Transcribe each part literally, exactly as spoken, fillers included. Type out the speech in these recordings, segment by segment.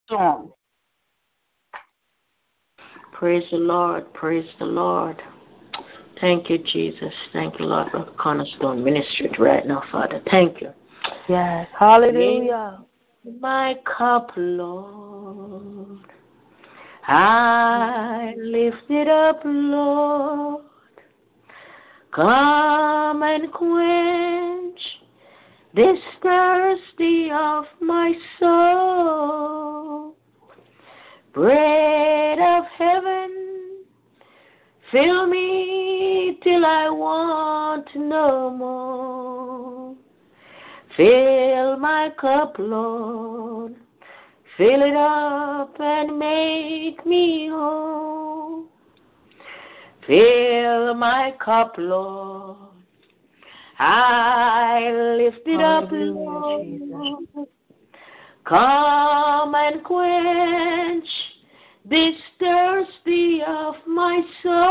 storm. Praise the Lord. Praise the Lord. Thank you, Jesus. Thank you, Lord, for Cornerstone Ministry right now, Father. Thank you. Yes. Hallelujah. My cup, Lord, I lift it up, Lord. Come and quench this thirsty of my soul. Bread of heaven, fill me till I want no more. Fill my cup, Lord. Fill it up and make me whole. Fill my cup, Lord. I lift it up, Lord. Jesus. Come and quench this thirsty of my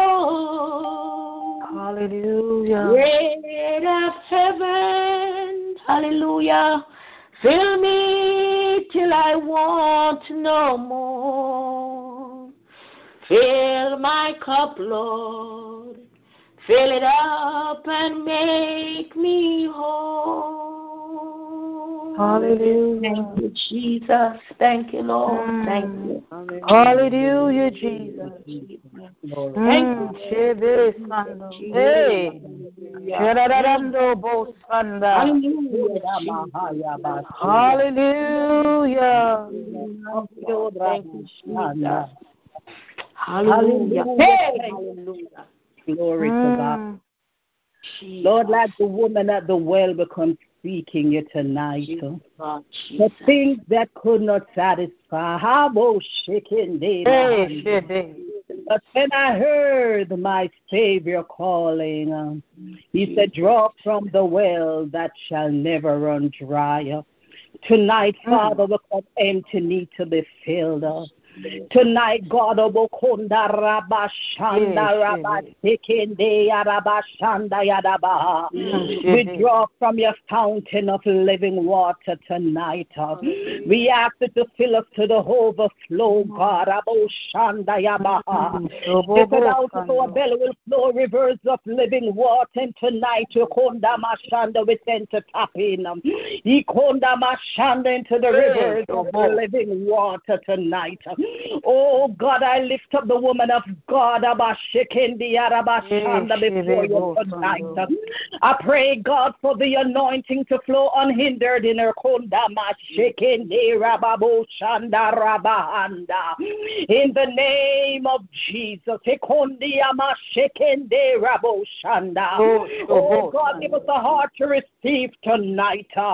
soul. Hallelujah. Bread of heaven, hallelujah. Fill me till I want no more. Fill my cup, Lord. Fill it up and make me whole. Hallelujah. Thank you, Jesus. Thank you, Lord. Mm. Thank you. Hallelujah, Jesus. Thank you. Hey. Hallelujah. Thank you, Jesus. Hallelujah. Hey. Hallelujah. Glory mm. to God. Jesus. Lord, like the woman at the well, we come seeking you tonight. Jesus. The things that could not satisfy. How shaking hey, But then I heard my Savior calling. He Jesus. said, draw from the well that shall never run dry. Tonight, mm. Father, we come empty, need to be filled up. Tonight, God, Obokonda Rabashanda Rabashikinde Yarabashanda Yadaba. We draw from your fountain of living water tonight. We ask you to fill us to the overflow, God. Aboshanda Yabaha. If it out of our belly will flow rivers of living water, and tonight, Yokonda Mashanda, we tend to tap in. Ikonda Mashanda into the rivers of living water tonight. Oh God, I lift up the woman of God Abashikendi Arabashanda before you tonight. I pray, God, for the anointing to flow unhindered in her konda mashikendi rababo shanda rabahanda. In the name of Jesus. Ekondi amashikendi rabo shanda. Oh God, give us a heart to receive tonight. Oh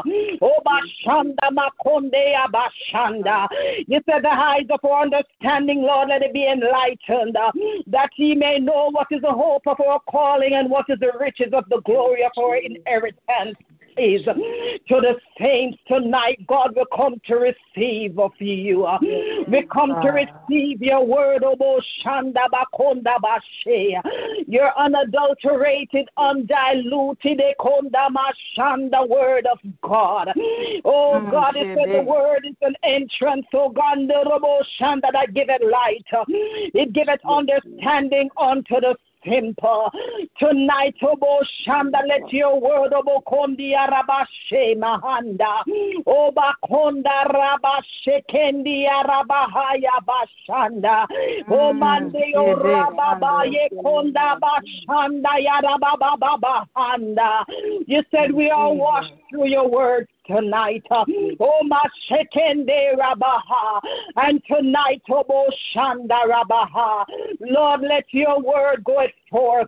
bashanda makonde abashanda. You said the eyes of our understanding, Lord, let it be enlightened, uh, that he may know what is the hope of our calling and what is the riches of the glory of our inheritance. Is to the saints tonight, God, will come to receive of you. Uh, we come to receive your word, Obo Shanda Bakonda Bashe, your unadulterated, undiluted Ekonda Mashanda word of God. Oh God, it says the word is an entrance, oh God, the Obo Shanda that giveth light, it giveth understanding unto the simple. Tonight, Obo Shanda, let your word, Obo Kondi Arabashe Mahanda, Oba Konda Rabashe Kendi Arabahaya Bashanda, O Mande O Rababaye Konda Bashanda Yarababa Handa. You said we are washed through your word tonight. Oh Mashekende Rabaha. And tonight, Obo Shanda Rabaha. Lord, let your word go forth.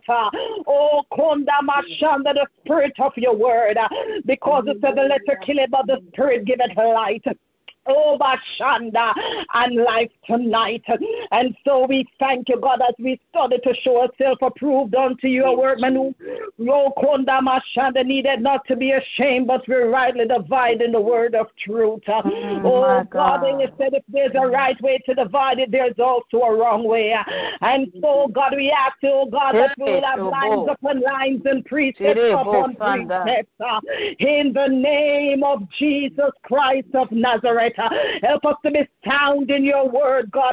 Oh Konda Mashanda, the spirit of your word. Because it said the letter kill it, but the spirit give it light. Oh, Bashanda, and life tonight. And so we thank you, God, as we study to show ourselves approved unto your workman who Rokonda Mashanda needed not to be ashamed, but we're rightly dividing the word of truth. Mm, oh, God, and you said if there's a right way to divide it, there's also a wrong way. And so, God, we ask you, oh, God, that we'll have lines upon lines and precepts upon precepts. In the name of Jesus Christ of Nazareth. Uh, help us to be sound in your word, God.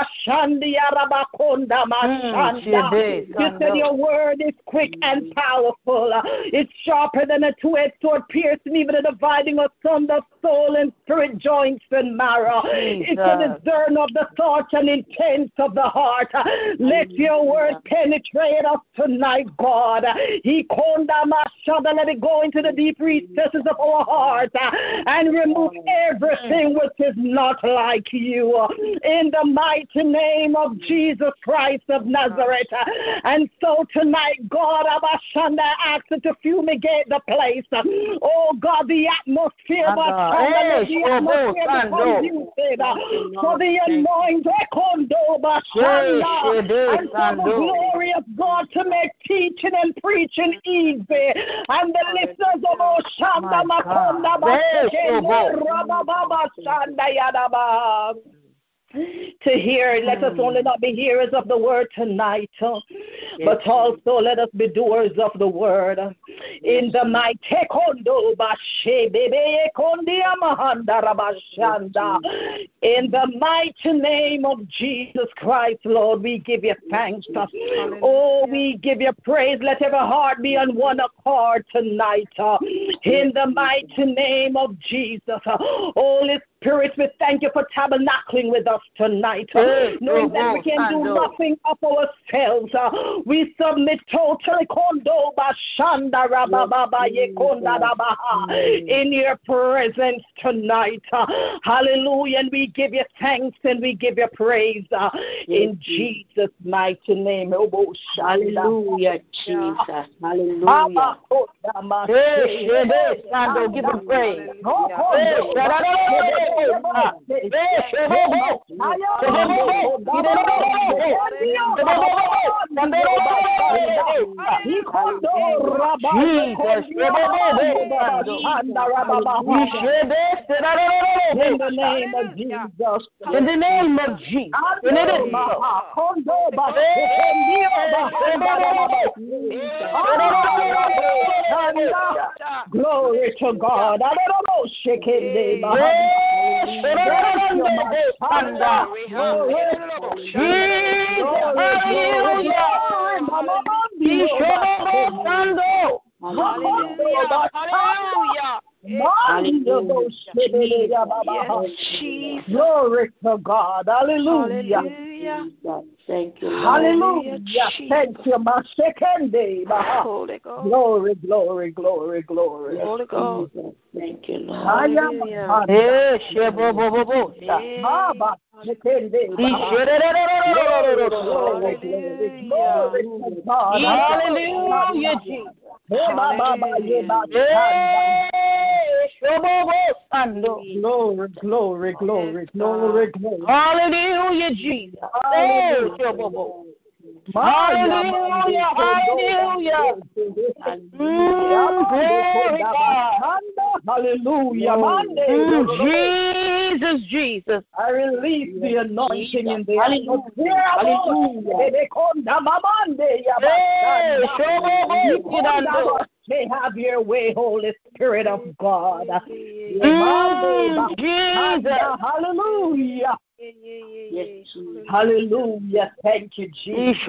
Mm, You said your word is quick and powerful. Uh, it's sharper than a two-edged sword, piercing even the dividing of the soul and spirit, joints and marrow. Jesus. It's a discern of the thoughts and intents of the heart. Uh, let your word penetrate us tonight, God. He let it go into the deep recesses of our heart uh, and remove everything which is not like you. Uh, in the mighty name of Jesus Christ of Nazareth. Uh, and so tonight, God, Abashanda, I ask you to fumigate the place. Uh, oh God, the atmosphere, Abashanda, let the atmosphere be conducive uh, for the anointed Kondo, Bashanda, and for the glory of God to make teaching and preaching easy. And the listeners of Oshanda, Makonda, Bashanda, Rababa, Shanda, Yadaba. To hear, let us only not be hearers of the word tonight, uh, but also let us be doers of the word. In the mighty in the mighty name of Jesus Christ, Lord, we give you thanks. Oh, we give you praise. Let every heart be on one accord tonight. Uh, in the mighty name of Jesus, uh, Holy Spirit, we thank you for tabernacling with us tonight, uh, knowing that we can do nothing of ourselves. Uh, we submit totally in your presence tonight. Uh, hallelujah. And we give you thanks and we give you praise uh, in Jesus' mighty name. Hallelujah, Jesus. Hallelujah. Give him praise. In the name of Jesus. In the name of Jesus. Glory to God. Hallelujah. Glory to God. Hallelujah. Thank you, Lord. Hallelujah. Thank you, my second day. Holy God. Glory, glory, glory, glory. Holy God. Thank you, Lord. Hallelujah. Yes, bo bo bo bo. Baba, second day. Hallelujah. Hallelujah, Jesus. Glory, glory, glory, glory, glory. Hallelujah, Jesus. Hallelujah. Hallelujah. Hallelujah. Glory God. Hallelujah. Mm, Jesus, Jesus. I release the anointing in the atmosphere. Hallelujah. May have your way, Holy Spirit of God. Mm, Jesus. Hallelujah. Yes. Hallelujah. Thank you, Jesus.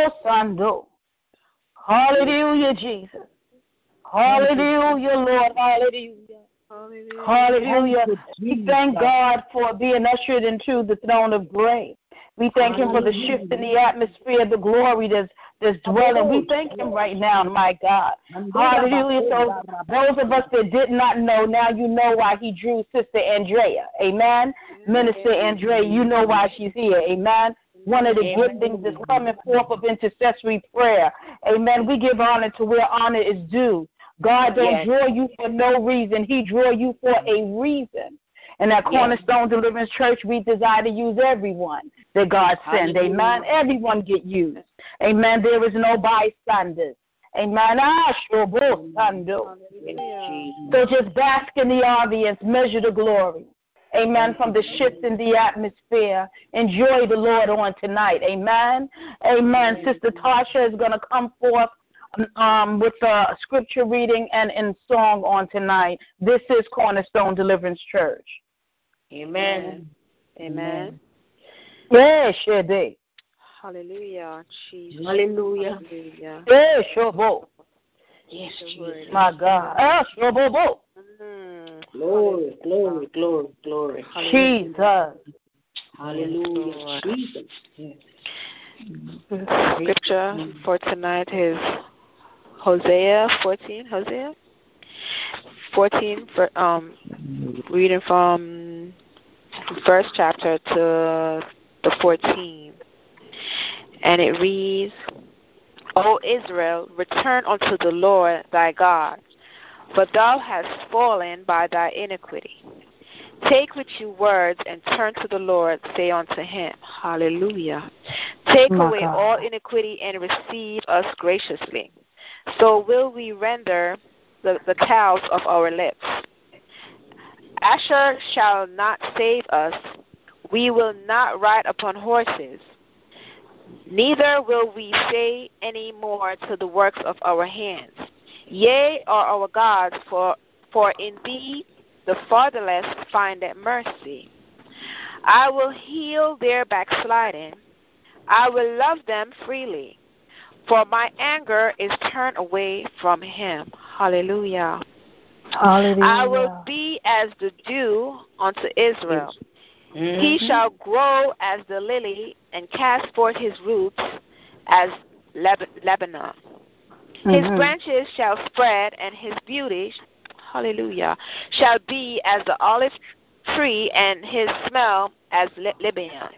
Hallelujah, Jesus. Hallelujah, Lord. Hallelujah. Hallelujah. Hallelujah. Thank you, We thank Jesus. God for being ushered into the throne of grace. We thank him for the shift in the atmosphere, the glory that's, that's dwelling. We thank him right now, my God. Hallelujah. So those of us that did not know, now you know why he drew Sister Andrea. Amen. Minister Andrea, you know why she's here. Amen. One of the giftings that's coming forth of intercessory prayer. Amen. We give honor to where honor is due. God don't Yes. draw you for no reason. He draw you for a reason. And at Cornerstone Deliverance Church, we desire to use everyone that God send. Amen. Everyone get used. Amen. There is no bystanders. Amen. Ah, so just bask in the audience, measure the glory. Amen. From the shift in the atmosphere. Enjoy the Lord on tonight. Amen. Amen. Sister Tasha is going to come forth um, with a scripture reading and in song on tonight. This is Cornerstone Deliverance Church. Amen. Amen. Yes, Shebe. Hallelujah. Jesus. Hallelujah. Hallelujah. Yes, Shobo. Yes, Jesus. My God. Ah, Shobo. Mm. Glory, glory, glory, glory. Jesus. Hallelujah. Jesus. Scripture for tonight is Hosea fourteen. Hosea fourteen. For, um, reading from first chapter to the fourteenth, and it reads, O Israel, return unto the Lord thy God, for thou hast fallen by thy iniquity. Take with you words and turn to the Lord, say unto him, Hallelujah. Take My away God. all iniquity and receive us graciously. So will we render the, the cows of our lips. Asher shall not save us. We will not ride upon horses. Neither will we say any more to the works of our hands, Yea, are our gods, for, for in thee the fatherless findeth mercy. I will heal their backsliding. I will love them freely, for my anger is turned away from him. Hallelujah. Hallelujah. I will be as the dew unto Israel. Mm-hmm. He shall grow as the lily and cast forth his roots as Leb- Lebanon. Mm-hmm. His branches shall spread, and his beauty, hallelujah, shall be as the olive tree, and his smell as Lebanon.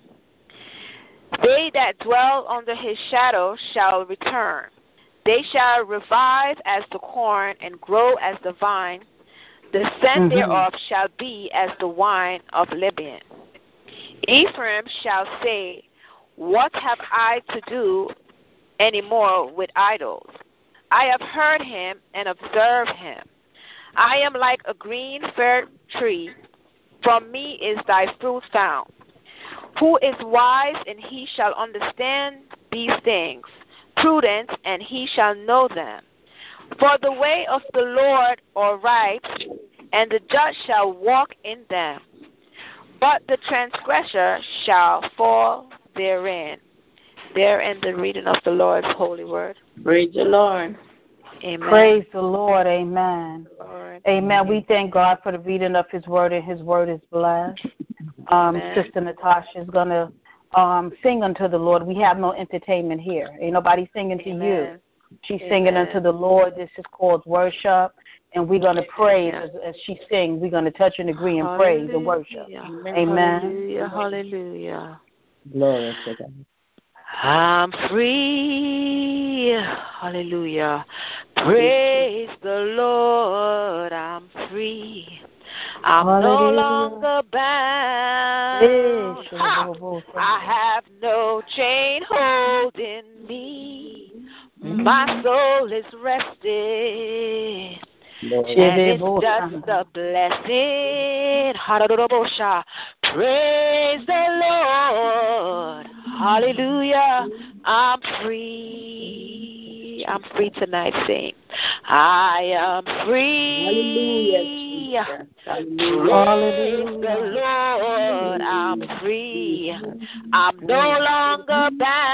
They that dwell under his shadow shall return. They shall revive as the corn and grow as the vine. The scent Mm-hmm. thereof shall be as the wine of Lebanon. Ephraim shall say, What have I to do any more with idols? I have heard him and observed him. I am like a green fair tree. From me is thy fruit found. Who is wise, and he shall understand these things, prudent, and he shall know them. For the way of the Lord are right, and the just shall walk in them. But the transgressor shall fall therein. There in the reading of the Lord's holy word. Praise the Lord. Amen. Praise the Lord. Amen. Lord. Amen. We thank God for the reading of his word, and his word is blessed. Um, Amen. Sister Natasha is going to um, sing unto the Lord. We have no entertainment here. Ain't nobody singing to Amen. you. She's Amen. singing unto the Lord. This is called worship, and we're going to praise Yeah. as, as she sings. We're going to touch and agree and praise and worship. Hallelujah. Amen. Hallelujah. Hallelujah. Glory to God. I'm free. Hallelujah. Praise the Lord. I'm free. I'm no Hallelujah. longer bound. Yes. Ha! I have no chain holding me. My soul is rested. And it's just a blessing. Hallelujah. Praise the Lord. Hallelujah. I'm free. I'm free tonight, saint. I am free. Praise the Lord. I'm free. I'm no longer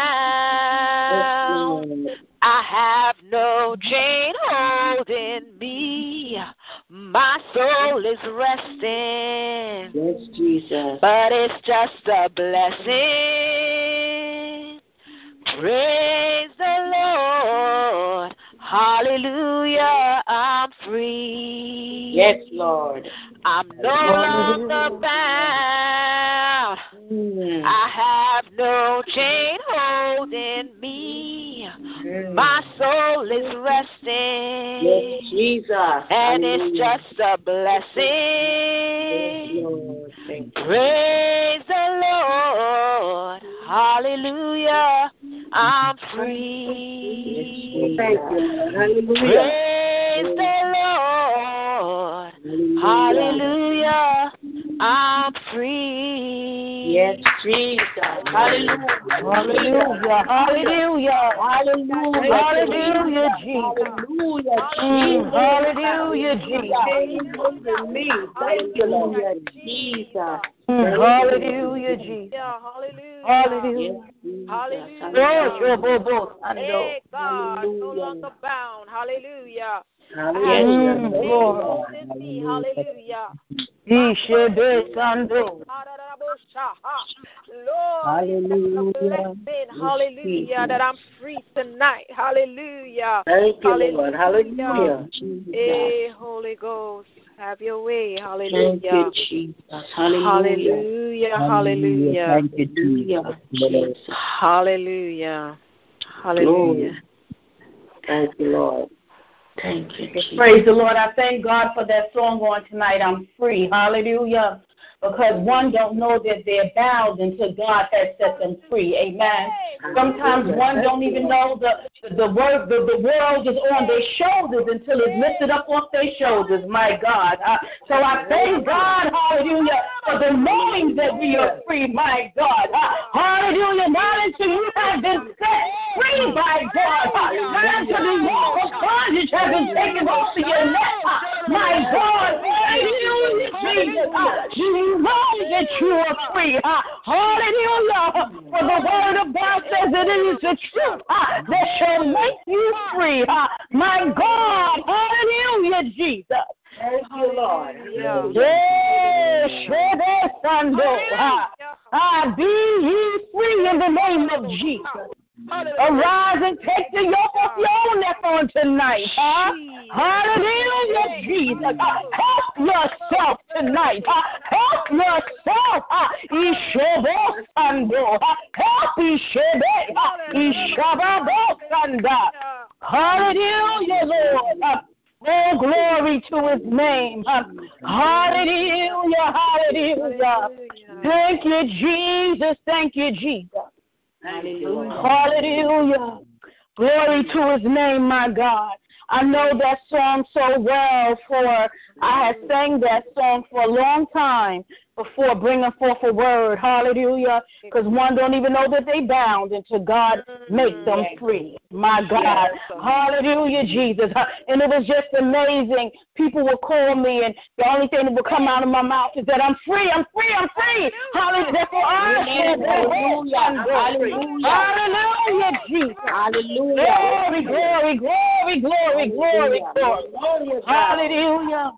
bound. I have no chain holding me. My soul is resting. Yes, Jesus. But it's just a blessing. Praise the Lord. Hallelujah. I'm free. Yes, Lord. I'm no longer bound. Mm. I have no chain holding me. My soul is resting. Yes, Jesus. And Hallelujah. it's just a blessing. Yes, Lord. Thank you. Praise the Lord. Hallelujah. I'm free. Thank you. Hallelujah. Praise the Lord. Hallelujah. I'm free. Yes, Jesus. Hallelujah. Hallelujah. Hallelujah. Hallelujah. Hallelujah, Jesus. Hallelujah, Mm, Jesus. Hallelujah, Jesus. Hallelujah, me. Thank you, Lord. Jesus. Mm, Hallelujah, Jesus. Hallelujah. Hallelujah. Hallelujah. Yes, your bobo, Hey, God, no Hallelujah. longer bound. Hallelujah. Hallelujah. Mm, Hey, Lord. hold in me. Hallelujah. Ishebe Sando. Lord, it's a blessing. Hallelujah. That I'm free tonight. Hallelujah. Thank you, Lord. Hallelujah. Hey, Holy Ghost, have your way. Hallelujah. Thank you, Jesus. Hallelujah. Hallelujah. Hallelujah. Thank you, Jesus. Jesus. Hallelujah. Hallelujah. Thank you, Lord. Thank you, Jesus. Praise the Lord. I thank God for that song on tonight. I'm free. Hallelujah. Because one don't know that they're bound until God has set them free. Amen. Sometimes one don't even know the the word the, the world is on their shoulders until it's lifted up off their shoulders. My God. Uh, so I thank God, hallelujah, for the knowing that we are free. My God. Uh, hallelujah. Not until you have been set free by God. Uh, not until the yoke of bondage has been taken off of your neck. Uh, my God. Hallelujah, Jesus. Uh, you know that you are free. Uh, hallelujah. For the word of God says that it is the truth uh, that shall make you free. Uh, my God. Hallelujah, Jesus. Thank you, Lord. Yes, uh, be ye free in the name of Jesus. Arise and take the yoke off your own neck on tonight. Huh? Hallelujah, Jesus. Uh, help yourself tonight. Uh, help yourself. Uh, Ishebo Sando. Uh, help Ishebe. Uh, Ishababo Sanda. Hallelujah, Lord. Uh, Oh, glory to his name. Uh, hallelujah, hallelujah. Thank you, Jesus. Thank you, Jesus. Hallelujah. Hallelujah. Glory to his name, my God. I know that song so well, for I had sang that song for a long time before bringing forth a word. Hallelujah. Because one don't even know that they bound until God make them free. My God. Hallelujah, Jesus. And it was just amazing. People would call me, and the only thing that would come out of my mouth is that I'm free, I'm free, I'm free. Hallelujah. Therefore, I Hallelujah. Hallelujah, Jesus. Hallelujah. Glory, glory, glory, glory, glory, glory. Hallelujah.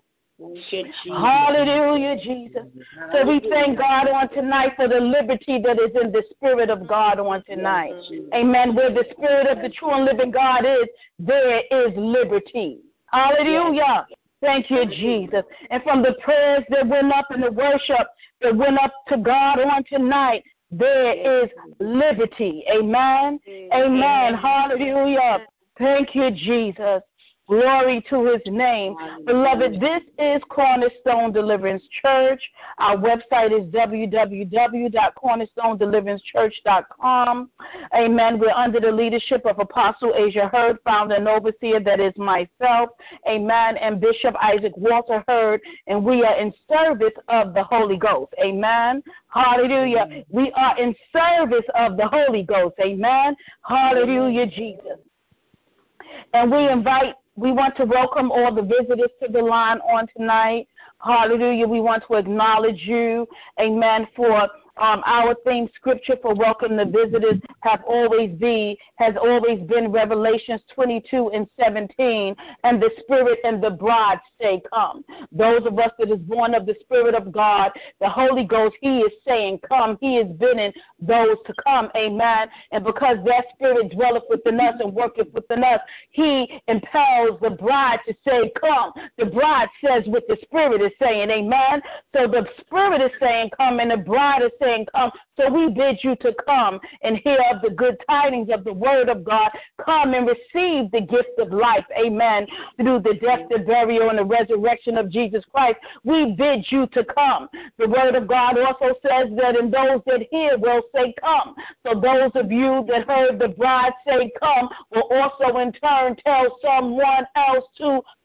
Hallelujah, Jesus. So we thank God on tonight for the liberty that is in the Spirit of God on tonight. Amen. Where the Spirit of the true and living God is, there is liberty. Hallelujah. Thank you, Jesus. And from the prayers that went up and the worship that went up to God on tonight, there is liberty. Amen. Amen. Hallelujah. Thank you, Jesus. Glory to his name. Beloved, this is Cornerstone Deliverance Church. Our website is w w w dot cornerstone deliverance church dot com. Amen. We're under the leadership of Apostle Asia Hurd, founder and overseer, that is myself. Amen. And Bishop Isaac Walter Hurd, and we are in service of the Holy Ghost. Amen. Hallelujah. We are in service of the Holy Ghost. Amen. Hallelujah, Jesus. And we invite We want to welcome all the visitors to the line on tonight. Hallelujah. We want to acknowledge you. Amen. For um, our theme scripture for welcome the visitors have always be has always been Revelations twenty-two and seventeen. And the Spirit and the bride say, come. Those of us that is born of the Spirit of God, the Holy Ghost, he is saying, come. He is bidding those to come. Amen. And because that Spirit dwelleth within us and worketh within us, he impels the bride to say, come. The bride says what the Spirit is saying. Amen. So the Spirit is saying, come, and the bride is saying, come. So we bid you to come and hear of the good tidings of the word of God. Come and receive the gift of life. Amen. Through the death, the burial, and the resurrection of Jesus Christ, we bid you to come. The word of God also says that in those that hear will say, come. So those of you that heard the bride say, come, will also in turn tell someone else to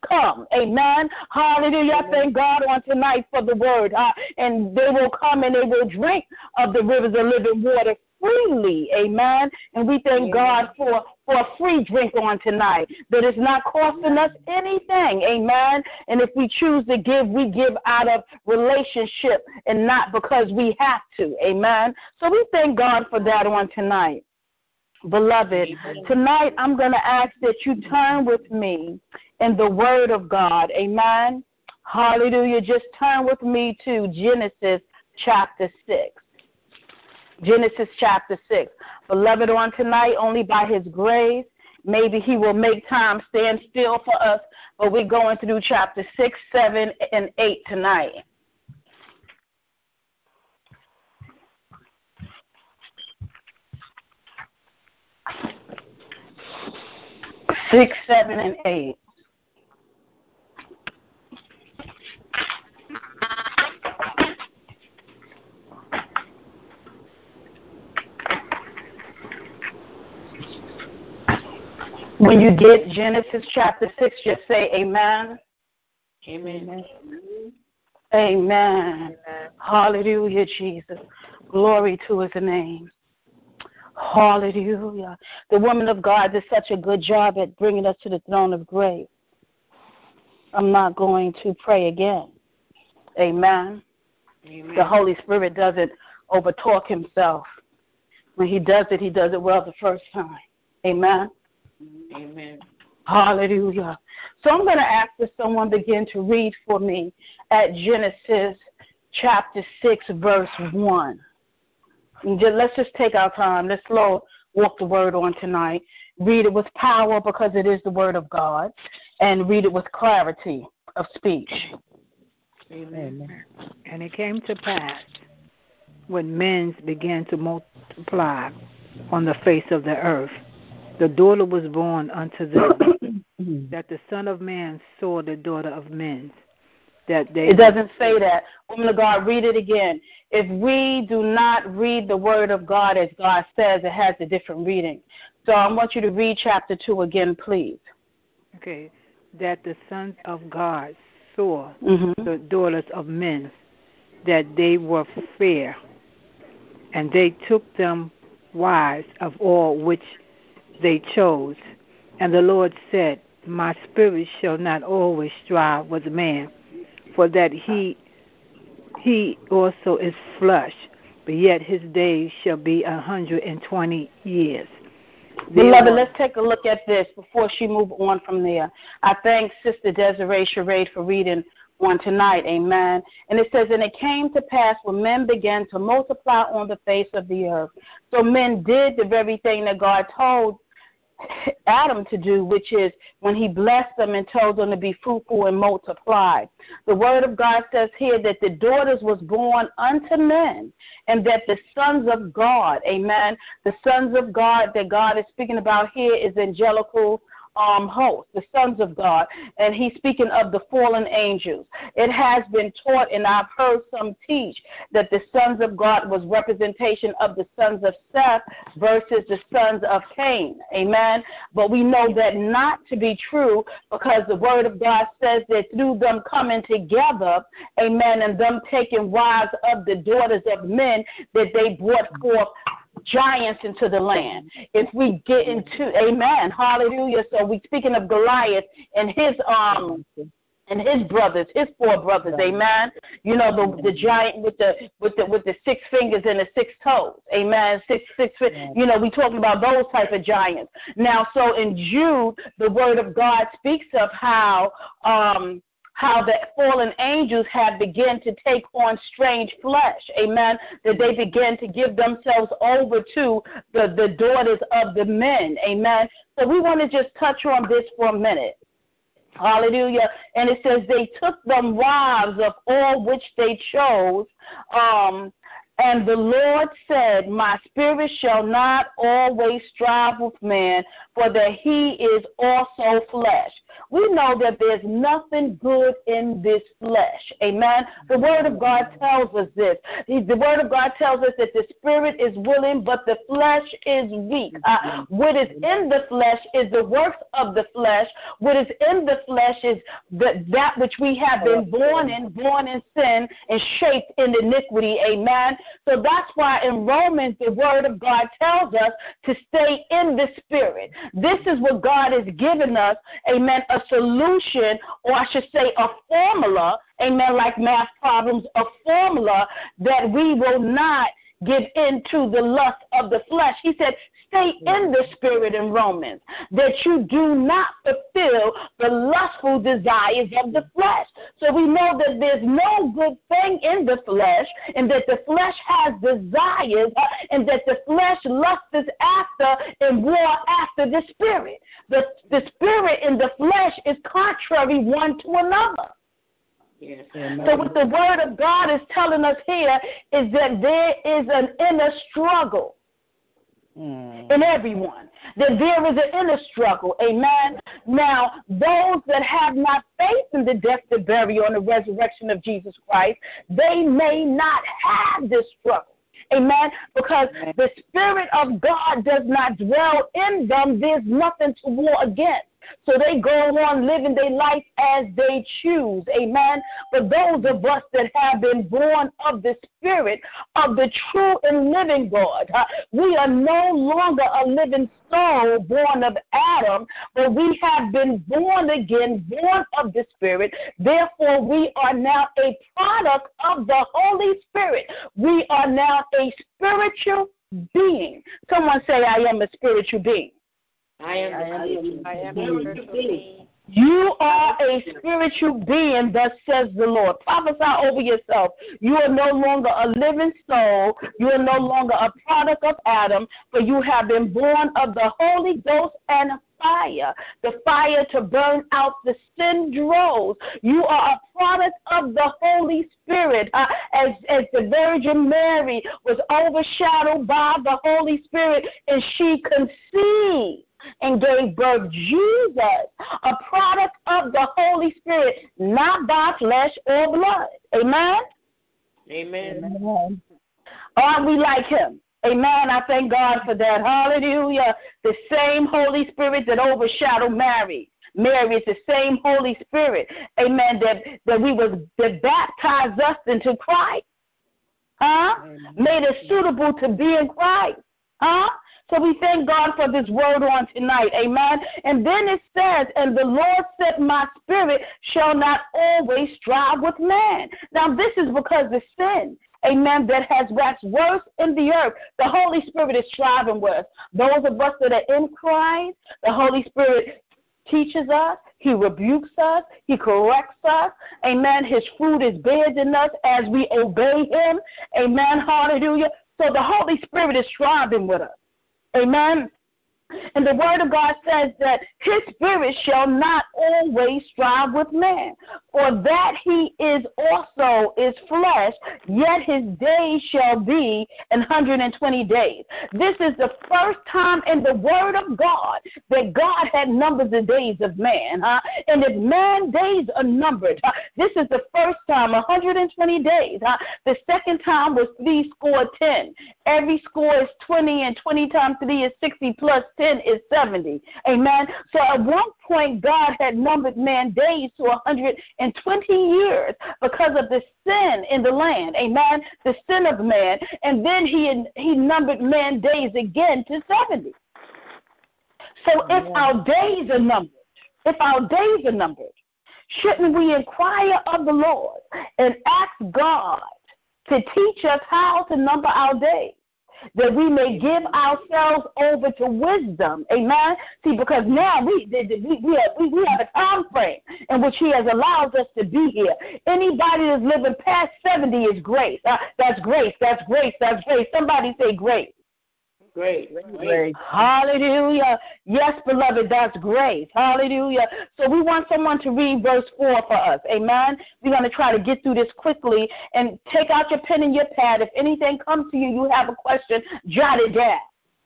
come. Amen. Hallelujah. I thank God on tonight for the word. Uh, and they will come and they will drink of the rivers of living water freely. Amen. And we thank Amen. God for, for a free drink on tonight that is not costing us anything. Amen. And if we choose to give, we give out of relationship and not because we have to. Amen. So we thank God for that on tonight. Beloved, tonight I'm going to ask that you turn with me in the Word of God. Amen. Hallelujah. Just turn with me to Genesis chapter six. Genesis chapter six. Beloved, on tonight, only by His grace, maybe He will make time stand still for us, but we're going through chapter six, seven, and eight tonight. Six, seven, and eight. When you get Genesis chapter six, just say amen. Amen. Amen. Amen. Hallelujah, Jesus. Glory to His name. Hallelujah. The woman of God did such a good job at bringing us to the throne of grace. I'm not going to pray again. Amen. Amen. The Holy Spirit doesn't overtalk Himself. When He does it, He does it well the first time. Amen. Amen. Hallelujah. So I'm going to ask that someone begin to read for me at Genesis chapter six, verse one. Let's just take our time. Let's slow walk the word on tonight. Read it with power because it is the word of God, and read it with clarity of speech. Amen. And it came to pass when men began to multiply on the face of the earth, the daughter was born unto them, that the Son of Man saw the daughter of men. That they it doesn't say that. Woman of God, read it again. If we do not read the word of God as God says, it has a different reading. So I want you to read chapter two again, please. Okay. That the sons of God saw mm-hmm. the daughters of men, that they were fair, and they took them wives of all which they chose. And the Lord said, my spirit shall not always strive with man, for that he he also is flesh, but yet his days shall be a hundred and twenty years. Beloved, let's take a look at this before she moves on from there. I thank Sister Desiree Charade for reading on tonight, amen. And it says, and it came to pass when men began to multiply on the face of the earth. So men did the very thing that God told Adam to do, which is when he blessed them and told them to be fruitful and multiply. The word of God says here that the daughters was born unto men, and that the sons of God, amen, the sons of God that God is speaking about here is angelical um, host, the sons of God, and he's speaking of the fallen angels. It has been taught, and I've heard some teach, that the sons of God was representation of the sons of Seth versus the sons of Cain, amen. But we know that not to be true, because the word of God says that through them coming together, amen, and them taking wives of the daughters of men, that they brought forth giants into the land. If we get into, amen, hallelujah. So we speaking of Goliath and his um and his brothers, his four brothers, amen. You know, the the giant with the with the with the six fingers and the six toes, amen. Six six, you know, we talking about those type of giants. Now, so in Jude, the word of God speaks of how um how the fallen angels have begun to take on strange flesh, amen, that they begin to give themselves over to the, the daughters of the men, amen. So we want to just touch on this for a minute. Hallelujah. And it says they took them wives of all which they chose, um, And the Lord said, my spirit shall not always strive with man, for that he is also flesh. We know that there's nothing good in this flesh. Amen. The word of God tells us this. The word of God tells us that the spirit is willing, but the flesh is weak. Uh, what is in the flesh is the works of the flesh. What is in the flesh is the, that which we have been born in, born in sin and shaped in iniquity. Amen. So that's why in Romans, the word of God tells us to stay in the spirit. This is what God has given us, amen, a solution, or I should say a formula, amen, like math problems, a formula that we will not give into the lust of the flesh. He said, stay in the spirit in Romans, that you do not fulfill the lustful desires of the flesh. So we know that there's no good thing in the flesh, and that the flesh has desires, and that the flesh lusts after and war after the spirit. The, the spirit and the flesh is contrary one to another. Yes. So what the word of God is telling us here is that there is an inner struggle mm. in everyone, that there is an inner struggle. Amen. Now, those that have not faith in the death, the burial, and the resurrection of Jesus Christ, they may not have this struggle. Amen. Because the Spirit of God does not dwell in them. There's nothing to war against. So they go on living their life as they choose. Amen. But those of us that have been born of the Spirit of the true and living God, uh, we are no longer a living soul born of Adam, but we have been born again, born of the Spirit. Therefore, we are now a product of the Holy Spirit. We are now a spiritual being. Someone say, I am a spiritual being. I am, I am, I am a spiritual being. You are a spiritual being, thus says the Lord. Prophesy over yourself. You are no longer a living soul. You are no longer a product of Adam, but you have been born of the Holy Ghost and fire, the fire to burn out the sin droves. You are a product of the Holy Spirit. Uh, as, as the Virgin Mary was overshadowed by the Holy Spirit, and she conceived and gave birth Jesus, a product of the Holy Spirit, not by flesh or blood. Amen? Amen. Amen. Aren't we like him? Amen. I thank God for that. Hallelujah. The same Holy Spirit that overshadowed Mary. Mary is the same Holy Spirit, amen, that, that we was that baptized us into Christ. Huh? Amen. Made us suitable to be in Christ. Huh? So we thank God for this word on tonight. Amen. And then it says, and the Lord said, my spirit shall not always strive with man. Now this is because the sin, amen, that has waxed worse in the earth, the Holy Spirit is striving with. Those of us that are in Christ, the Holy Spirit teaches us, he rebukes us, he corrects us. Amen. His fruit is beared in us as we obey him. Amen. Hallelujah. So the Holy Spirit is striving with us. Amen. And the word of God says that his spirit shall not always strive with man, for that he is also is flesh, yet his days shall be an hundred and twenty days. This is the first time in the word of God that God had numbered the days of man. Huh? And if man's days are numbered, huh? This is the first time, one hundred and twenty days. Huh? The second time was three score ten. Every score is twenty, and twenty times three is sixty, plus ten is seventy. Amen. So at one point, God had numbered man's days to one hundred twenty years because of the sin in the land. Amen. The sin of man. And then he, he numbered man's days again to seventy. So if our days are numbered, if our days are numbered, shouldn't we inquire of the Lord and ask God to teach us how to number our days, that we may give ourselves over to wisdom? Amen. See, because now we we we have, we, we have a time frame in which he has allowed us to be here. Anybody that's living past seventy is grace. Uh, that's grace. That's grace. That's grace. Somebody say grace. Great. Great. Hallelujah. Yes, beloved, that's grace. Hallelujah. So we want someone to read verse four for us. Amen. We're going to try to get through this quickly and take out your pen and your pad. If anything comes to you, you have a question, jot it down.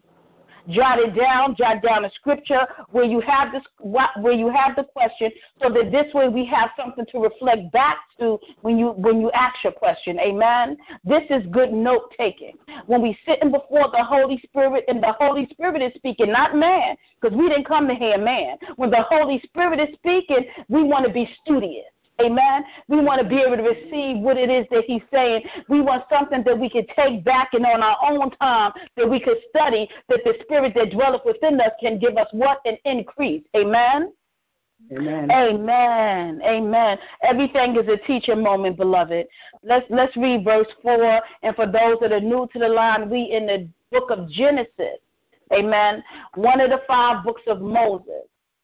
Jot it down, jot down a scripture where you have this, where you have the question, so that this way we have something to reflect back to when you when you ask your question. Amen. This is good note taking. When we sitting before the Holy Spirit, and the Holy Spirit is speaking, not man, because we didn't come to hear man. When the Holy Spirit is speaking, we want to be studious. Amen. We want to be able to receive what it is that he's saying. We want something that we could take back and on our own time that we could study, that the spirit that dwelleth within us can give us what? An increase. Amen. Amen. Amen. Amen. Everything is a teaching moment, beloved. Let's let's read verse four. And for those that are new to the line, we in the book of Genesis. Amen. One of the five books of Moses.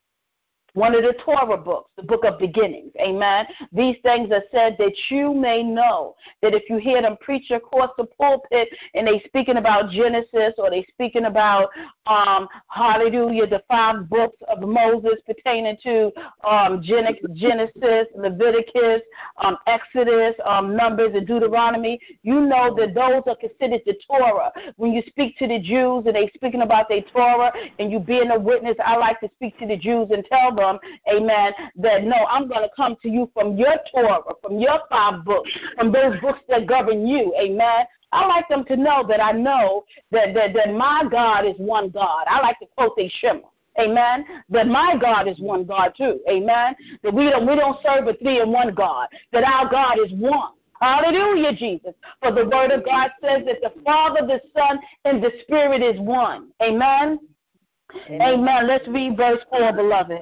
One of the Torah books, the book of beginnings. Amen. These things are said that you may know that if you hear them preach across the pulpit and they speaking about Genesis, or they speaking about, um, hallelujah, the five books of Moses pertaining to um, Genesis, Leviticus, um, Exodus, um, Numbers, and Deuteronomy, you know that those are considered the Torah. When you speak to the Jews and they speaking about their Torah and you being a witness, I like to speak to the Jews and tell them, amen, that no, I'm going to come to you from your Torah, from your five books, from those books that govern you, amen. I like them to know that I know that, that, that my God is one God. I like to quote the Shema, amen, that my God is one God too, amen, that we don't, we don't serve a three and one God, that our God is one. Hallelujah, Jesus. For the word of God says that the Father, the Son, and the Spirit is one, amen. Amen. Amen. Let's read verse four, beloved.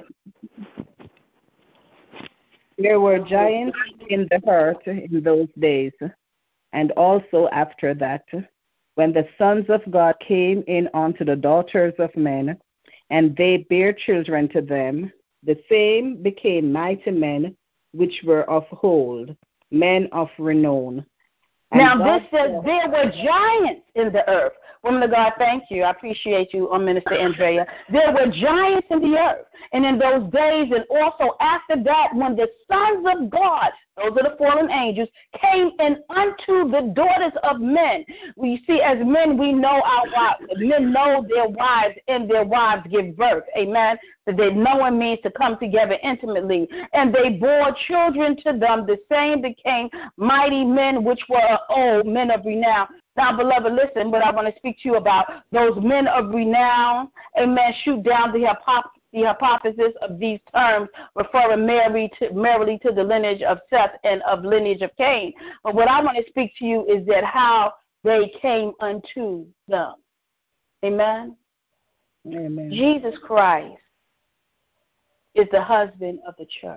There were giants in the earth in those days, and also after that, when the sons of God came in unto the daughters of men, and they bare children to them, the same became mighty men, which were of old, men of renown. And now God this says there were giants in the earth. Woman of God, thank you. I appreciate you, um, Minister Andrea. There were giants in the earth. And in those days, and also after that, when the sons of God, those are the fallen angels, came in unto the daughters of men. We see as men, we know our wives. Men know their wives, and their wives give birth. Amen. That they knowing means to come together intimately. And they bore children to them. The same became mighty men, which were old, men of renown. Now, beloved, listen, what I want to speak to you about, those men of renown, amen, shoot down the hypocrisy. The hypothesis of these terms referring merely to, merely to the lineage of Seth and of lineage of Cain. But what I want to speak to you is that how they came unto them. Amen? Amen. Jesus Christ is the husband of the church.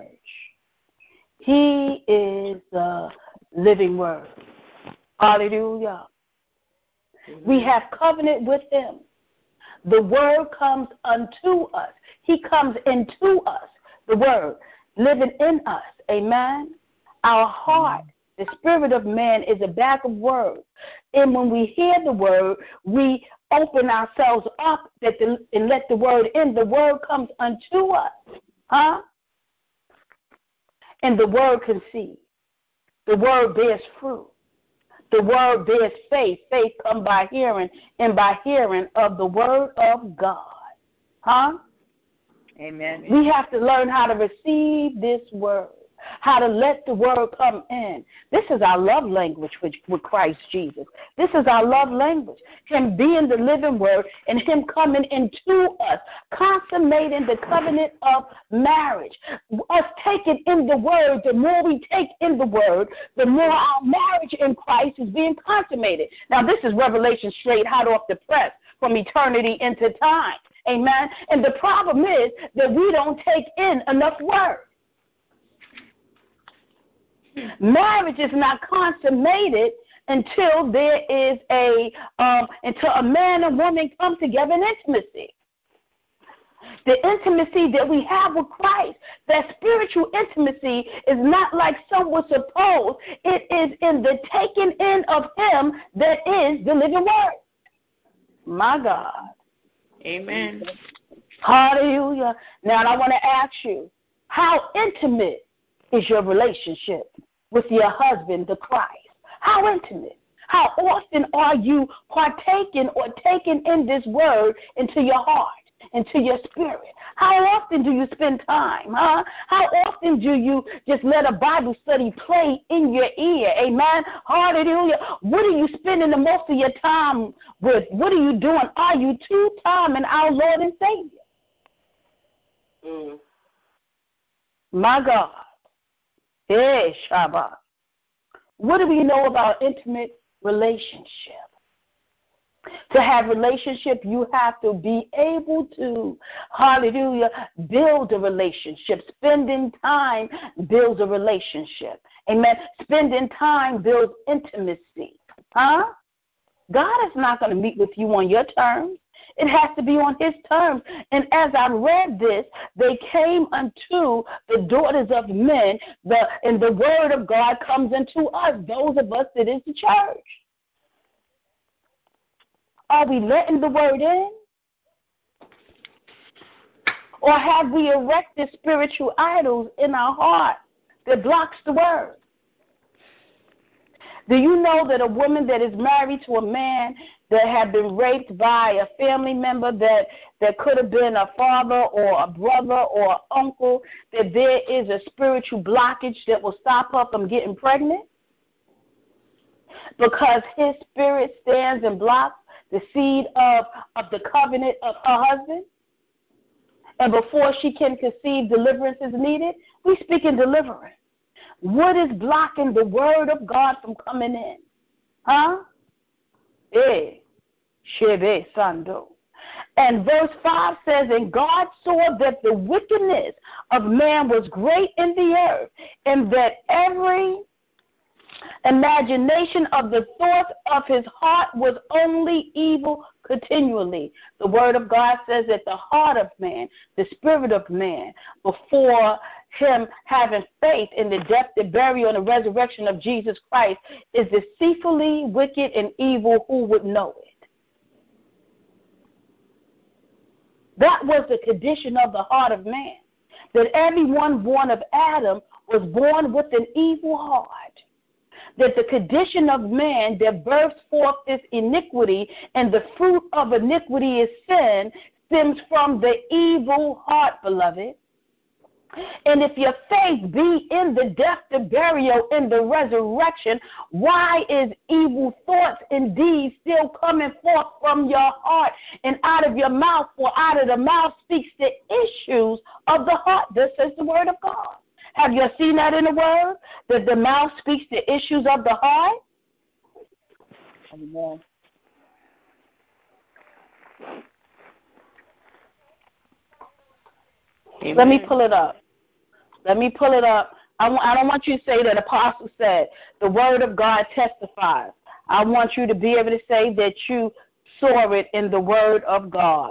He is the living word. Hallelujah. Mm-hmm. We have covenant with him. The word comes unto us. He comes into us, the word, living in us. Amen. Our heart, the spirit of man, is a bag of words. And when we hear the word, we open ourselves up that the, and let the word in. The word comes unto us. Huh? And the word conceives. The word bears fruit. The word bears faith. Faith comes by hearing, and by hearing of the word of God. Huh? Amen. We have to learn how to receive this word, how to let the word come in. This is our love language with, with Christ Jesus. This is our love language. Him being the living word and him coming into us, consummating the covenant of marriage. Us taking in the word, the more we take in the word, the more our marriage in Christ is being consummated. Now, this is revelation straight hot off the press from eternity into time. Amen. And the problem is that we don't take in enough word. Marriage is not consummated until there is a um, until a man and woman come together in intimacy. The intimacy that we have with Christ, that spiritual intimacy, is not like some would suppose. It is in the taking in of him that is the living word. My God. Amen. Hallelujah. Now I want to ask you, how intimate is your relationship with your husband, the Christ? How intimate? How often are you partaking or taking in this word into your heart, into your spirit? How often do you spend time, huh? How often do you just let a Bible study play in your ear? Amen. Hallelujah. What are you spending the most of your time with? What are you doing? Are you two-time in our Lord and Savior? Mm. My God. Hey, Shabbat. What do we know about intimate relationship? To have relationship, you have to be able to, hallelujah, build a relationship. Spending time builds a relationship. Amen. Spending time builds intimacy. Huh? God is not going to meet with you on your terms. It has to be on his terms. And as I read this, they came unto the daughters of men, the, and the word of God comes unto us, those of us that is the church. Are we letting the word in? Or have we erected spiritual idols in our heart that blocks the word? Do you know that a woman that is married to a man that had been raped by a family member that, that could have been a father or a brother or an uncle, that there is a spiritual blockage that will stop her from getting pregnant? Because his spirit stands and blocks the seed of, of the covenant of her husband? And before she can conceive, deliverance is needed? We speak in deliverance. What is blocking the word of God from coming in? Huh? Eh, Shebe Sando. And verse five says, and God saw that the wickedness of man was great in the earth, and that every imagination of the thoughts of his heart was only evil continually. The word of God says that the heart of man, the spirit of man, before him having faith in the death, the burial, and the resurrection of Jesus Christ, is deceitfully wicked and evil. Who would know it? That was the condition of the heart of man, that everyone born of Adam was born with an evil heart. That the condition of man that births forth this iniquity, and the fruit of iniquity is sin, stems from the evil heart, beloved. And if your faith be in the death, the burial, and the resurrection, why is evil thoughts and deeds still coming forth from your heart and out of your mouth? For out of the mouth speaks the issues of the heart. This is the word of God. Have you seen that in the word? That the mouth speaks the issues of the heart? Amen. Amen. Let me pull it up. Let me pull it up. I, w- I don't want you to say that Apostle said the word of God testifies. I want you to be able to say that you saw it in the word of God.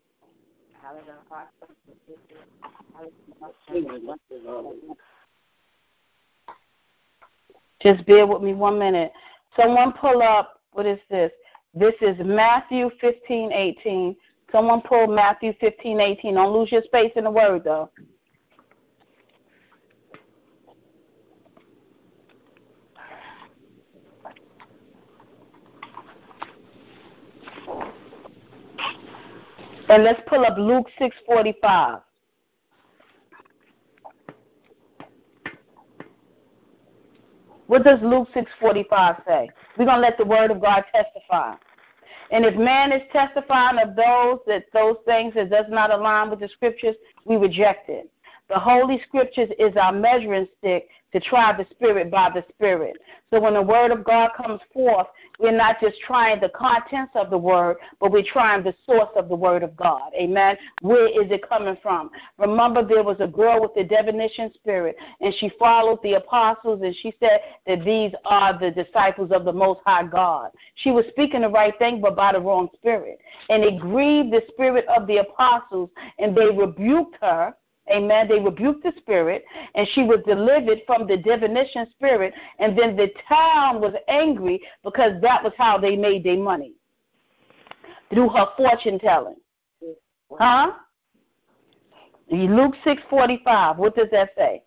Just bear with me one minute. Someone pull up, what is this? This is Matthew fifteen eighteen. Someone pull Matthew fifteen eighteen. Don't lose your space in the word, though. And let's pull up Luke six forty-five. What does Luke six forty-five say? We're going to let the word of God testify. And if man is testifying of those that those things that does not align with the scriptures, we reject it. The Holy Scriptures is our measuring stick to try the Spirit by the Spirit. So when the Word of God comes forth, we're not just trying the contents of the Word, but we're trying the source of the Word of God. Amen? Where is it coming from? Remember, there was a girl with a divination spirit, and she followed the apostles, and she said that these are the disciples of the Most High God. She was speaking the right thing, but by the wrong spirit. And it grieved the spirit of the apostles, and they rebuked her. Amen. They rebuked the spirit, and she was delivered from the divination spirit, and then the town was angry because that was how they made their money. through her fortune telling. Huh? Luke six forty-five. What does that say?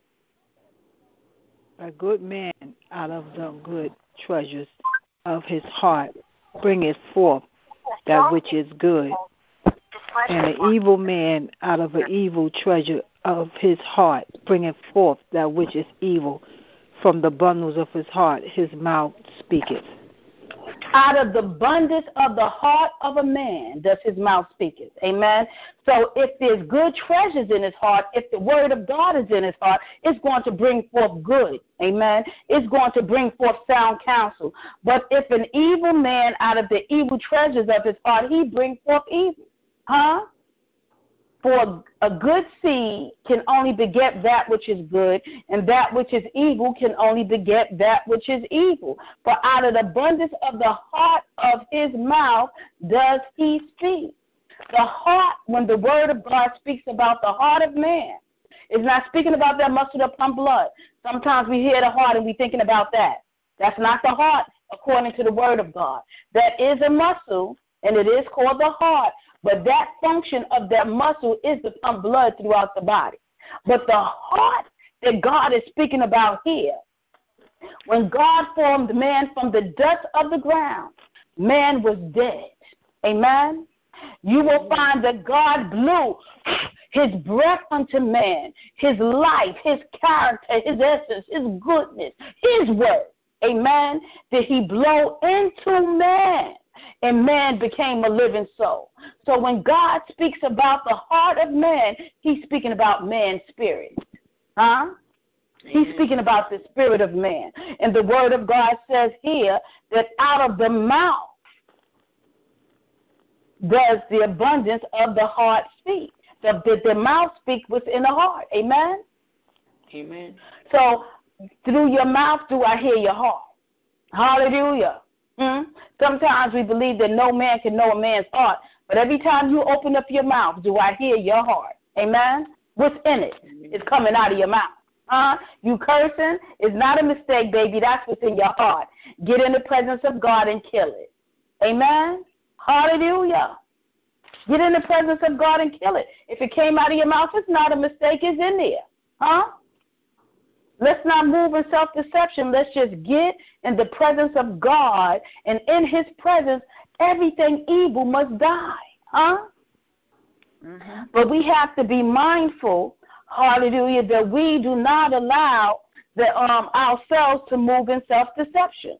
A good man out of the good treasures of his heart bringeth forth that which is good, and an evil man out of an evil treasure of his heart bringeth forth that which is evil. From the bundles of his heart his mouth speaketh. Out of the abundance of the heart of a man does his mouth speaketh. Amen. So if there's good treasures in his heart, if the word of God is in his heart, it's going to bring forth good. Amen. It's going to bring forth sound counsel. But if an evil man out of the evil treasures of his heart, he brings forth evil. Huh? For a good seed can only beget that which is good, and that which is evil can only beget that which is evil. For out of the abundance of the heart of his mouth does he speak. The heart, when the word of God speaks about the heart of man, is not speaking about that muscle that pump blood. Sometimes we hear the heart and we're thinking about that. That's not the heart according to the word of God. That is a muscle, and it is called the heart. But that function of that muscle is to pump blood throughout the body. But the heart that God is speaking about here, when God formed man from the dust of the ground, man was dead. Amen? You will find that God blew his breath unto man, his life, his character, his essence, his goodness, his word. Amen? Did he blow into man? And man became a living soul. So when God speaks about the heart of man, he's speaking about man's spirit. Huh? He's speaking about the spirit of man. And the word of God says here that out of the mouth does the abundance of the heart speak. The, the, the mouth speaks what's in the heart. Amen? Amen. So through your mouth do I hear your heart. Hallelujah. Hmm? Sometimes we believe that no man can know a man's heart, but every time you open up your mouth, do I hear your heart? Amen? What's in it is coming out of your mouth. Huh? You cursing is not a mistake, baby. That's what's in your heart. Get in the presence of God and kill it. Amen? Hallelujah. Get in the presence of God and kill it. If it came out of your mouth, it's not a mistake. It's in there. Huh? Let's not move in self-deception. Let's just get in the presence of God, and in his presence, everything evil must die. Huh? Mm-hmm. But we have to be mindful, hallelujah, that we do not allow the, um, ourselves to move in self-deception.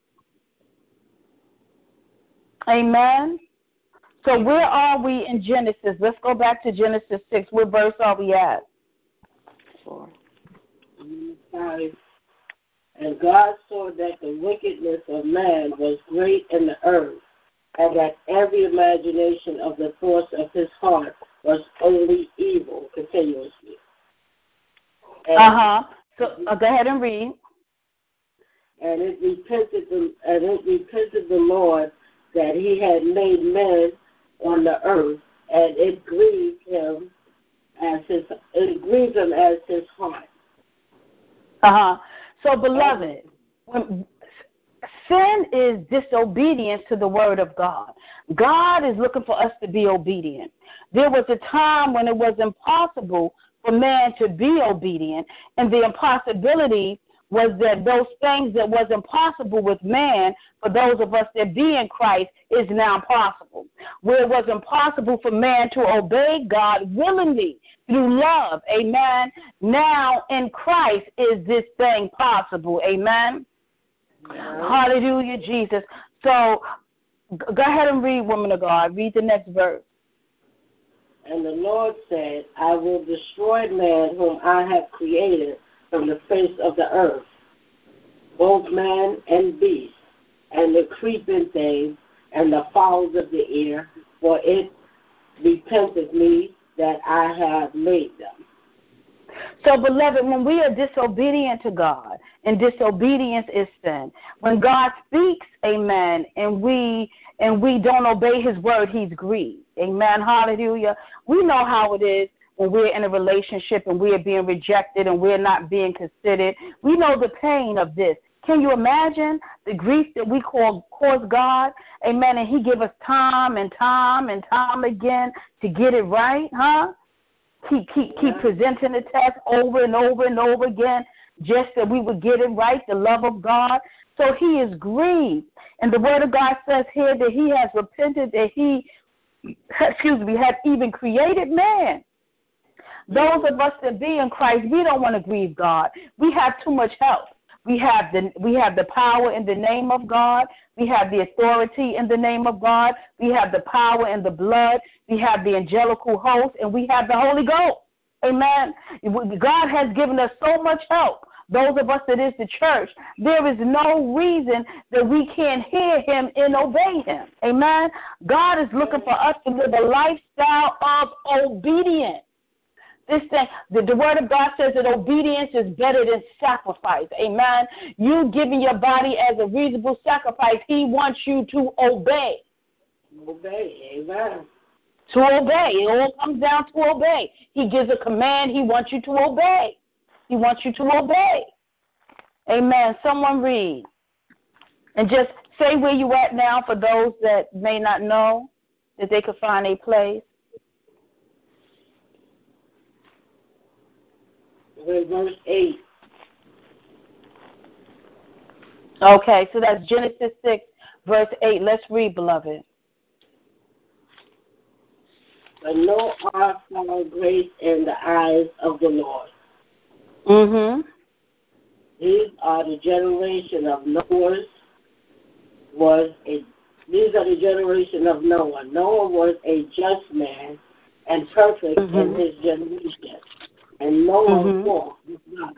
Amen? So where are we in Genesis? Let's go back to Genesis six. What verse are we at? Four. Five. And God saw that the wickedness of man was great in the earth, and that every imagination of the thoughts of his heart was only evil continuously. Uh huh. So uh, go ahead and read. And it repented the and it repented the Lord that he had made man on the earth, and it grieved him as his it grieved him as his heart. Uh-huh. So, beloved, when sin is disobedience to the word of God. God is looking for us to be obedient. There was a time when it was impossible for man to be obedient, and the impossibility was that those things that was impossible with man, for those of us that be in Christ, is now possible. Where it was impossible for man to obey God willingly through love, amen, now in Christ is this thing possible, amen. Yeah. Hallelujah, Jesus. So go ahead and read, woman of God. Read the next verse. And the Lord said, I will destroy man whom I have created from the face of the earth, both man and beast, and the creeping thing, and the fowls of the air, for it repenteth me that I have made them. So, beloved, when we are disobedient to God, and disobedience is sin, when God speaks, amen, and we and we don't obey his word, he's grieved. Amen, hallelujah. We know how it is when we're in a relationship and we're being rejected and we're not being considered. We know the pain of this. Can you imagine the grief that we call, cause God? Amen. And he give us time and time and time again to get it right, huh? Keep, keep, keep presenting the test over and over and over again just that we would get it right, the love of God. So he is grieved. And the word of God says here that he has repented, that he, excuse me, has even created man. Those of us that be in Christ, we don't want to grieve God. We have too much help. We have the we have the power in the name of God. We have the authority in the name of God. We have the power in the blood. We have the angelical host, and we have the Holy Ghost. Amen. God has given us so much help. Those of us that is the church, there is no reason that we can't hear him and obey him. Amen. God is looking for us to live a lifestyle of obedience. This thing, the, the word of God says that obedience is better than sacrifice. Amen. You giving your body as a reasonable sacrifice, he wants you to obey. Obey. Amen. To obey. It all comes down to obey. He gives a command. He wants you to obey. He wants you to obey. Amen. Someone read. And just say where you're at now for those that may not know, that they could find a place. Verse eight. Okay, so that's Genesis six, verse eight. Let's read, beloved. But Noah found grace in the eyes of the Lord. Mm-hmm. These are the generation of Noah's was a these are the generation of Noah. Noah was a just man and perfect mm-hmm. in his generation. And Noah mm-hmm. walked with God.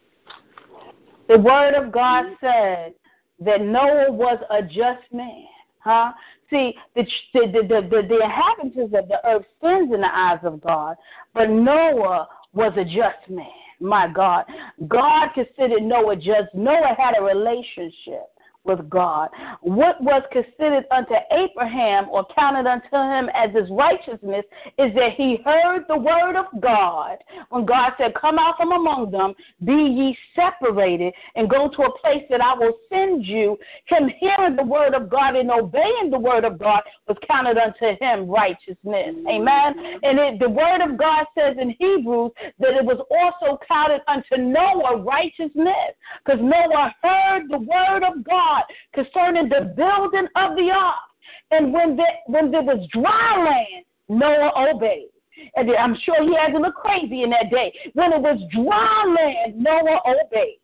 The word of God mm-hmm. said that Noah was a just man. Huh? See, the, the, the, the, the inhabitants of the earth sins in the eyes of God, but Noah was a just man. My God. God considered Noah just. Noah had a relationship with God. What was considered unto Abraham or counted unto him as his righteousness is that he heard the word of God when God said, come out from among them, be ye separated, and go to a place that I will send you. Him hearing the word of God and obeying the word of God was counted unto him righteousness. Amen. And it, the word of God says in Hebrews that it was also counted unto Noah righteousness, because Noah heard the word of God concerning the building of the ark. And when there, when there was dry land, Noah obeyed. And I'm sure he had to look crazy in that day. When it was dry land, Noah obeyed.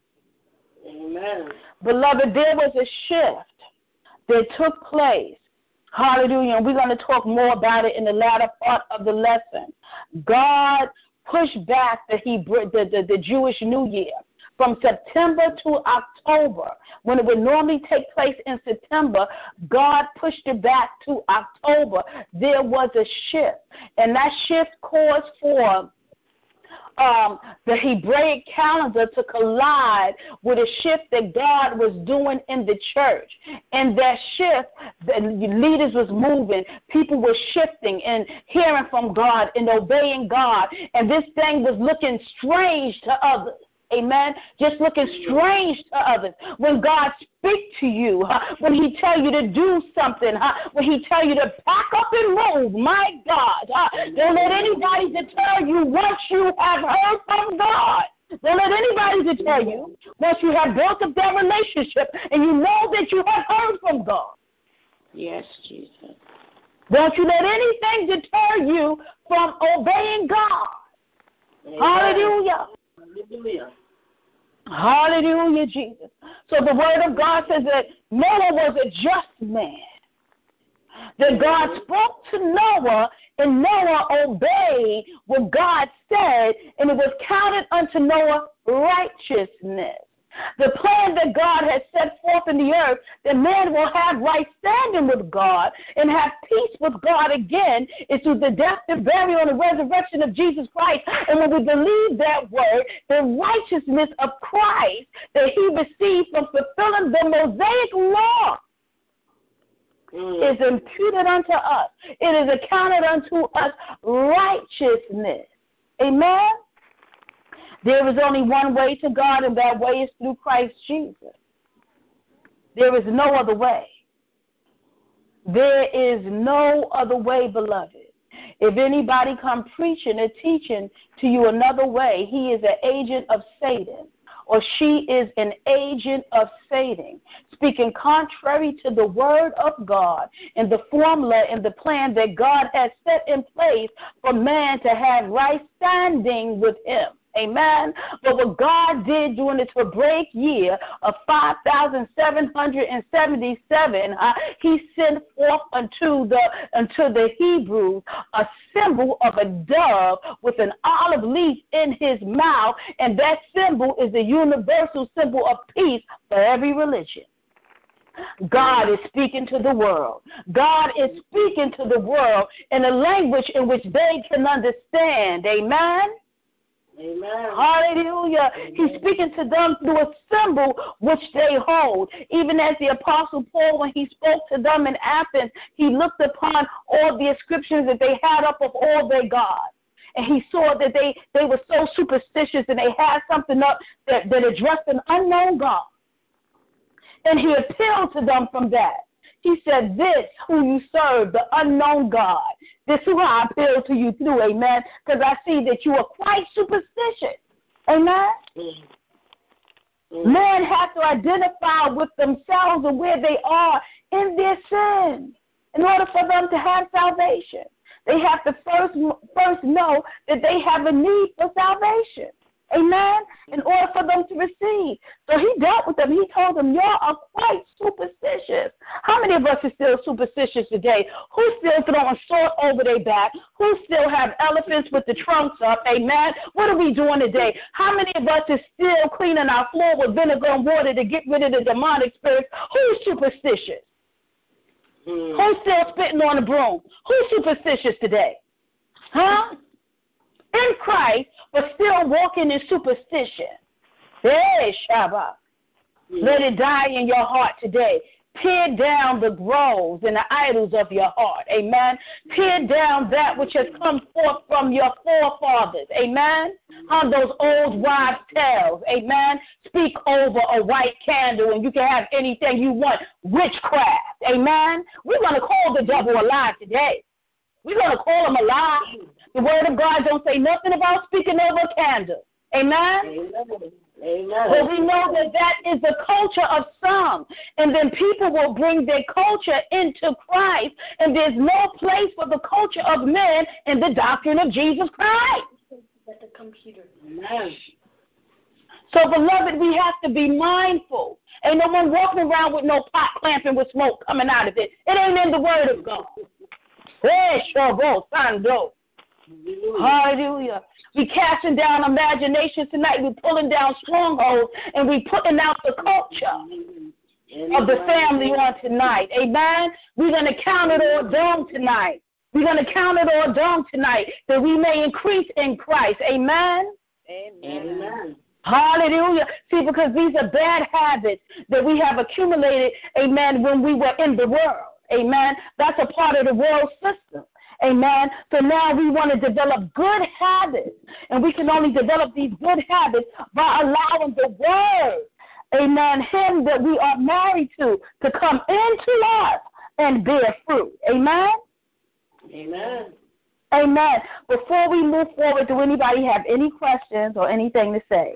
Amen. Beloved, there was a shift that took place. Hallelujah. And we're going to talk more about it in the latter part of the lesson. God pushed back the Hebrew, the, the, the Jewish New Year from September to October. When it would normally take place in September, God pushed it back to October. There was a shift, and that shift caused for um, the Hebraic calendar to collide with a shift that God was doing in the church. And that shift, the leaders was moving, people were shifting and hearing from God and obeying God, and this thing was looking strange to others. Amen. Just looking strange to others. When God speaks to you, huh? When he tell you to do something, huh? When he tell you to pack up and move, my God, huh? Don't let anybody deter you once you have heard from God. Don't let anybody deter you once you have built up that relationship and you know that you have heard from God. Yes, Jesus. Don't you let anything deter you from obeying God. Amen. Hallelujah. Hallelujah. Hallelujah, Jesus. So the word of God says that Noah was a just man. That God spoke to Noah, and Noah obeyed what God said, and it was counted unto Noah righteousness. The plan that God has set forth in the earth, that man will have right standing with God and have peace with God again, is through the death, the burial, and the resurrection of Jesus Christ. And when we believe that word, the righteousness of Christ that he received from fulfilling the Mosaic law mm. is imputed unto us. It is accounted unto us righteousness. Amen? There is only one way to God, and that way is through Christ Jesus. There is no other way. There is no other way, beloved. If anybody come preaching or teaching to you another way, he is an agent of Satan, or she is an agent of Satan, speaking contrary to the word of God and the formula and the plan that God has set in place for man to have right standing with him. Amen. But what God did during this Hebraic year of five thousand seven hundred seventy-seven, uh, he sent forth unto the unto the Hebrews a symbol of a dove with an olive leaf in his mouth, and that symbol is the universal symbol of peace for every religion. God is speaking to the world. God is speaking to the world in a language in which they can understand. Amen. Amen. Hallelujah. Amen. He's speaking to them through a symbol which they hold. Even as the Apostle Paul, when he spoke to them in Athens, he looked upon all the inscriptions that they had up of all their gods. And he saw that they, they were so superstitious and they had something up that, that addressed an unknown God. And he appealed to them from that. He said, this who you serve, the unknown God, this is who I appeal to you through, amen, because I see that you are quite superstitious, amen? Mm-hmm. Men have to identify with themselves and where they are in their sin in order for them to have salvation. They have to first, first know that they have a need for salvation. Amen? In order for them to receive. So he dealt with them. He told them, y'all are quite superstitious. How many of us are still superstitious today? Who's still throwing salt over their back? Who still have elephants with the trunks up? Amen? What are we doing today? How many of us is still cleaning our floor with vinegar and water to get rid of the demonic spirits? Who's superstitious? Mm. Who's still spitting on the broom? Who's superstitious today? Huh? In Christ, but still walking in superstition. Hey, Shabbat. Yeah. Let it die in your heart today. Tear down the groves and the idols of your heart. Amen. Tear down that which has come forth from your forefathers. Amen. On those old wives' tales. Amen. Speak over a white candle and you can have anything you want. Witchcraft. Amen. We're going to call the devil a lie today. We're going to call him a lie. The word of God don't say nothing about speaking over a candle. Amen? Amen. Amen. But we know that that is the culture of some. And then people will bring their culture into Christ. And there's no place for the culture of men in the doctrine of Jesus Christ. The computer. Amen. So, beloved, we have to be mindful. Ain't no one walking around with no pot clamping with smoke coming out of it. It ain't in the word of God. Hallelujah. We casting down imaginations tonight. We're pulling down strongholds and we putting out the culture of the family on tonight. Amen. We're going to count it all down tonight. We're going to count it all down tonight that we may increase in Christ. Amen. Amen. Amen. Hallelujah. See, because these are bad habits that we have accumulated, amen, when we were in the world. Amen. That's a part of the world system. Amen. So now we want to develop good habits. And we can only develop these good habits by allowing the word, amen, him that we are married to, to come into us and bear fruit. Amen. Amen. Amen. Before we move forward, do anybody have any questions or anything to say?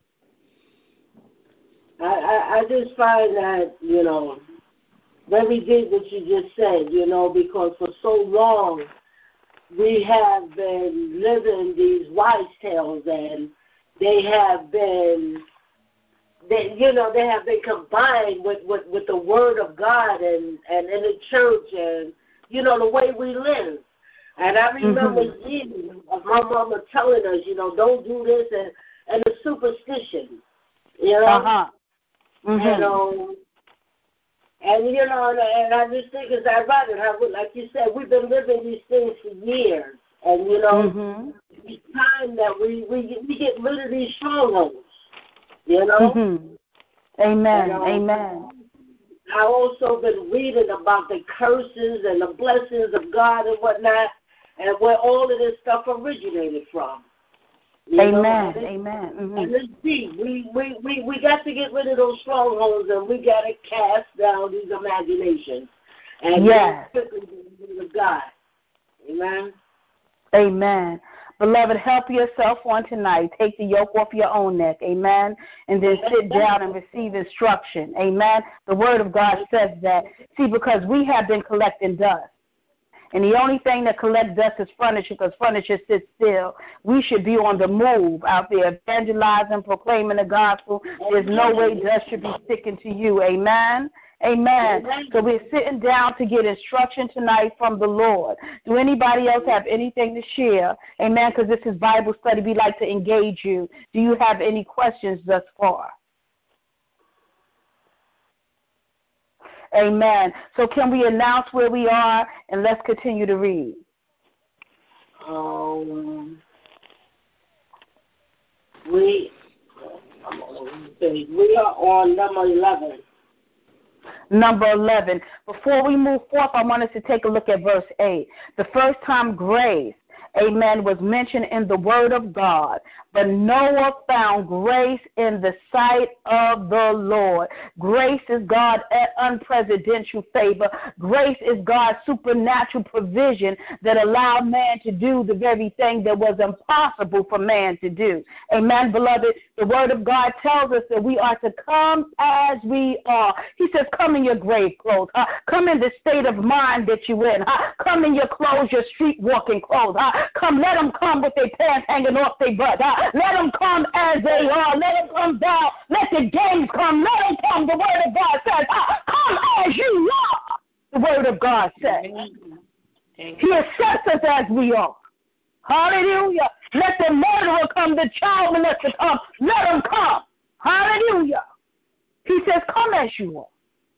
I, I, I just find that, you know, very good what you just said, you know, because for so long we have been living these wives' tales and they have been, they, you know, they have been combined with, with, with the Word of God and, and in the church and, you know, the way we live. And I remember mm-hmm. of my mama telling us, you know, don't do this and, and the superstition, you know. Uh-huh. Mm-hmm. And, um, And, you know, and, and I just think it's ironic how, like you said, we've been living these things for years. And, you know, mm-hmm. it's time that we, we, we get rid of these strongholds, you know. Mm-hmm. Amen, you know? Amen. I've also been reading about the curses and the blessings of God and whatnot and where all of this stuff originated from. You Amen. know, and Amen. Mm-hmm. And it's deep. We, we, we, we got to get rid of those strongholds, and we got to cast down these imaginations. And yes. With God. Amen. Amen. Beloved, help yourself on tonight. Take the yoke off your own neck. Amen. And then sit down and receive instruction. Amen. The Word of God says that. See, because we have been collecting dust. And the only thing that collects dust is furniture, because furniture sits still. We should be on the move out there, evangelizing, proclaiming the gospel. There's no way dust should be sticking to you. Amen. Amen. So we're sitting down to get instruction tonight from the Lord. Do anybody else have anything to share? Amen, because this is Bible study. We like to engage you. Do you have any questions thus far? Amen. So can we announce where we are, and let's continue to read. Um, we, we are on number eleven. Number eleven. Before we move forth, I want us to take a look at verse eight. The first time grace, amen, was mentioned in the Word of God. But Noah found grace in the sight of the Lord. Grace is God's unprecedented favor. Grace is God's supernatural provision that allowed man to do the very thing that was impossible for man to do. Amen, beloved. The Word of God tells us that we are to come as we are. He says, come in your grave clothes. Uh, come in the state of mind that you're in. Uh, come in your clothes, your street walking clothes. Uh, come, let them come with their pants hanging off their butt. Uh, let them come as they are. Let them come down. Let the gangs come. Let them come. The Word of God says, uh, come as you are. The Word of God says. He accepts us as we are. Hallelujah. Let the murderer come, the child molester come. Let them come. Hallelujah. He says, come as you are.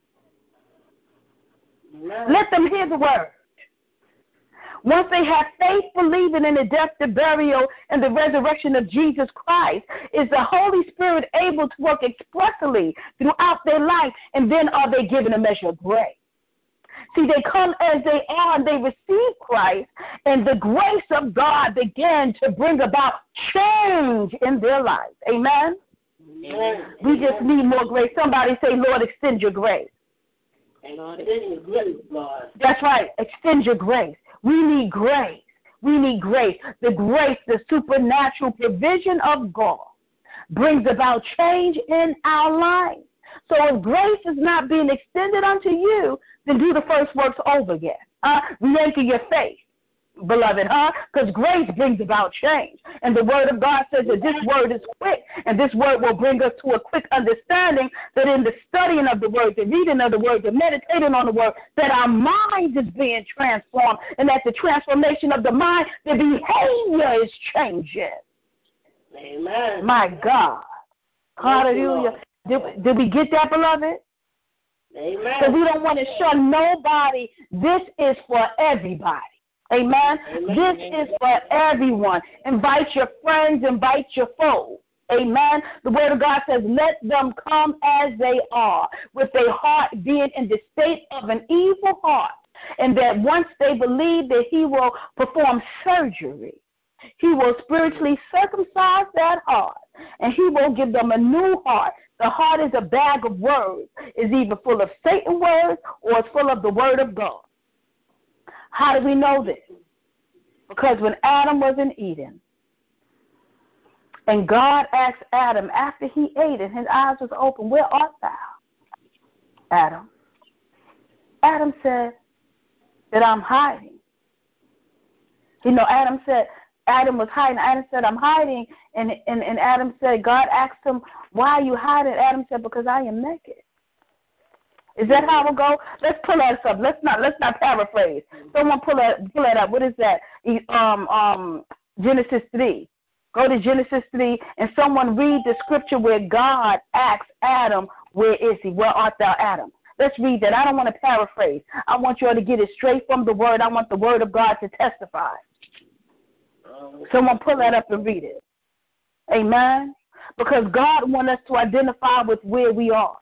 Amen. Let them hear the word. Once they have faith, believing in the death, the burial, and the resurrection of Jesus Christ, is the Holy Spirit able to work expressly throughout their life, and then are they given a measure of grace? See, they come as they are, and they receive Christ, and the grace of God began to bring about change in their life. Amen? Amen. We just need more grace. Somebody say, Lord, extend your grace. Lord, extend your grace, Lord. That's right. Extend your grace. We need grace. We need grace. The grace, the supernatural provision of God brings about change in our lives. So if grace is not being extended unto you, then do the first works over again. Uh, re-anchor your faith, beloved, huh? Because grace brings about change. And the Word of God says that this Word is quick, and this Word will bring us to a quick understanding that in the studying of the Word, the reading of the Word, the meditating on the Word, that our mind is being transformed, and that the transformation of the mind, the behavior is changing. Amen. My God. Hallelujah. Did, did we get that, beloved? Amen. So we don't want to shun nobody. This is for everybody. Amen? Amen. This Amen. Is for everyone. Invite your friends, invite your foes. Amen. The Word of God says, let them come as they are, with their heart being in the state of an evil heart. And that once they believe that He will perform surgery, He will spiritually circumcise that heart, and He will give them a new heart. The heart is a bag of words. It's either full of Satan words or it's full of the Word of God. How do we know this? Because when Adam was in Eden, and God asked Adam after he ate and his eyes was open, where art thou, Adam? Adam said that I'm hiding. You know, Adam said, Adam was hiding. Adam said, I'm hiding. And, and, and Adam said, God asked him, why are you hiding? Adam said, because I am naked. Is that how it go? Let's pull that up. Let's not let's not paraphrase. Someone pull that pull that up. What is that? Um um Genesis three. Go to Genesis three and someone read the scripture where God asks Adam, where is he? Where art thou, Adam? Let's read that. I don't want to paraphrase. I want you all to get it straight from the Word. I want the Word of God to testify. Someone pull that up and read it. Amen? Because God wants us to identify with where we are.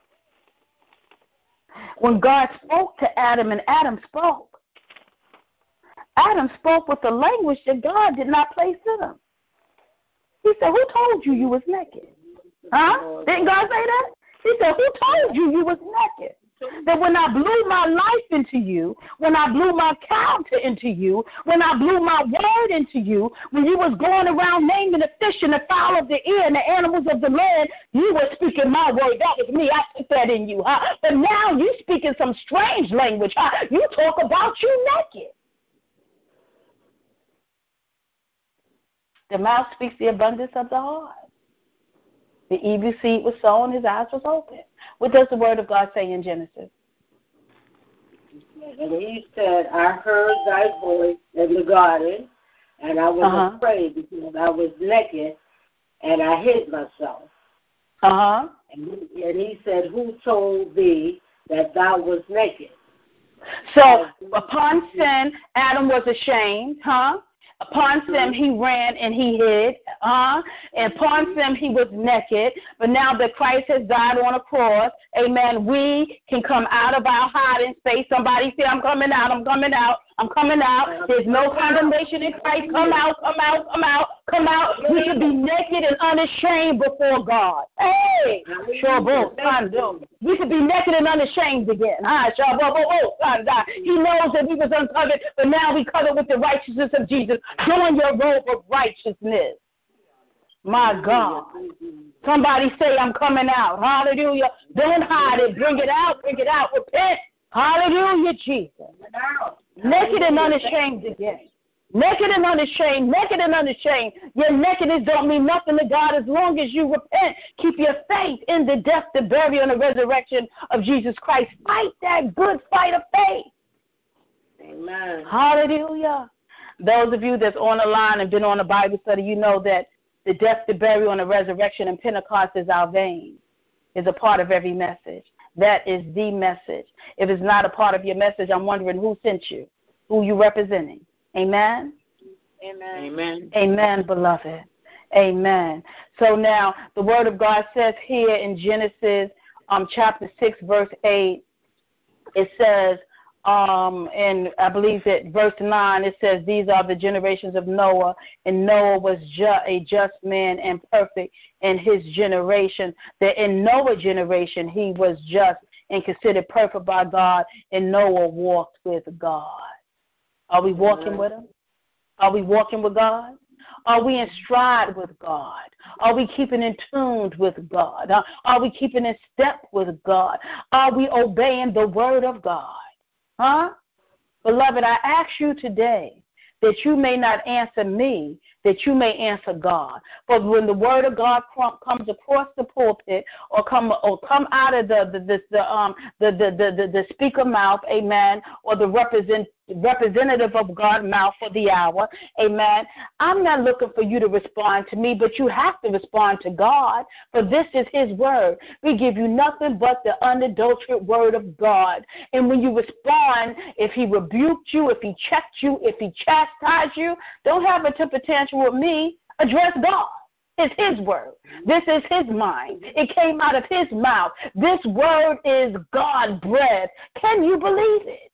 When God spoke to Adam and Adam spoke, Adam spoke with the language that God did not place in him. He said, who told you you was naked? Huh? Didn't God say that? He said, who told you you was naked? That when I blew my life into you, when I blew my character into you, when I blew my word into you, when you was going around naming the fish and the fowl of the air and the animals of the land, you were speaking my word. That was me. I put that in you. Huh? But now you speaking some strange language. Huh? You talk about you naked. The mouth speaks the abundance of the heart. The evil seed was sown, his eyes was open. What does the word of God say in Genesis? And he said, I heard thy voice in the garden, and I was uh-huh. afraid because I was naked, and I hid myself. Uh-huh. And he, and he said, who told thee that thou was naked? So upon sin, Adam was ashamed, huh? Upon sin, he ran and he hid. Uh, and upon sin, he was naked. But now that Christ has died on a cross, amen, we can come out of our hiding space. Somebody say, I'm coming out, I'm coming out, I'm coming out. There's no condemnation in Christ. Come out, come out, come out, come out. We should be naked and unashamed before God. Hey, sure, we should be naked and unashamed again. He knows that we was uncovered, but now we covered with the righteousness of Jesus. Doing your robe of righteousness. My God. Somebody say, I'm coming out. Hallelujah. Don't hide it. Bring it out. Bring it out. Repent. Hallelujah, Jesus. Naked and unashamed again. Naked and unashamed. Naked and unashamed. Your nakedness don't mean nothing to God as long as you repent. Keep your faith in the death, the burial, and the resurrection of Jesus Christ. Fight that good fight of faith. Amen. Hallelujah. Those of you that's on the line and been on a Bible study, you know that the death, the burial, and the resurrection in Pentecost is our vein, is a part of every message. That is the message. If it's not a part of your message, I'm wondering who sent you, who you representing. Amen? Amen. Amen. Amen, beloved. Amen. So now the word of God says here in Genesis um, chapter six, verse eight, it says, Um, and I believe that verse nine, it says, these are the generations of Noah, and Noah was ju- a just man and perfect in his generation. That in Noah's generation, he was just and considered perfect by God, and Noah walked with God. Are we walking with him? Are we walking with God? Are we in stride with God? Are we keeping in tune with God? Are we keeping in step with God? Are we obeying the word of God? Huh? Beloved, I ask you today that you may not answer me, that you may answer God. But when the word of God comes across the pulpit or come or come out of the the the, the um the the, the the the speaker mouth, amen, or the represent representative of God's mouth for the hour, amen, I'm not looking for you to respond to me, but you have to respond to God, for this is his word. We give you nothing but the unadulterated word of God. And when you respond, if he rebuked you, if he checked you, if he chastised you, don't have a temper tantrum with me. Address God. It's his word. This is his mind. It came out of his mouth. This word is God breath. Can you believe it?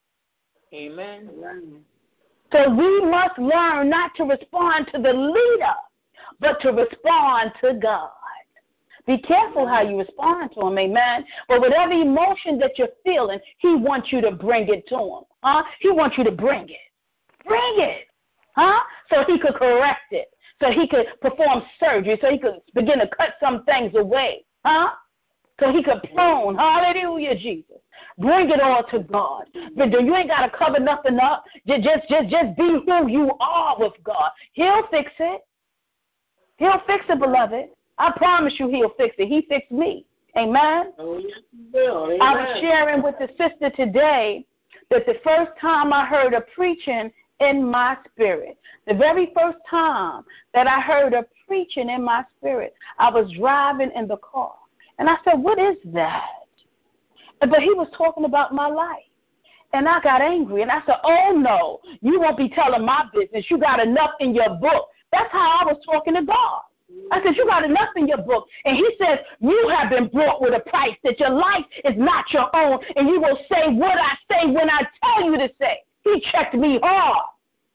Amen. So we must learn not to respond to the leader, but to respond to God. Be careful how you respond to him, amen? But whatever emotion that you're feeling, he wants you to bring it to him. Huh? He wants you to bring it. Bring it. Huh? So he could correct it. So he could perform surgery. So he could begin to cut some things away. Huh? So he could prune. Hallelujah, Jesus. Bring it all to God. But you ain't got to cover nothing up. Just, just, just, just be who you are with God. He'll fix it. He'll fix it, beloved. I promise you he'll fix it. He fixed me. Amen? Oh, yes, he will. Amen. I was sharing with the sister today that the first time I heard a preaching in my spirit, the very first time that I heard a preaching in my spirit, I was driving in the car. And I said, what is that? But he was talking about my life. And I got angry. And I said, oh, no, you won't be telling my business. You got enough in your book. That's how I was talking to God. I said, you got enough in your book. And he says, you have been bought with a price, that your life is not your own, and you will say what I say when I tell you to say. He checked me hard.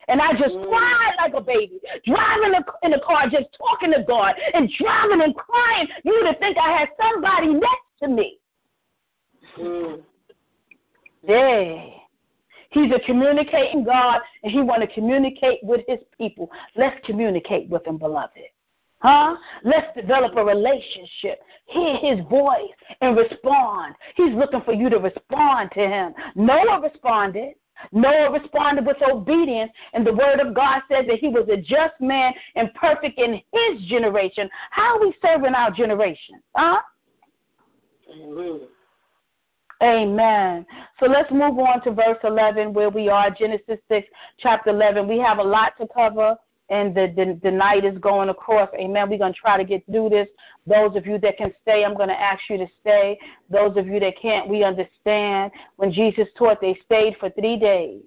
And I just mm. cried like a baby, driving in the car, just talking to God and driving and crying. You would think I had somebody next to me. Mm. Yeah. He's a communicating God, and he want to communicate with his people. Let's communicate with him, beloved. Huh? Let's develop a relationship. Hear his voice and respond. He's looking for you to respond to him. Noah responded. Noah responded with obedience, and the word of God says that he was a just man and perfect in his generation. How are we serving our generation? Huh? Mm-hmm. Amen. So let's move on to verse eleven, where we are, Genesis six, chapter eleven. We have a lot to cover, and the, the, the night is going across. Amen. We're going to try to get through this. Those of you that can stay, I'm going to ask you to stay. Those of you that can't, we understand. When Jesus taught, they stayed for three days.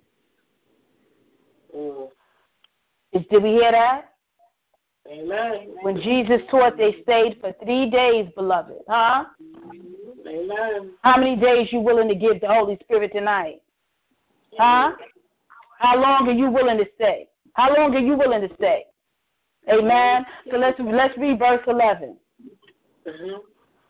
Mm. Is, did we hear that? Amen. When Jesus taught, they stayed for three days, beloved. Huh? Amen. How many days you willing to give the Holy Spirit tonight? Huh? How long are you willing to stay? How long are you willing to stay? Amen. So let's let's read verse eleven. Mm-hmm.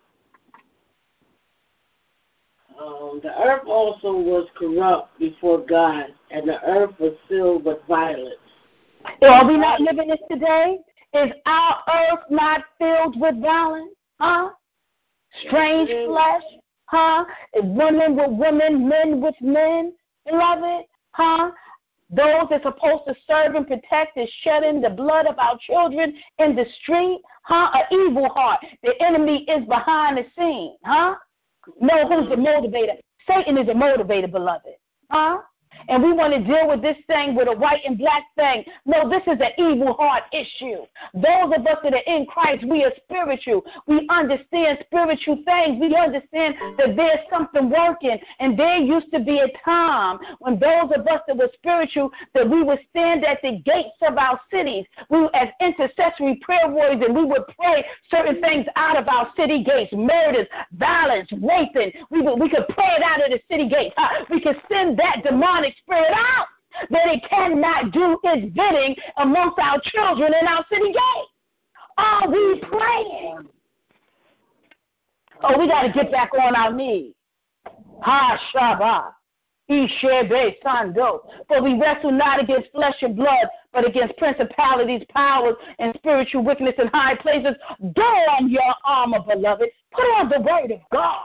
Um, the earth also was corrupt before God, and the earth was filled with violence. Are we not living this today? Is our earth not filled with violence? Huh? Strange flesh? Huh? Women with women, men with men, beloved? Huh? Those that's supposed to serve and protect is shedding the blood of our children in the street. Huh? An evil heart. The enemy is behind the scene. Huh? Know who's the motivator. Satan is a motivator, beloved. Huh? And we want to deal with this thing with a white and black thing. No, this is an evil heart issue. Those of us that are in Christ, we are spiritual. We understand spiritual things. We understand that there's something working. And there used to be a time when those of us that were spiritual, that we would stand at the gates of our cities. We as intercessory prayer warriors, and we would pray certain things out of our city gates, murders, violence, raping. We, would, we could pray it out of the city gates. Uh, we could send that demonic spirit out, that it cannot do its bidding amongst our children in our city gate. Are we praying? Oh, we got to get back on our knees. Ha Shabbat. Ishebe Sando. For we wrestle not against flesh and blood, but against principalities, powers, and spiritual wickedness in high places. Don your armor, beloved. Put on the word of God.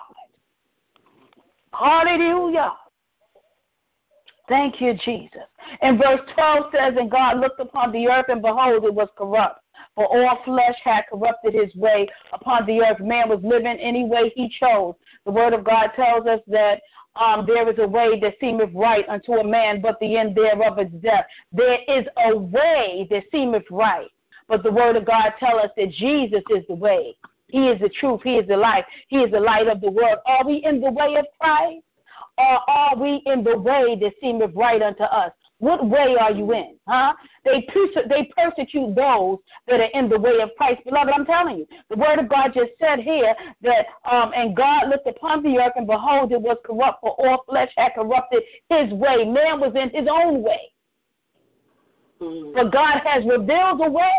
Hallelujah. Thank you, Jesus. And verse twelve says, and God looked upon the earth, and behold, it was corrupt. For all flesh had corrupted his way upon the earth. Man was living any way he chose. The word of God tells us that um, there is a way that seemeth right unto a man, but the end thereof is death. There is a way that seemeth right. But the word of God tells us that Jesus is the way. He is the truth. He is the life. He is the light of the world. Are we in the way of Christ? Or are we in the way that seemeth right unto us? What way are you in? Huh? They perse- they persecute those that are in the way of Christ. Beloved, I'm telling you, the word of God just said here that, um, and God looked upon the earth, and behold, it was corrupt, for all flesh had corrupted his way. Man was in his own way. Mm. But God has revealed a way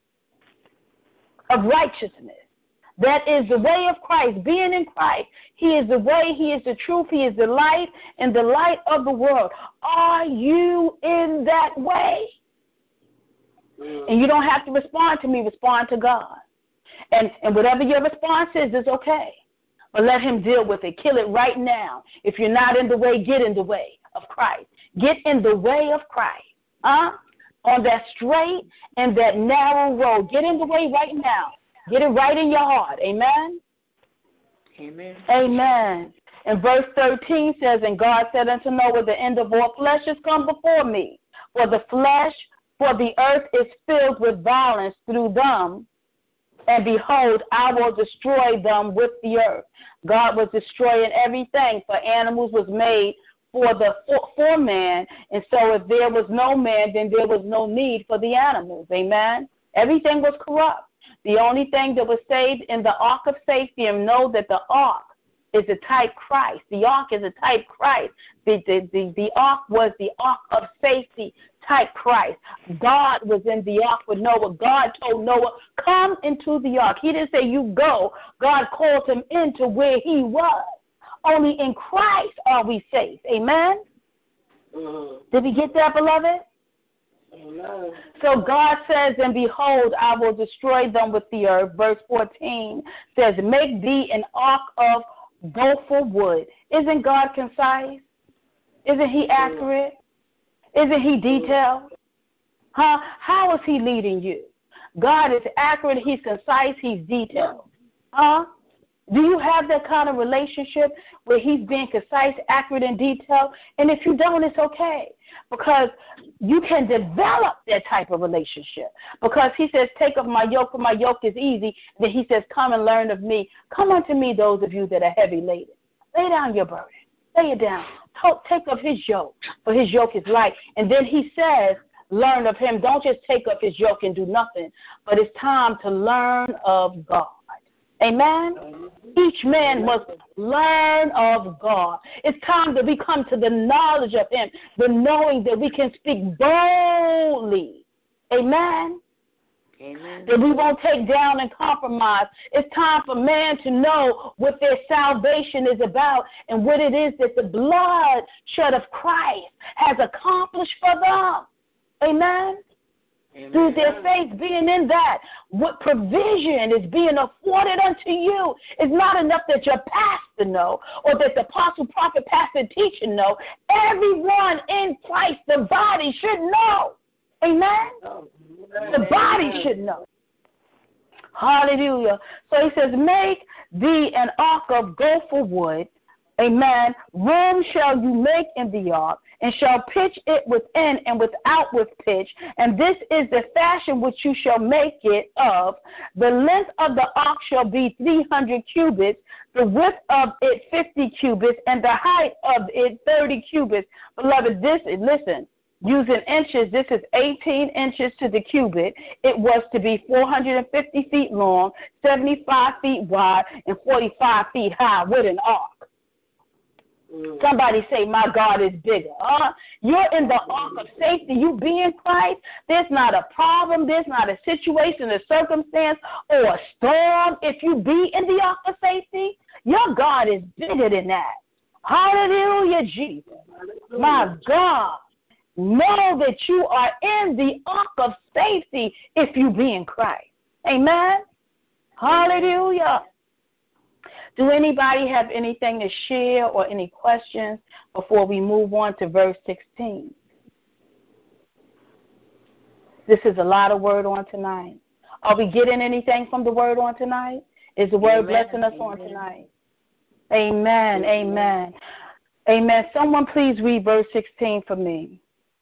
of righteousness. That is the way of Christ, being in Christ. He is the way, he is the truth, he is the light, and the light of the world. Are you in that way? Mm. And you don't have to respond to me, respond to God. And, and whatever your response is, is okay. But let him deal with it. Kill it right now. If you're not in the way, get in the way of Christ. Get in the way of Christ. Huh? On that straight and that narrow road. Get in the way right now. Get it right in your heart. Amen? Amen. Amen. And verse thirteen says, and God said unto Noah, the end of all flesh is come before me. For the flesh, for the earth is filled with violence through them. And behold, I will destroy them with the earth. God was destroying everything, for animals was made for the for, for man. And so if there was no man, then there was no need for the animals. Amen? Everything was corrupt. The only thing that was saved in the ark of safety, and know that the ark is a type Christ. The ark is a type Christ. The, the, the, the ark was the ark of safety, type Christ. God was in the ark with Noah. God told Noah, come into the ark. He didn't say you go. God called him into where he was. Only in Christ are we safe. Amen? Mm-hmm. Did we get that, beloved? Amen. So God says, and behold, I will destroy them with the earth. Verse fourteen says, make thee an ark of gopher wood. Isn't God concise? Isn't he accurate? Isn't he detailed? Huh? How is he leading you? God is accurate, he's concise, he's detailed. Huh? Do you have that kind of relationship where he's being concise, accurate, and detailed? And if you don't, it's okay, because you can develop that type of relationship. Because he says, take up my yoke, for my yoke is easy. Then he says, come and learn of me. Come unto me, those of you that are heavy laden. Lay down your burden. Lay it down. Take up his yoke, for his yoke is light. And then he says, learn of him. Don't just take up his yoke and do nothing, but it's time to learn of God. Amen? Each man must learn of God. It's time that we come to the knowledge of him, the knowing that we can speak boldly. Amen? Amen. That we won't take down and compromise. It's time for man to know what their salvation is about and what it is that the blood shed of Christ has accomplished for them. Amen? Amen. Through their faith being in that, what provision is being afforded unto you. It's not enough that your pastor know or that the apostle, prophet, pastor, teacher know. Everyone in Christ, the body, should know. Amen? The body should know. Hallelujah. So he says, make thee an ark of gopher wood. Amen. Room shall you make in the ark, and shall pitch it within and without with pitch. And this is the fashion which you shall make it of. The length of the ark shall be three hundred cubits, the width of it fifty cubits, and the height of it thirty cubits. Beloved, this is, listen, using inches, this is eighteen inches to the cubit. It was to be four hundred fifty feet long, seventy-five feet wide, and forty-five feet high with an ark. Somebody say, my God is bigger. Uh, you're in the ark of safety. You be in Christ. There's not a problem. There's not a situation, a circumstance, or a storm. If you be in the ark of safety, your God is bigger than that. Hallelujah, Jesus. My God. Know that you are in the ark of safety if you be in Christ. Amen? Hallelujah. Do anybody have anything to share or any questions before we move on to verse sixteen? This is a lot of word on tonight. Are we getting anything from the word on tonight? Is the word Amen. Blessing us Amen. On tonight? Amen. Amen. Amen. Someone please read verse sixteen for me.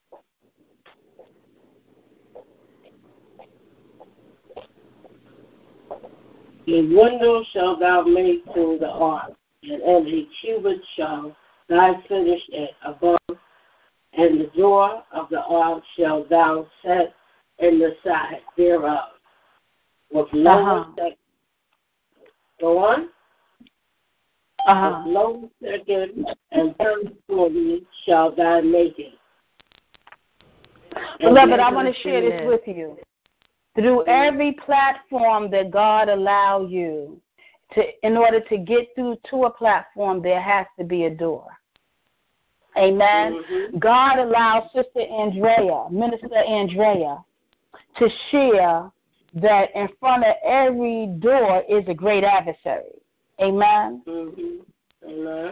A window shalt thou make to the ark, and in a cubit shall thou finish it above, and the door of the ark shalt thou set in the side thereof. With lower uh-huh. second. Go on. Uh-huh. With lower second and third story shalt thou make it. Beloved, I want to share this with you. Through every platform that God allow you to, in order to get through to a platform, there has to be a door. Amen. Mm-hmm. God allows Sister Andrea, Minister Andrea, to share that in front of every door is a great adversary. Amen. Mm-hmm. Amen.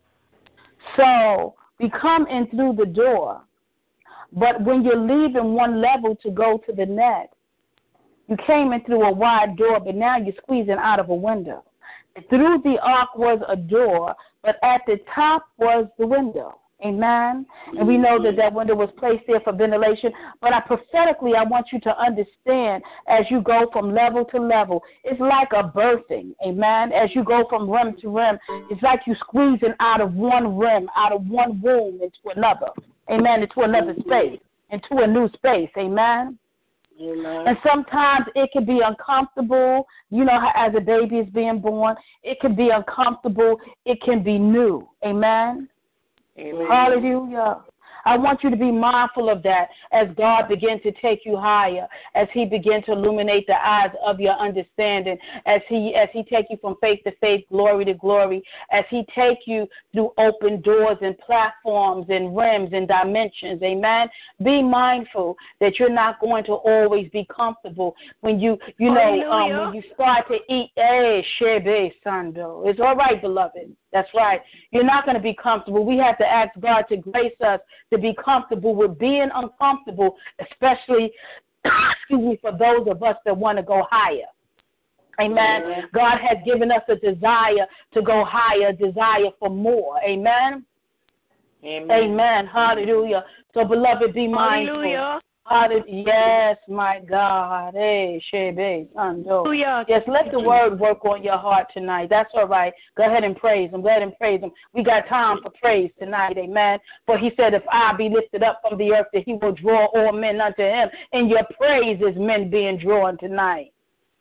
So we come in through the door, but when you're leaving one level to go to the next, you came in through a wide door, but now you're squeezing out of a window. Through the ark was a door, but at the top was the window. Amen? And we know that that window was placed there for ventilation. But I prophetically, I want you to understand as you go from level to level, it's like a birthing. Amen? As you go from rim to rim, it's like you squeezing out of one rim, out of one womb into another. Amen? Into another space, into a new space. Amen? Amen. And sometimes it can be uncomfortable. You know, how as a baby is being born, it can be uncomfortable. It can be new. Amen. Amen. Hallelujah. I want you to be mindful of that as God begins to take you higher, as he begins to illuminate the eyes of your understanding, as he as he take you from faith to faith, glory to glory, as he take you through open doors and platforms and realms and dimensions. Amen. Be mindful that you're not going to always be comfortable when you, you know, um, when you start to eat. Hey, Shebe Sando. It's all right, beloved. That's right. You're not going to be comfortable. We have to ask God to grace us to be comfortable with being uncomfortable, especially, excuse me, for those of us that want to go higher. Amen. Amen. God has given us a desire to go higher, a desire for more. Amen. Amen. Amen. Hallelujah. So, beloved, be mindful. Hallelujah. Hallelujah. Yes, my God. Hey, Shebe, Ando. Yes, let the word work on your heart tonight. That's all right. Go ahead and praise him. Go ahead and praise him. We got time for praise tonight. Amen. For he said, if I be lifted up from the earth, that he will draw all men unto him. And your praise is men being drawn tonight.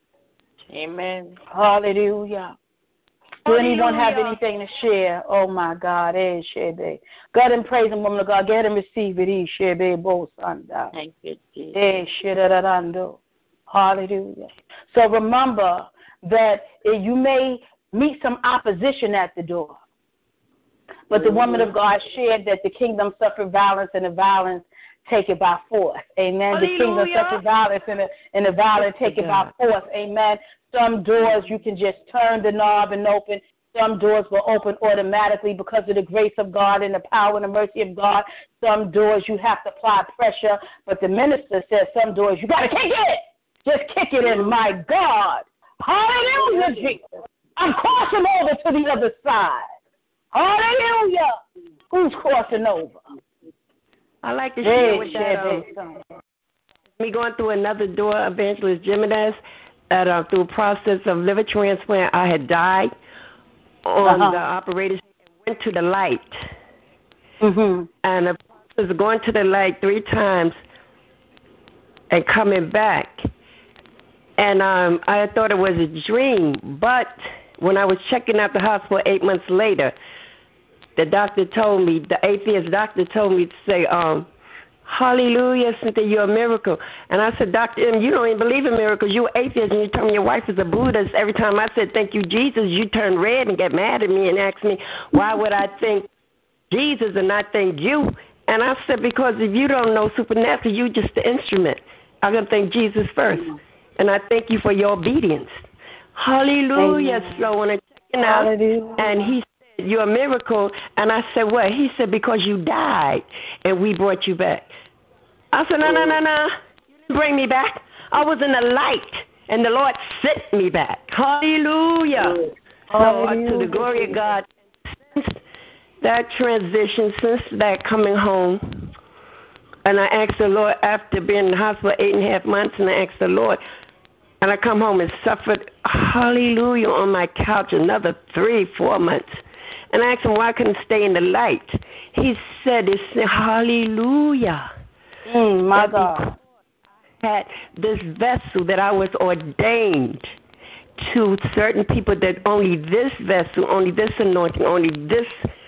Amen. Hallelujah. Do anyone have anything to share? Oh, my God. Eh, Shebe. Go ahead and praise him, woman of God. Go ahead and receive it. Eh, Shebe, Bo Sanda. Thank you, Jesus. Eh, Shedadadando. Hallelujah. So remember that you may meet some opposition at the door. But the woman of God shared that the kingdom suffered violence and the violence take it by force. Amen. Hallelujah. The kingdom suffered violence and the, and the violence take it by force. Amen. Some doors you can just turn the knob and open. Some doors will open automatically because of the grace of God and the power and the mercy of God. Some doors you have to apply pressure. But the minister says some doors you got to kick it. Just kick it in, my God. Hallelujah, Jesus. I'm crossing over to the other side. Hallelujah. Who's crossing over? I like to share with that. Um, me going through another door, Evangelist Jimenez, that uh, through a process of liver transplant, I had died on uh-huh. the operation and went to the light. Mm-hmm. And the process of going to the light three times and coming back. And um, I thought it was a dream, but when I was checking out the hospital eight months later, the doctor told me, the atheist doctor told me to say, um, hallelujah, Cynthia, you're a miracle. And I said, Doctor M, you don't even believe in miracles. You're atheist, and you tell me your wife is a Buddhist. Every time I said, thank you, Jesus, you turn red and get mad at me and ask me, why would I think Jesus and not thank you? And I said, because if you don't know supernatural, you're just the instrument. I'm going to thank Jesus first. And I thank you for your obedience. Hallelujah. Amen. So when I checked out, Hallelujah. and he said, you're a miracle. And I said, what? He said, because you died, and we brought you back. I said, no, no, no, no. You didn't bring me back. I was in the light, and the Lord sent me back. Hallelujah. So uh, to the glory of God, since that transition, since that coming home, and I asked the Lord, after being in the hospital eight and a half months, and I asked the Lord, and I come home and suffered, hallelujah, on my couch another three, four months. And I asked him why I couldn't stay in the light. He said, it's hallelujah. Mm, my God. I had this vessel that I was ordained to certain people that only this vessel, only this anointing, only this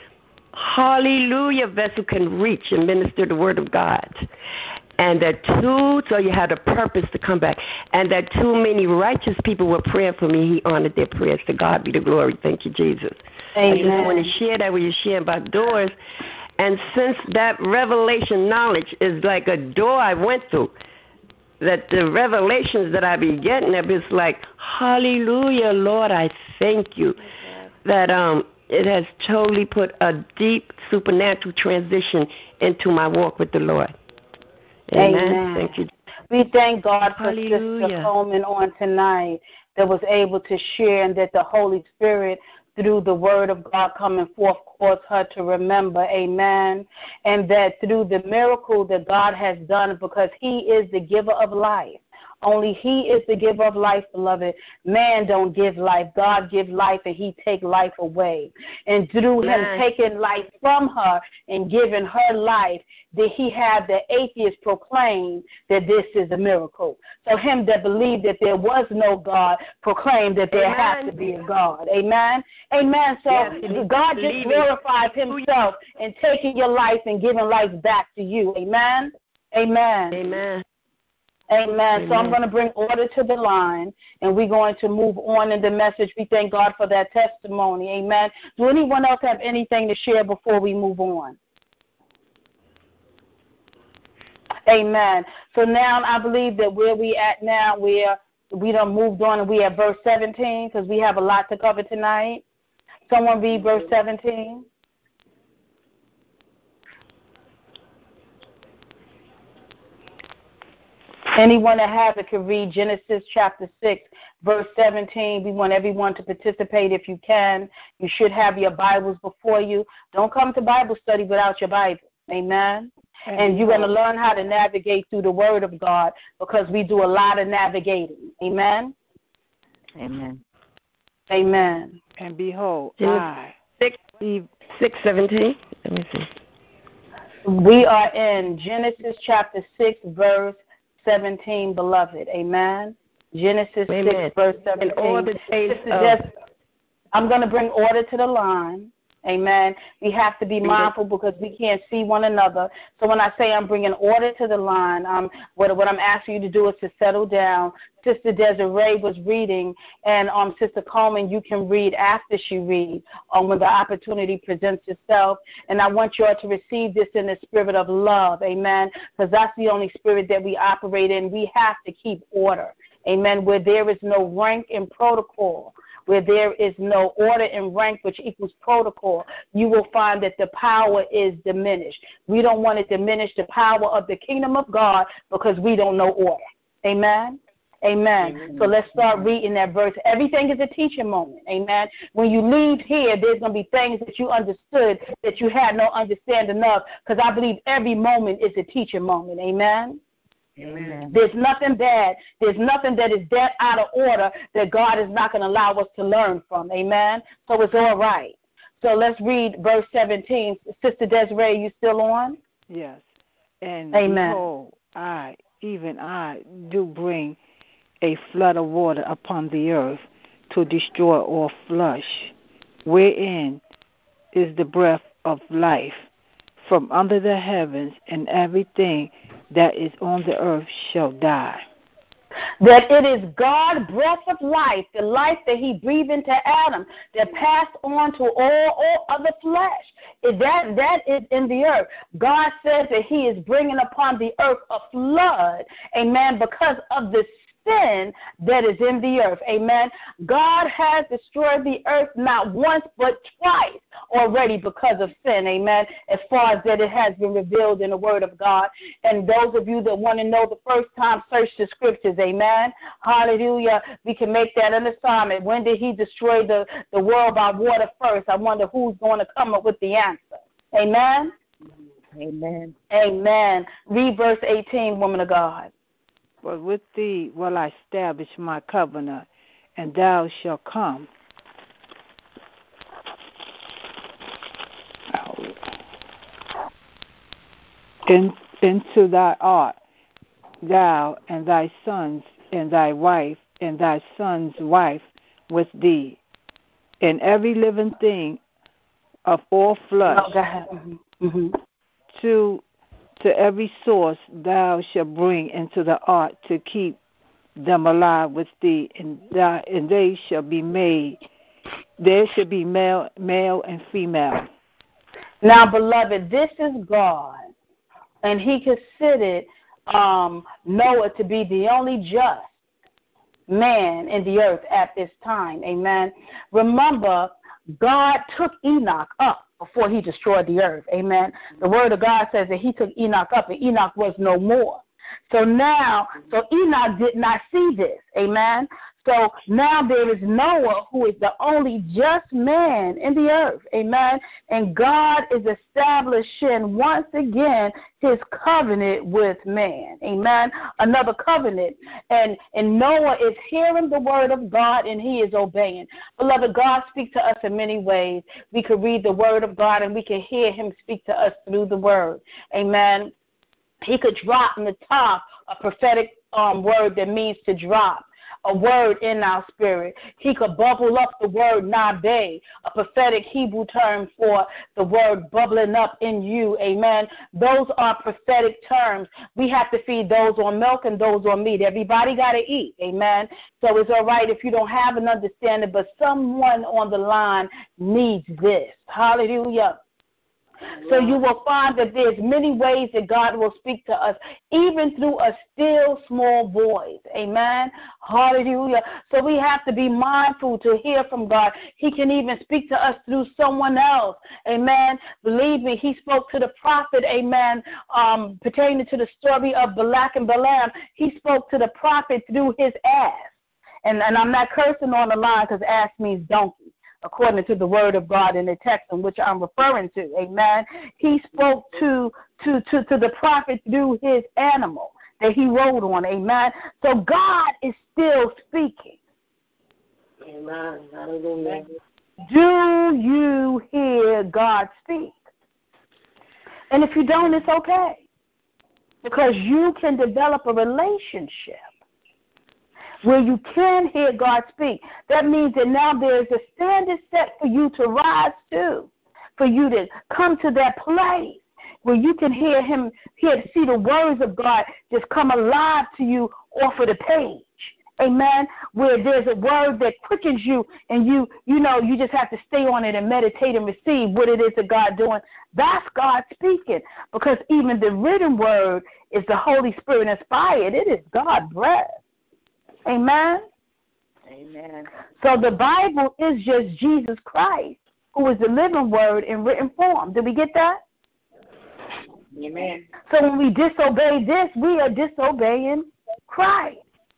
hallelujah vessel can reach and minister the word of God. And that too, so you had a purpose to come back. And that too many righteous people were praying for me. He honored their prayers. To God be the glory. Thank you, Jesus. Amen. I just want to share that with you, sharing about doors. And since that revelation knowledge is like a door I went through, that the revelations that I be getting, it's like, hallelujah, Lord, I thank you. That um, it has totally put a deep supernatural transition into my walk with the Lord. Amen. Amen. Thank you. We thank God for Hallelujah. Sister Coleman on tonight that was able to share, and that the Holy Spirit, through the word of God coming forth, caused her to remember. Amen. And that through the miracle that God has done, because he is the giver of life. Only he is the giver of life, beloved. Man don't give life. God give life, and he take life away. And through him Amen. taking life from her and giving her life, did he have the atheist proclaim that this is a miracle. So him that believed that there was no God proclaimed that there Amen. has to be a God. Amen? Amen. So yes, God just glorified himself in taking your life and giving life back to you. Amen? Amen. Amen. Amen. Amen. So I'm going to bring order to the line, and we're going to move on in the message. We thank God for that testimony. Amen. Do anyone else have anything to share before we move on? Amen. So now I believe that where we at now, we're, we done moved on, and we at verse seventeen because we have a lot to cover tonight. Someone read verse seventeen. Anyone that has it can read Genesis chapter six, verse seventeen. We want everyone to participate if you can. You should have your Bibles before you. Don't come to Bible study without your Bible. Amen. Amen. And you're going to learn how to navigate through the Word of God because we do a lot of navigating. Amen. Amen. Amen. And behold, Genesis I, six, six seventeen. Let me see. We are in Genesis chapter six, verse seventeen, beloved. Amen. Genesis Amen. six, verse seventeen. And all the days of... just, I'm going to bring order to the line. Amen. We have to be mindful because we can't see one another. So when I say I'm bringing order to the line, um, what, what I'm asking you to do is to settle down. Sister Desiree was reading, and um, Sister Coleman, you can read after she reads um, when the opportunity presents itself. And I want you all to receive this in the spirit of love, amen, because that's the only spirit that we operate in. We have to keep order, amen, where there is no rank and protocol. Where there is no order and rank, which equals protocol, you will find that the power is diminished. We don't want to diminish the power of the kingdom of God because we don't know order. Amen? Amen. Amen. So let's start reading that verse. Everything is a teaching moment. Amen. When you leave here, there's going to be things that you understood that you had no understanding of, because I believe every moment is a teaching moment. Amen. Amen. There's nothing bad. There's nothing that is that out of order that God is not going to allow us to learn from. Amen. So it's all right. So let's read verse seventeen. Sister Desiree, you still on? Yes. And Amen. behold, I, even I, do bring a flood of water upon the earth to destroy all flesh, wherein is the breath of life from under the heavens, and everything that is on the earth shall die. That it is God's breath of life, the life that he breathed into Adam, that passed on to all, all other flesh. That, that is in the earth. God says that he is bringing upon the earth a flood, amen, because of the sin that is in the earth. Amen. God has destroyed the earth not once but twice already because of sin. Amen. As far as that it has been revealed in the word of God. And those of you that want to know the first time, search the scriptures. Amen. Hallelujah. We can make that an assignment. When did he destroy the, the world by water first? I wonder who's going to come up with the answer. Amen. Amen. Amen. Read verse eighteen, woman of God. But with thee will I establish my covenant, and thou shalt come in, into thy ark, thou and thy sons, and thy wife, and thy son's wife with thee, and every living thing of all flesh, oh, go ahead. Mm-hmm. Mm-hmm. to to every source thou shalt bring into the ark to keep them alive with thee, and thou, and they shall be made. There shall be male, male and female. Now, beloved, this is God, and he considered um, Noah to be the only just man in the earth at this time. Amen. Remember, God took Enoch up before he destroyed the earth. Amen. The word of God says that he took Enoch up, and Enoch was no more. So now, so Enoch did not see this. Amen. So now there is Noah, who is the only just man in the earth. Amen. And God is establishing once again his covenant with man. Amen. Another covenant. And, and Noah is hearing the word of God and he is obeying. Beloved, God speaks to us in many ways. We could read the word of God and we can hear him speak to us through the word. Amen. He could drop in the top a prophetic um, word that means to drop, a word in our spirit. He could bubble up the word nabe, a prophetic Hebrew term for the word bubbling up in you. Amen. Those are prophetic terms. We have to feed those on milk and those on meat. Everybody got to eat. Amen. So it's all right if you don't have an understanding, but someone on the line needs this. Hallelujah. So you will find that there's many ways that God will speak to us, even through a still small voice. Amen. Hallelujah. So we have to be mindful to hear from God. He can even speak to us through someone else. Amen. Believe me, he spoke to the prophet, amen, um, pertaining to the story of Balak and Balaam. He spoke to the prophet through his ass. And, and I'm not cursing on the line because ass means donkey, according to the word of God in the text in which I'm referring to. Amen. He spoke to, to, to, to the prophet through his animal that he rode on. Amen. So God is still speaking. Amen. Hallelujah. Do you hear God speak? And if you don't, it's okay. Because you can develop a relationship where you can hear God speak. That means that now there's a standard set for you to rise to, for you to come to that place where you can hear him, hear, see the words of God just come alive to you off of the page. Amen. Where there's a word that quickens you and you, you know, you just have to stay on it and meditate and receive what it is that God doing. That's God speaking, because even the written word is the Holy Spirit inspired. It is God breath. Amen. Amen. So the Bible is just Jesus Christ, who is the living word in written form. Did we get that? Amen. So when we disobey this, we are disobeying Christ.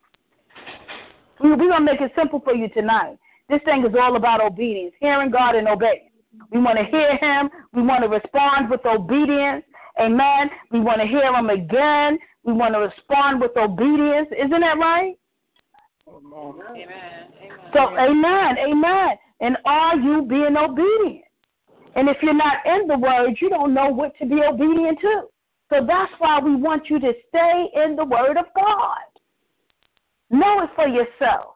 We, we're going to make it simple for you tonight. This thing is all about obedience, hearing God and obeying. We want to hear him. We want to respond with obedience. Amen. We want to hear him again. We want to respond with obedience. Isn't that right? Amen. Amen. Amen. So, amen, amen. And are you being obedient? And if you're not in the word, you don't know what to be obedient to. So that's why we want you to stay in the word of God. Know it for yourself.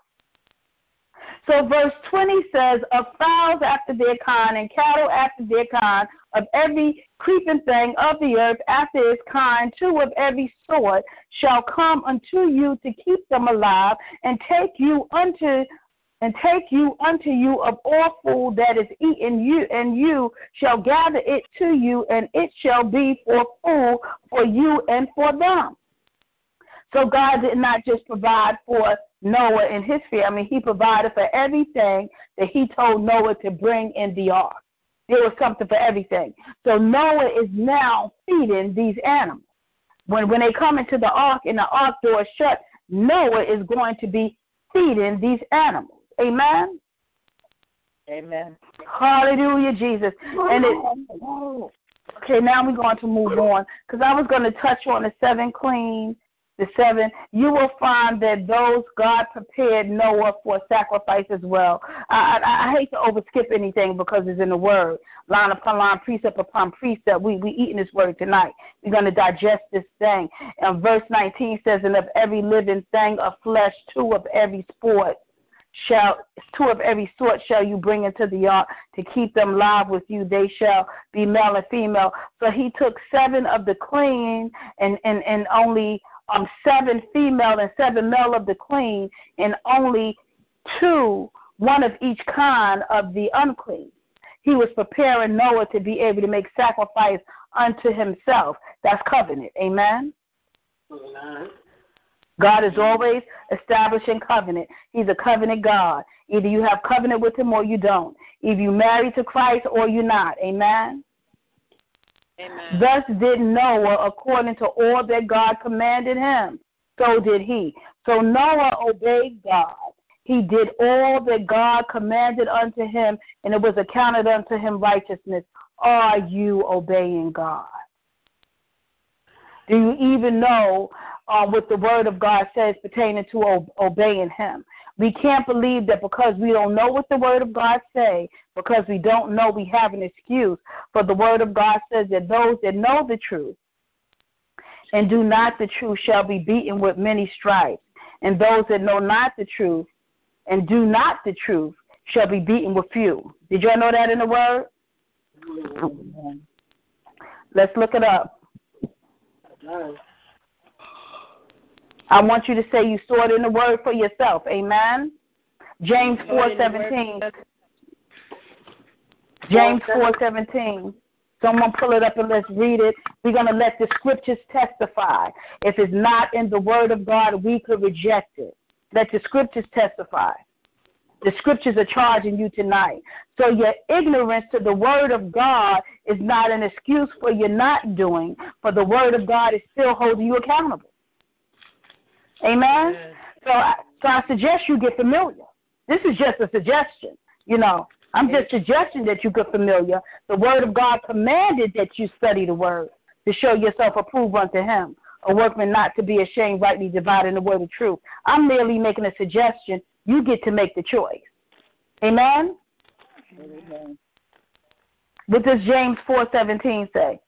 So verse twenty says, of fowls after their kind, and cattle after their kind, of every creeping thing of the earth after its kind, two of every sort shall come unto you to keep them alive, and take you unto and take you unto you of all food that is eaten, you and you shall gather it to you, and it shall be for food for you and for them. So God did not just provide for Noah and his family. He provided for everything that he told Noah to bring in the ark. There was something for everything. So Noah is now feeding these animals. When, when they come into the ark and the ark door is shut, Noah is going to be feeding these animals. Amen? Amen. Hallelujah, Jesus. And it, okay, now we're going to move on, because I was going to touch on the seven clean. The seven, you will find that those God prepared Noah for sacrifice as well. I, I, I hate to overskip anything because it's in the word, line upon line, precept upon precept. We we eating this word tonight. We're going to digest this thing. And verse nineteen says, and of every living thing of flesh, two of every sport shall two of every sort shall you bring into the ark to keep them live with you. They shall be male and female. So he took seven of the clean and and and only Um, seven female and seven male of the clean, and only two, one of each kind of the unclean. He was preparing Noah to be able to make sacrifice unto himself. That's covenant. Amen? Amen. God is always establishing covenant. He's a covenant God. Either you have covenant with him or you don't. Either you married to Christ or you're not. Amen? Amen. Thus did Noah according to all that God commanded him. So did he. So Noah obeyed God. he did all that God commanded unto him, and it was accounted unto him righteousness. Are you obeying God? Do you even know uh, what the Word of God says pertaining to o- obeying him? We can't believe that because we don't know what the Word of God say, because we don't know, we have an excuse. For the Word of God says that those that know the truth and do not the truth shall be beaten with many stripes. And those that know not the truth and do not the truth shall be beaten with few. Did y'all know that in the Word? Mm-hmm. Let's look it up. I want you to say you saw it in the Word for yourself. Amen. James four seventeen. James four seventeen. Someone pull it up and let's read it. We're going to let the scriptures testify. If it's not in the Word of God, we could reject it. Let the scriptures testify. The scriptures are charging you tonight. So your ignorance to the Word of God is not an excuse for your not doing, for the Word of God is still holding you accountable. Amen? Yes. So, I, so I suggest you get familiar. This is just a suggestion. You know, I'm just suggesting that you get familiar. The Word of God commanded that you study the Word to show yourself approved unto Him, a workman not to be ashamed, rightly dividing the word of truth. I'm merely making a suggestion. You get to make the choice. Amen? Amen. What does James four seventeen say?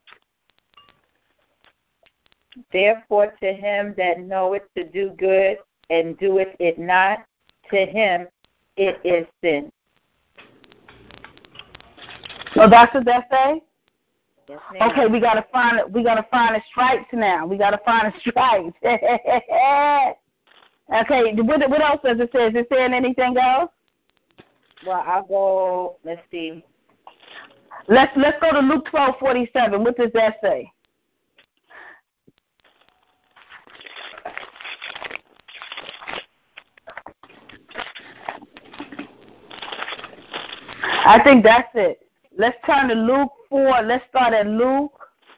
Therefore to him that knoweth to do good and doeth it not, to him it is sin. So that's what that say? Yes, ma'am. Okay, we gotta find it. We gotta find the stripes now. We gotta find the stripes. Okay, what, what else does it say? Is it saying anything else? Well, I'll go. Let's see. Let's let's go to Luke twelve forty seven. What does that say? I think that's it. Let's turn to Luke four. Let's start at Luke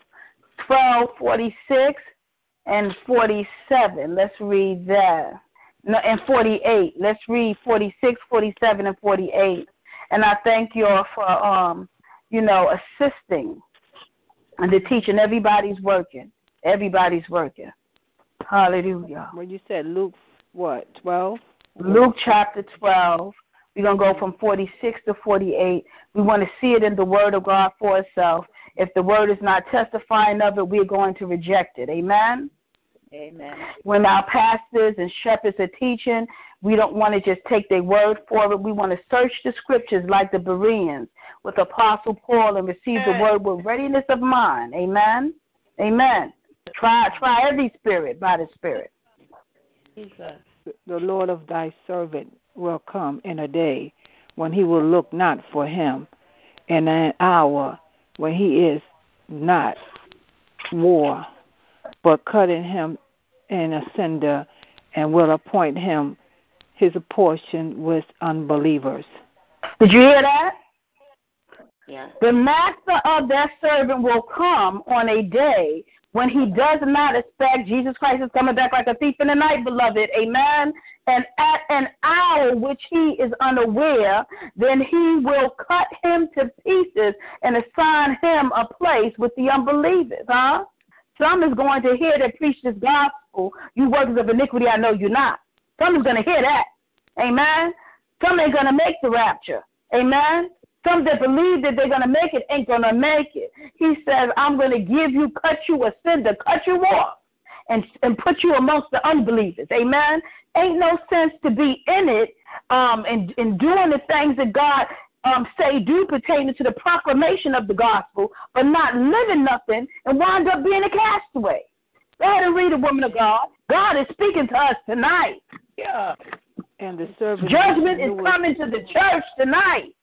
twelve forty-six and forty-seven. Let's read that. No, and forty-eight. Let's read forty-six, forty-seven, and forty-eight. And I thank you all for, um, you know, assisting and the teaching. Everybody's working. Everybody's working. Hallelujah. Well, you said Luke, what, twelve? Luke chapter twelve. We're going to go from forty-six to forty-eight. We want to see it in the Word of God for itself. If the Word is not testifying of it, we're going to reject it. Amen? Amen. When our pastors and shepherds are teaching, we don't want to just take their word for it. We want to search the Scriptures like the Bereans with Apostle Paul and receive the Word with readiness of mind. Amen? Amen. Try, try every spirit by the Spirit. Jesus. The Lord of thy servant will come in a day when he will look not for him, in an hour when he is not war, but cutting him in asunder, and will appoint him his portion with unbelievers. Did you hear that? Yeah. The master of that servant will come on a day when he does not expect. Jesus Christ is coming back like a thief in the night, beloved. Amen. And at an hour which he is unaware, then he will cut him to pieces and assign him a place with the unbelievers. Huh? Some is going to hear that preach this gospel. You workers of iniquity, I know you're not. Some is going to hear that. Amen. Some ain't going to make the rapture. Amen. Some that believe that they're going to make it ain't going to make it. He says, I'm going to give you, cut you asunder, cut you off, and, and put you amongst the unbelievers. Amen. Ain't no sense to be in it um, and, and doing the things that God um, say do pertaining to the proclamation of the gospel, but not living nothing and wind up being a castaway. Go ahead and read it, woman of God. God is speaking to us tonight. Yeah. And the servant Judgment is coming to the church tonight.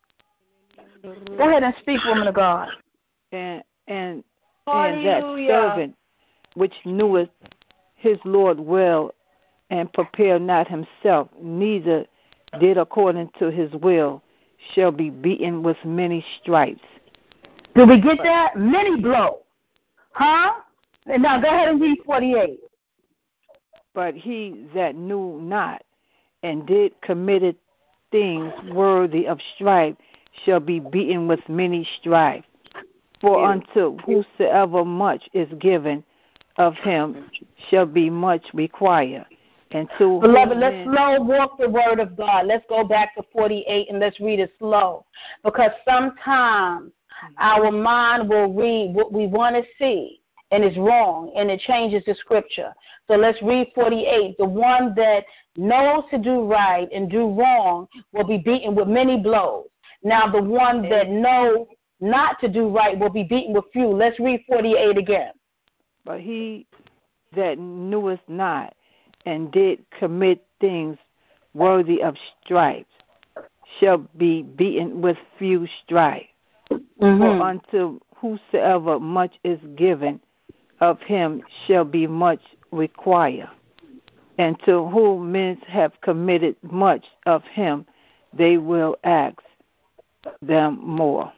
Go ahead and speak, woman of God. And and and that servant which kneweth his Lord well, and prepared not himself, neither did according to his will, shall be beaten with many stripes. Did we get that? Many blow. Huh? And now go ahead and read forty-eight. But he that knew not, and did committed things worthy of strife shall be beaten with many stripes. For unto whosoever much is given of him shall be much required. And to Beloved, let's slow walk the word of God. Let's go back to forty-eight and let's read it slow. Because sometimes our mind will read what we want to see, and it's wrong, and it changes the scripture. So let's read forty-eight. The one that knows to do right and do wrong will be beaten with many blows. Now the one that knows not to do right will be beaten with few. Let's read forty-eight again. But he that kneweth not and did commit things worthy of stripes shall be beaten with few stripes. Mm-hmm. For unto whosoever much is given of him shall be much required. And to whom men have committed much of him, they will ask them more.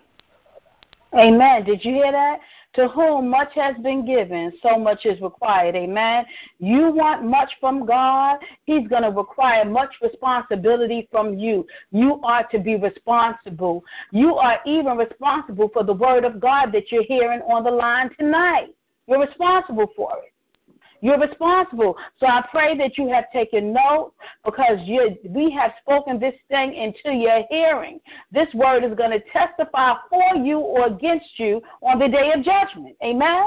Amen. Did you hear that? To whom much has been given, so much is required. Amen. You want much from God, he's going to require much responsibility from you. You are to be responsible. You are even responsible for the word of God that you're hearing on the line tonight. You're responsible for it. You're responsible. So I pray that you have taken note, because you, we have spoken this thing into your hearing. This word is going to testify for you or against you on the day of judgment. Amen?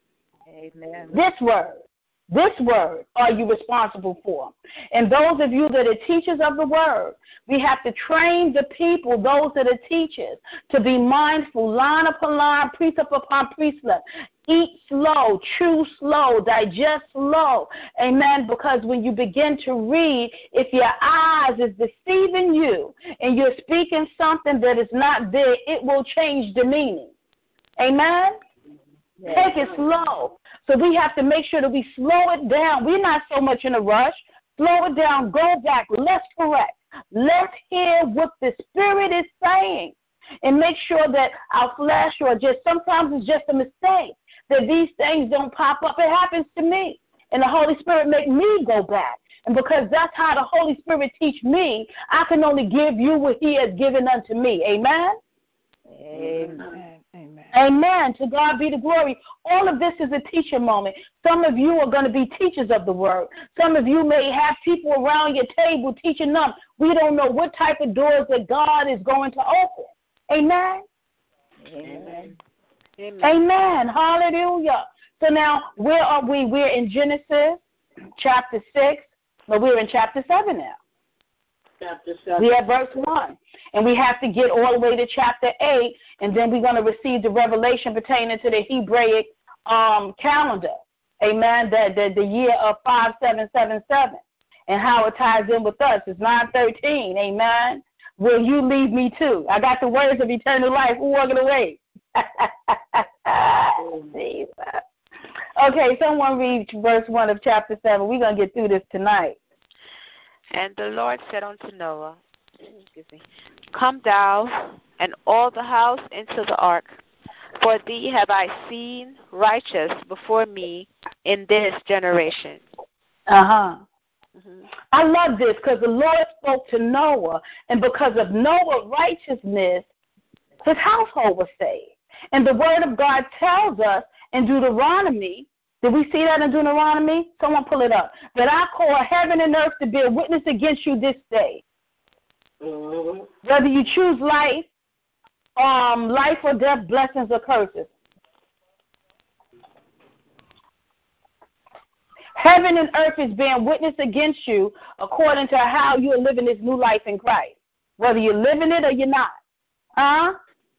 Amen. This word. This word are you responsible for. And those of you that are teachers of the word, we have to train the people, those that are teachers, to be mindful, line upon line, precept upon precept. Eat slow, chew slow, digest slow. Amen. Because when you begin to read, if your eyes is deceiving you and you're speaking something that is not there, it will change the meaning. Amen. Yes. Take it slow. So we have to make sure that we slow it down. We're not so much in a rush. Slow it down. Go back. Let's correct. Let's hear what the Spirit is saying. And make sure that our flesh, or just sometimes it's just a mistake, that these things don't pop up. It happens to me. And the Holy Spirit make me go back. And because that's how the Holy Spirit teach me, I can only give you what he has given unto me. Amen? Amen. Amen. Amen. To God be the glory. All of this is a teacher moment. Some of you are going to be teachers of the word. Some of you may have people around your table teaching them. We don't know what type of doors that God is going to open. Amen. Amen. Amen. Amen. Hallelujah. So now, where are we? We're in Genesis chapter six, but we're in chapter seven now. Chapter seven. We have verse one. And we have to get all the way to chapter eight, and then we're going to receive the revelation pertaining to the Hebraic um, calendar. Amen. The, the, the year of five seven seven seven, and how it ties in with us. It's nine thirteen. Amen. Will you leave me too? I got the words of eternal life. Who walking away? Okay, someone read verse one of chapter seven. We're going to get through this tonight. And the Lord said unto Noah, excuse me, Come thou and all the house into the ark, for thee have I seen righteous before me in this generation. Uh-huh. Mm-hmm. I love this because the Lord spoke to Noah, and because of Noah's righteousness, his household was saved. And the word of God tells us in Deuteronomy, did we see that in Deuteronomy? Someone pull it up. That I call heaven and earth to bear witness against you this day. Mm-hmm. Whether you choose life, um, life or death, blessings or curses. Heaven and earth is bearing witness against you according to how you are living this new life in Christ. Whether you're living it or you're not. Huh?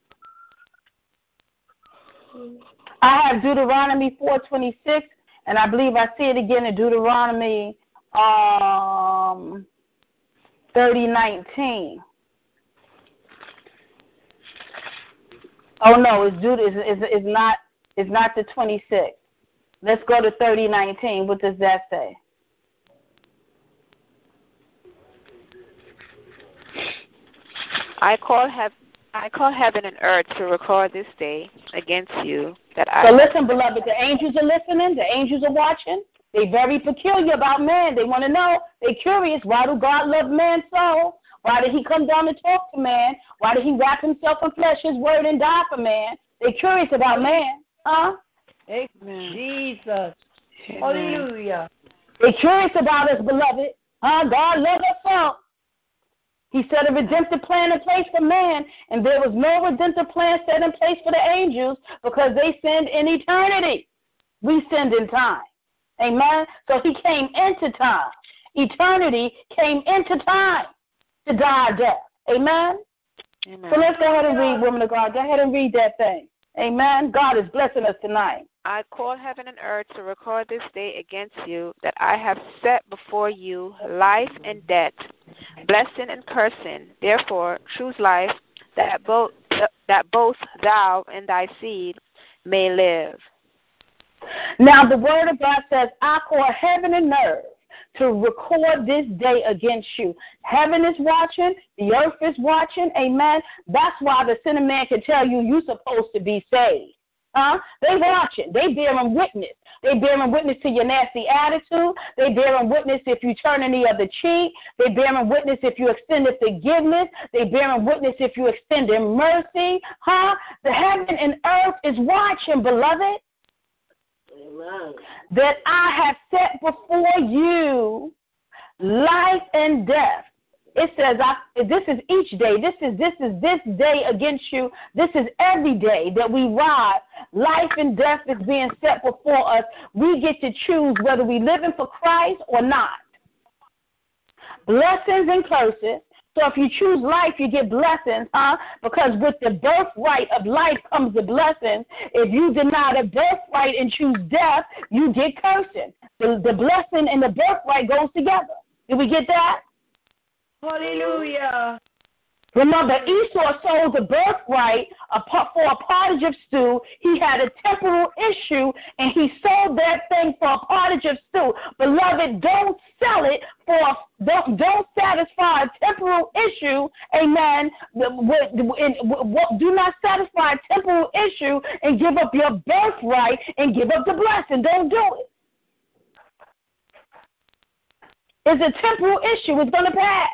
I have Deuteronomy four twenty-six, and I believe I see it again in Deuteronomy um, thirty nineteen. Oh no, it's Deut- it's, it's, it's not it's not the twenty-six. Let's go to thirty nineteen. What does that say? I call heaven. I call heaven and earth to record this day against you that I. So listen, beloved, the angels are listening. The angels are watching. They're very peculiar about man. They want to know. They're curious. Why do God love man so? Why did he come down to talk to man? Why did he wrap himself in flesh, his word, and die for man? They're curious about man. Huh? Amen. Jesus. Hallelujah. They're curious about us, beloved. Huh? God loves us so. He set a redemptive plan in place for man, and there was no redemptive plan set in place for the angels because they sinned in eternity. We sinned in time. Amen? So he came into time. Eternity came into time to die a death. Amen? Amen? So let's go ahead and read, woman of God. Go ahead and read that thing. Amen? God is blessing us tonight. I call heaven and earth to record this day against you, that I have set before you life and death, blessing and cursing. Therefore, choose life, that both that both thou and thy seed may live. Now the word of God says, I call heaven and earth to record this day against you. Heaven is watching. The earth is watching. Amen. That's why the sinner man can tell you you're supposed to be saved. Huh? They watching. They bearing witness. They bearing witness to your nasty attitude. They bearing witness if you turn the other cheek. They bearing witness if you extended forgiveness. They bearing witness if you extended mercy. Huh? The heaven and earth is watching, beloved. Amen. That I have set before you life and death. It says, I, this is each day. This is this is this day against you. This is every day that we ride. Life and death is being set before us. We get to choose whether we living for Christ or not. Blessings and curses. So if you choose life, you get blessings, huh? Because with the birthright of life comes the blessings. If you deny the birthright and choose death, you get cursing. The, the blessing and the birthright goes together. Did we get that? Hallelujah. Remember, Esau sold the birthright for a pottage of stew. He had a temporal issue, and he sold that thing for a pottage of stew. Beloved, don't sell it for, don't, don't satisfy a temporal issue, amen. Do not satisfy a temporal issue and give up your birthright and give up the blessing. Don't do it. It's a temporal issue. It's going to pass.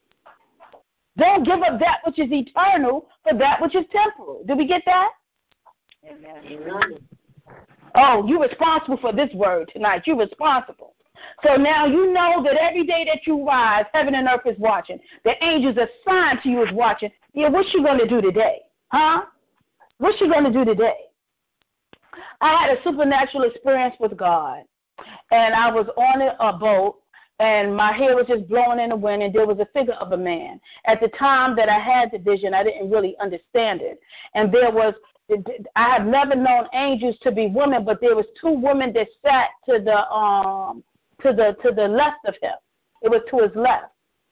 Don't give up that which is eternal for that which is temporal. Did we get that? Amen. Oh, you're responsible for this word tonight. You're responsible. So now you know that every day that you rise, heaven and earth is watching. The angels assigned to you is watching. Yeah, what you going to do today? Huh? What you going to do today? I had a supernatural experience with God, and I was on a boat, and my hair was just blowing in the wind, and there was a figure of a man. At the time that I had the vision, I didn't really understand it. And there was, I have never known angels to be women, but there was two women that sat to the um to the to the left of him. It was to his left.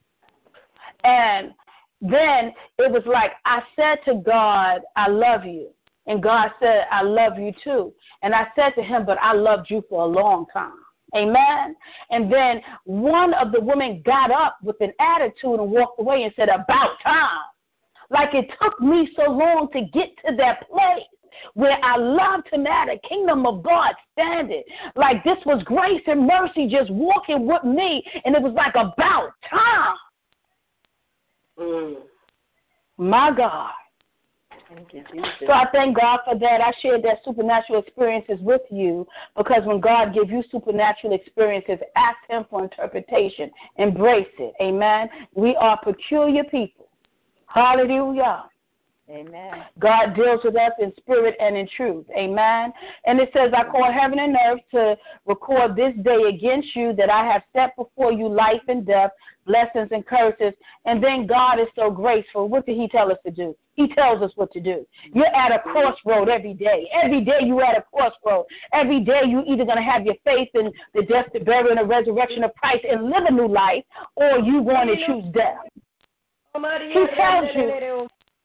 And then it was like I said to God, I love you. And God said, I love you too. And I said to him, but I loved you for a long time. Amen. And then one of the women got up with an attitude and walked away and said, about time. Like it took me so long to get to that place where I loved him at a kingdom of God standing. Like this was grace and mercy just walking with me. And it was like about time. Mm. My God. So I thank God for that. I shared that supernatural experiences with you because when God gives you supernatural experiences, ask him for interpretation. Embrace it. Amen. We are peculiar people. Hallelujah. Amen. God deals with us in spirit and in truth. Amen. And it says, I call heaven and earth to record this day against you that I have set before you life and death, blessings and curses. And then God is so graceful. What did he tell us to do? He tells us what to do. You're at a crossroad every day. Every day you're at a crossroad. Every day you're either going to have your faith in the death, the burial, and the resurrection of Christ and live a new life, or you're going to choose death. He tells you,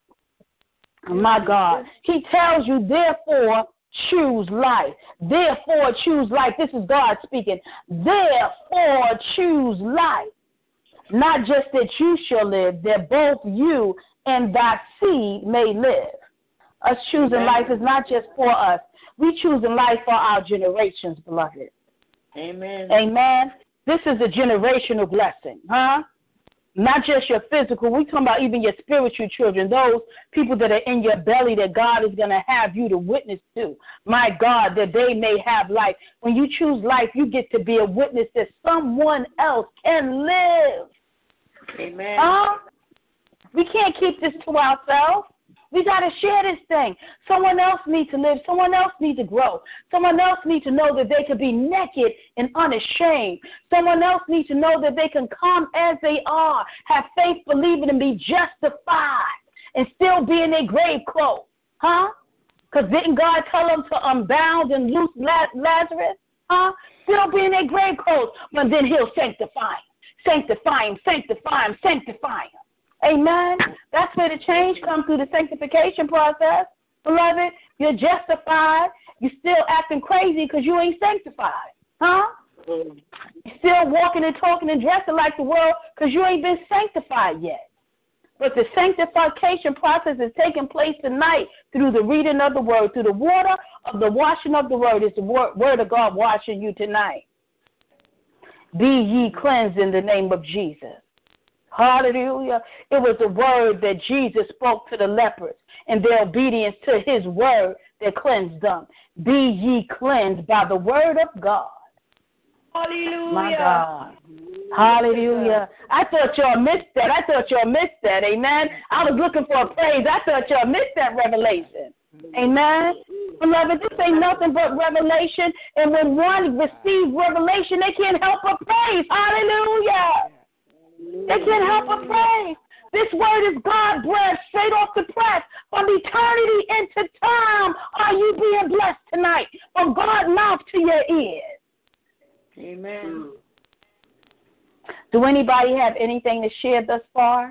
my God, he tells you, therefore, choose life. Therefore, choose life. This is God speaking. Therefore, choose life. Not just that you shall live, that both you and thy seed may live. Us choosing life is not just for us. We choosing life for our generations, beloved. Amen. Amen. This is a generational blessing, huh? Not just your physical. We're talking about even your spiritual children, those people that are in your belly that God is going to have you to witness to. My God, that they may have life. When you choose life, you get to be a witness that someone else can live. Amen. Huh? We can't keep this to ourselves. We got to share this thing. Someone else needs to live. Someone else needs to grow. Someone else needs to know that they can be naked and unashamed. Someone else needs to know that they can come as they are, have faith, believing, and be justified, and still be in their grave clothes. Huh? Because didn't God tell them to unbound and loose Lazarus? Huh? Still be in their grave clothes, but then he'll sanctify him, sanctify him, sanctify him, sanctify him. Amen. That's where the change comes through the sanctification process. Beloved, you're justified. You're still acting crazy because you ain't sanctified. Huh? You're still walking and talking and dressing like the world because you ain't been sanctified yet. But the sanctification process is taking place tonight through the reading of the word, through the water of the washing of the word. It's the word of God washing you tonight. Be ye cleansed in the name of Jesus. Hallelujah. It was the word that Jesus spoke to the lepers and their obedience to his word that cleansed them. Be ye cleansed by the word of God. Hallelujah. My God. Hallelujah. I thought y'all missed that. I thought y'all missed that. Amen. I was looking for a praise. I thought y'all missed that revelation. Amen. Beloved, this ain't nothing but revelation. And when one receives revelation, they can't help but praise. Hallelujah. They can't help but praise. This word is God breath, straight off the press. From eternity into time, are you being blessed tonight? From God's mouth to your ears. Amen. Do anybody have anything to share thus far?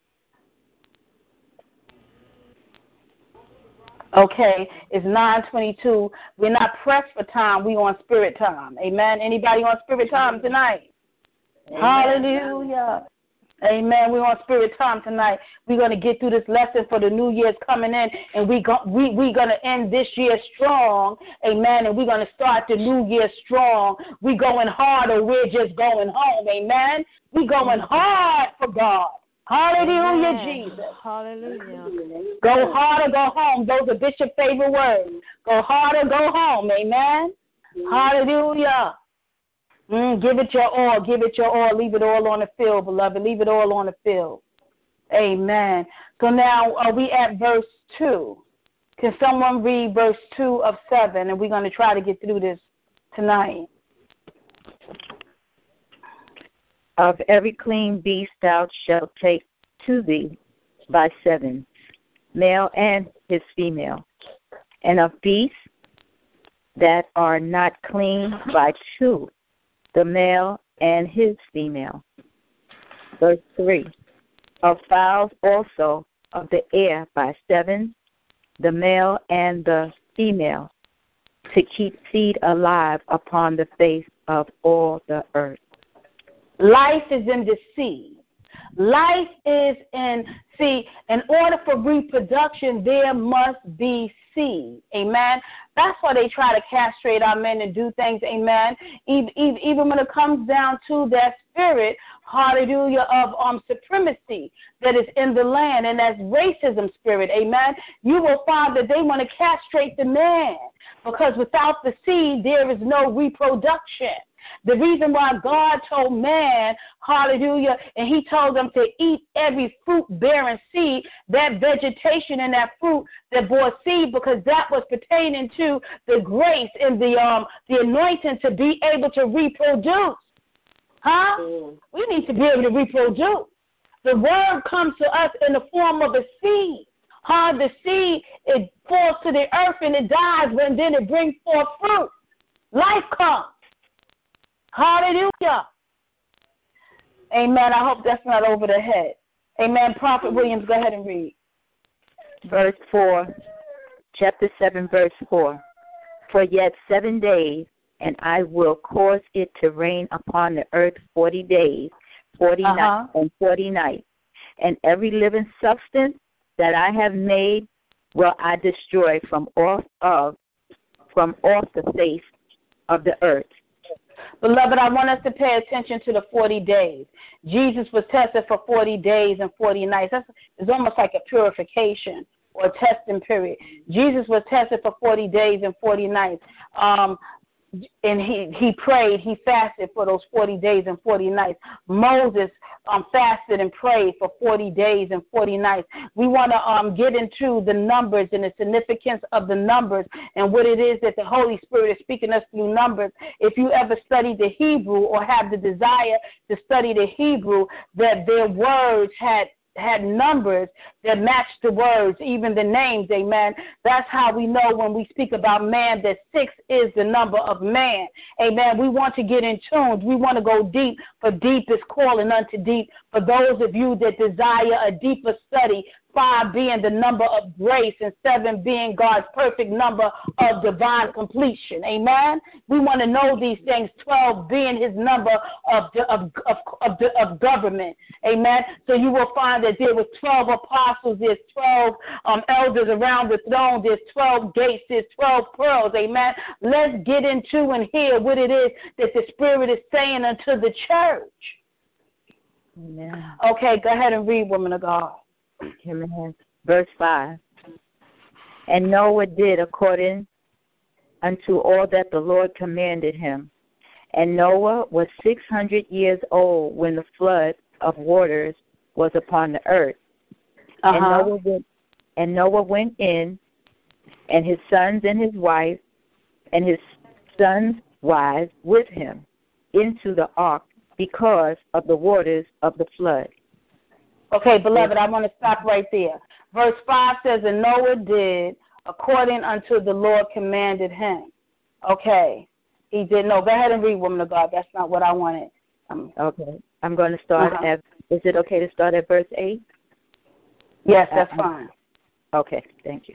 Okay, it's nine twenty-two. We're not pressed for time. We on spirit time. Amen. Anybody on spirit time tonight? Amen. Hallelujah. Amen. We're on spirit time tonight. We're going to get through this lesson for the new year's coming in, and we go, we, we're going to end this year strong. Amen. And we're going to start the new year strong. We're going hard, or we're just going home. Amen. We're going hard for God. Hallelujah, Amen. Jesus. Hallelujah. Go hard or go home. Those are Bishop's favorite words. Go hard or go home. Amen. Hallelujah. Mm, give it your all. Give it your all. Leave it all on the field, beloved. Leave it all on the field. Amen. So now are we at verse two? Can someone read verse two of seven? And we're going to try to get through this tonight. Of every clean beast thou shalt take to thee by sevens, male and his female. And of beasts that are not clean by two, the male and his female. Verse three. Of fowls also of the air by sevens, the male and the female, to keep seed alive upon the face of all the earth. Life is in the seed. Life is in, see, in order for reproduction, there must be seed. Amen. That's why they try to castrate our men and do things. Amen. Even, even when it comes down to that spirit, hallelujah, of um supremacy that is in the land, and that's racism spirit. Amen. You will find that they want to castrate the man, because without the seed, there is no reproduction. The reason why God told man, hallelujah, and he told them to eat every fruit-bearing seed, that vegetation and that fruit that bore seed, because that was pertaining to the grace and the um the anointing to be able to reproduce. Huh? Mm. We need to be able to reproduce. The word comes to us in the form of a seed. Huh? The seed, it falls to the earth and it dies, and then it brings forth fruit. Life comes. Hallelujah. Amen. I hope that's not over the head. Amen. Prophet Williams, go ahead and read. Verse four, chapter seven, verse four. For yet seven days, and I will cause it to rain upon the earth forty days, forty uh-huh. nights, and forty nights. And every living substance that I have made will I destroy from off of from off the face of the earth. Beloved, I want us to pay attention to the forty days. Jesus was tested for forty days and forty nights. That's, it's almost like a purification or testing period. Jesus was tested for forty days and forty nights. Um, and he, he prayed, he fasted for those forty days and forty nights. Moses um, fasted and prayed for forty days and forty nights. We want to um, get into the numbers and the significance of the numbers and what it is that the Holy Spirit is speaking us through numbers. If you ever study the Hebrew or have the desire to study the Hebrew, that their words had had numbers that matched the words, even the names, amen. That's how we know when we speak about man that six is the number of man, amen. We want to get in tune. We want to go deep, for deep is calling unto deep. For those of you that desire a deeper study, five being the number of grace and seven being God's perfect number of divine completion. Amen? We want to know these things, twelve being his number of, of, of, of, of government. Amen? So you will find that there were twelve apostles, there's twelve um, elders around the throne, there's twelve gates, there's twelve pearls. Amen? Let's get into and hear what it is that the Spirit is saying unto the church. Amen. Okay, go ahead and read, woman of God. Amen. Verse five. And Noah did according unto all that the Lord commanded him. And Noah was six hundred years old when the flood of waters was upon the earth. Uh-huh. And Noah went, and Noah went in, and his sons and his wife, and his sons' wives with him, into the ark because of the waters of the flood. Okay, beloved, I want to stop right there. Verse five says, and Noah did according unto the Lord commanded him. Okay, he did. No, go ahead and read, woman of God. That's not what I wanted. Um, okay, I'm going to start uh-huh. at, is it okay to start at verse eight? Yes, that's uh, fine. Okay, thank you.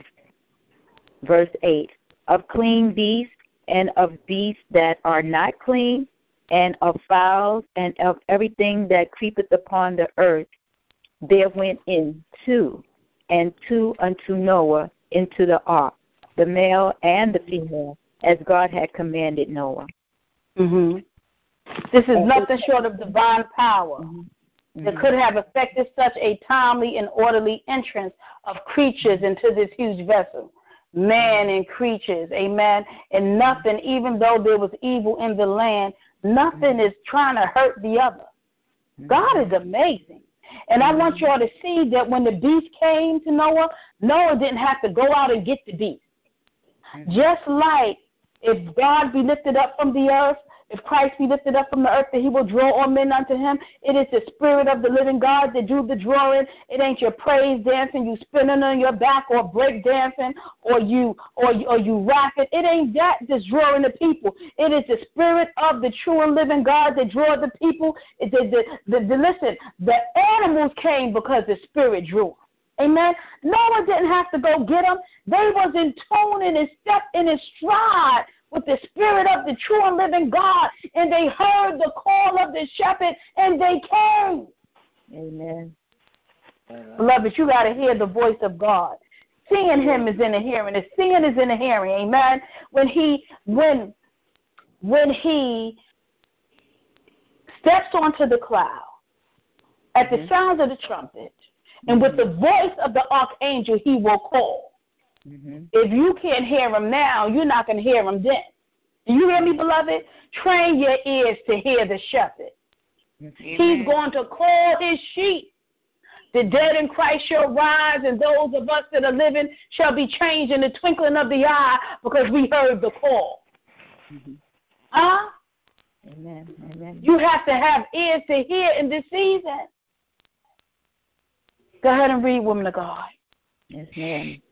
Verse eight, of clean beasts and of beasts that are not clean, and of fowls and of everything that creepeth upon the earth, there went in two, and two unto Noah into the ark, the male and the female, as God had commanded Noah. Mm-hmm. This is nothing short of divine power mm-hmm. that could have effected such a timely and orderly entrance of creatures into this huge vessel. Man and creatures, amen. And nothing, even though there was evil in the land, nothing is trying to hurt the other. God is amazing. And I want you all to see that when the beast came to Noah, Noah didn't have to go out and get the beast. Just like if God be lifted up from the earth, if Christ be lifted up from the earth, that he will draw all men unto him. It is the Spirit of the living God that do the drawing. It ain't your praise dancing, you spinning on your back, or break dancing, or you or, or you rapping. It ain't that that's drawing the people. It is the Spirit of the true and living God that draw the people. It, the, the, the, the, listen, the animals came because the Spirit drew them. Amen. Noah didn't have to go get them. They was in tune and in step in his stride with the Spirit of the true and living God, and they heard the call of the shepherd, and they came. Amen. Beloved, you got to hear the voice of God. Seeing him is in the hearing. The seeing is in the hearing. Amen. When he when when he steps onto the cloud at the mm-hmm. sound of the trumpet, and with the voice of the archangel, he will call. Mm-hmm. If you can't hear him now, you're not going to hear him then. Do you hear me, beloved? Train your ears to hear the shepherd. Amen. He's going to call his sheep. The dead in Christ shall rise, and those of us that are living shall be changed in the twinkling of the eye because we heard the call. Mm-hmm. Huh? Amen. Amen. You have to have ears to hear in this season. Go ahead and read, woman of God. Yes, ma'am.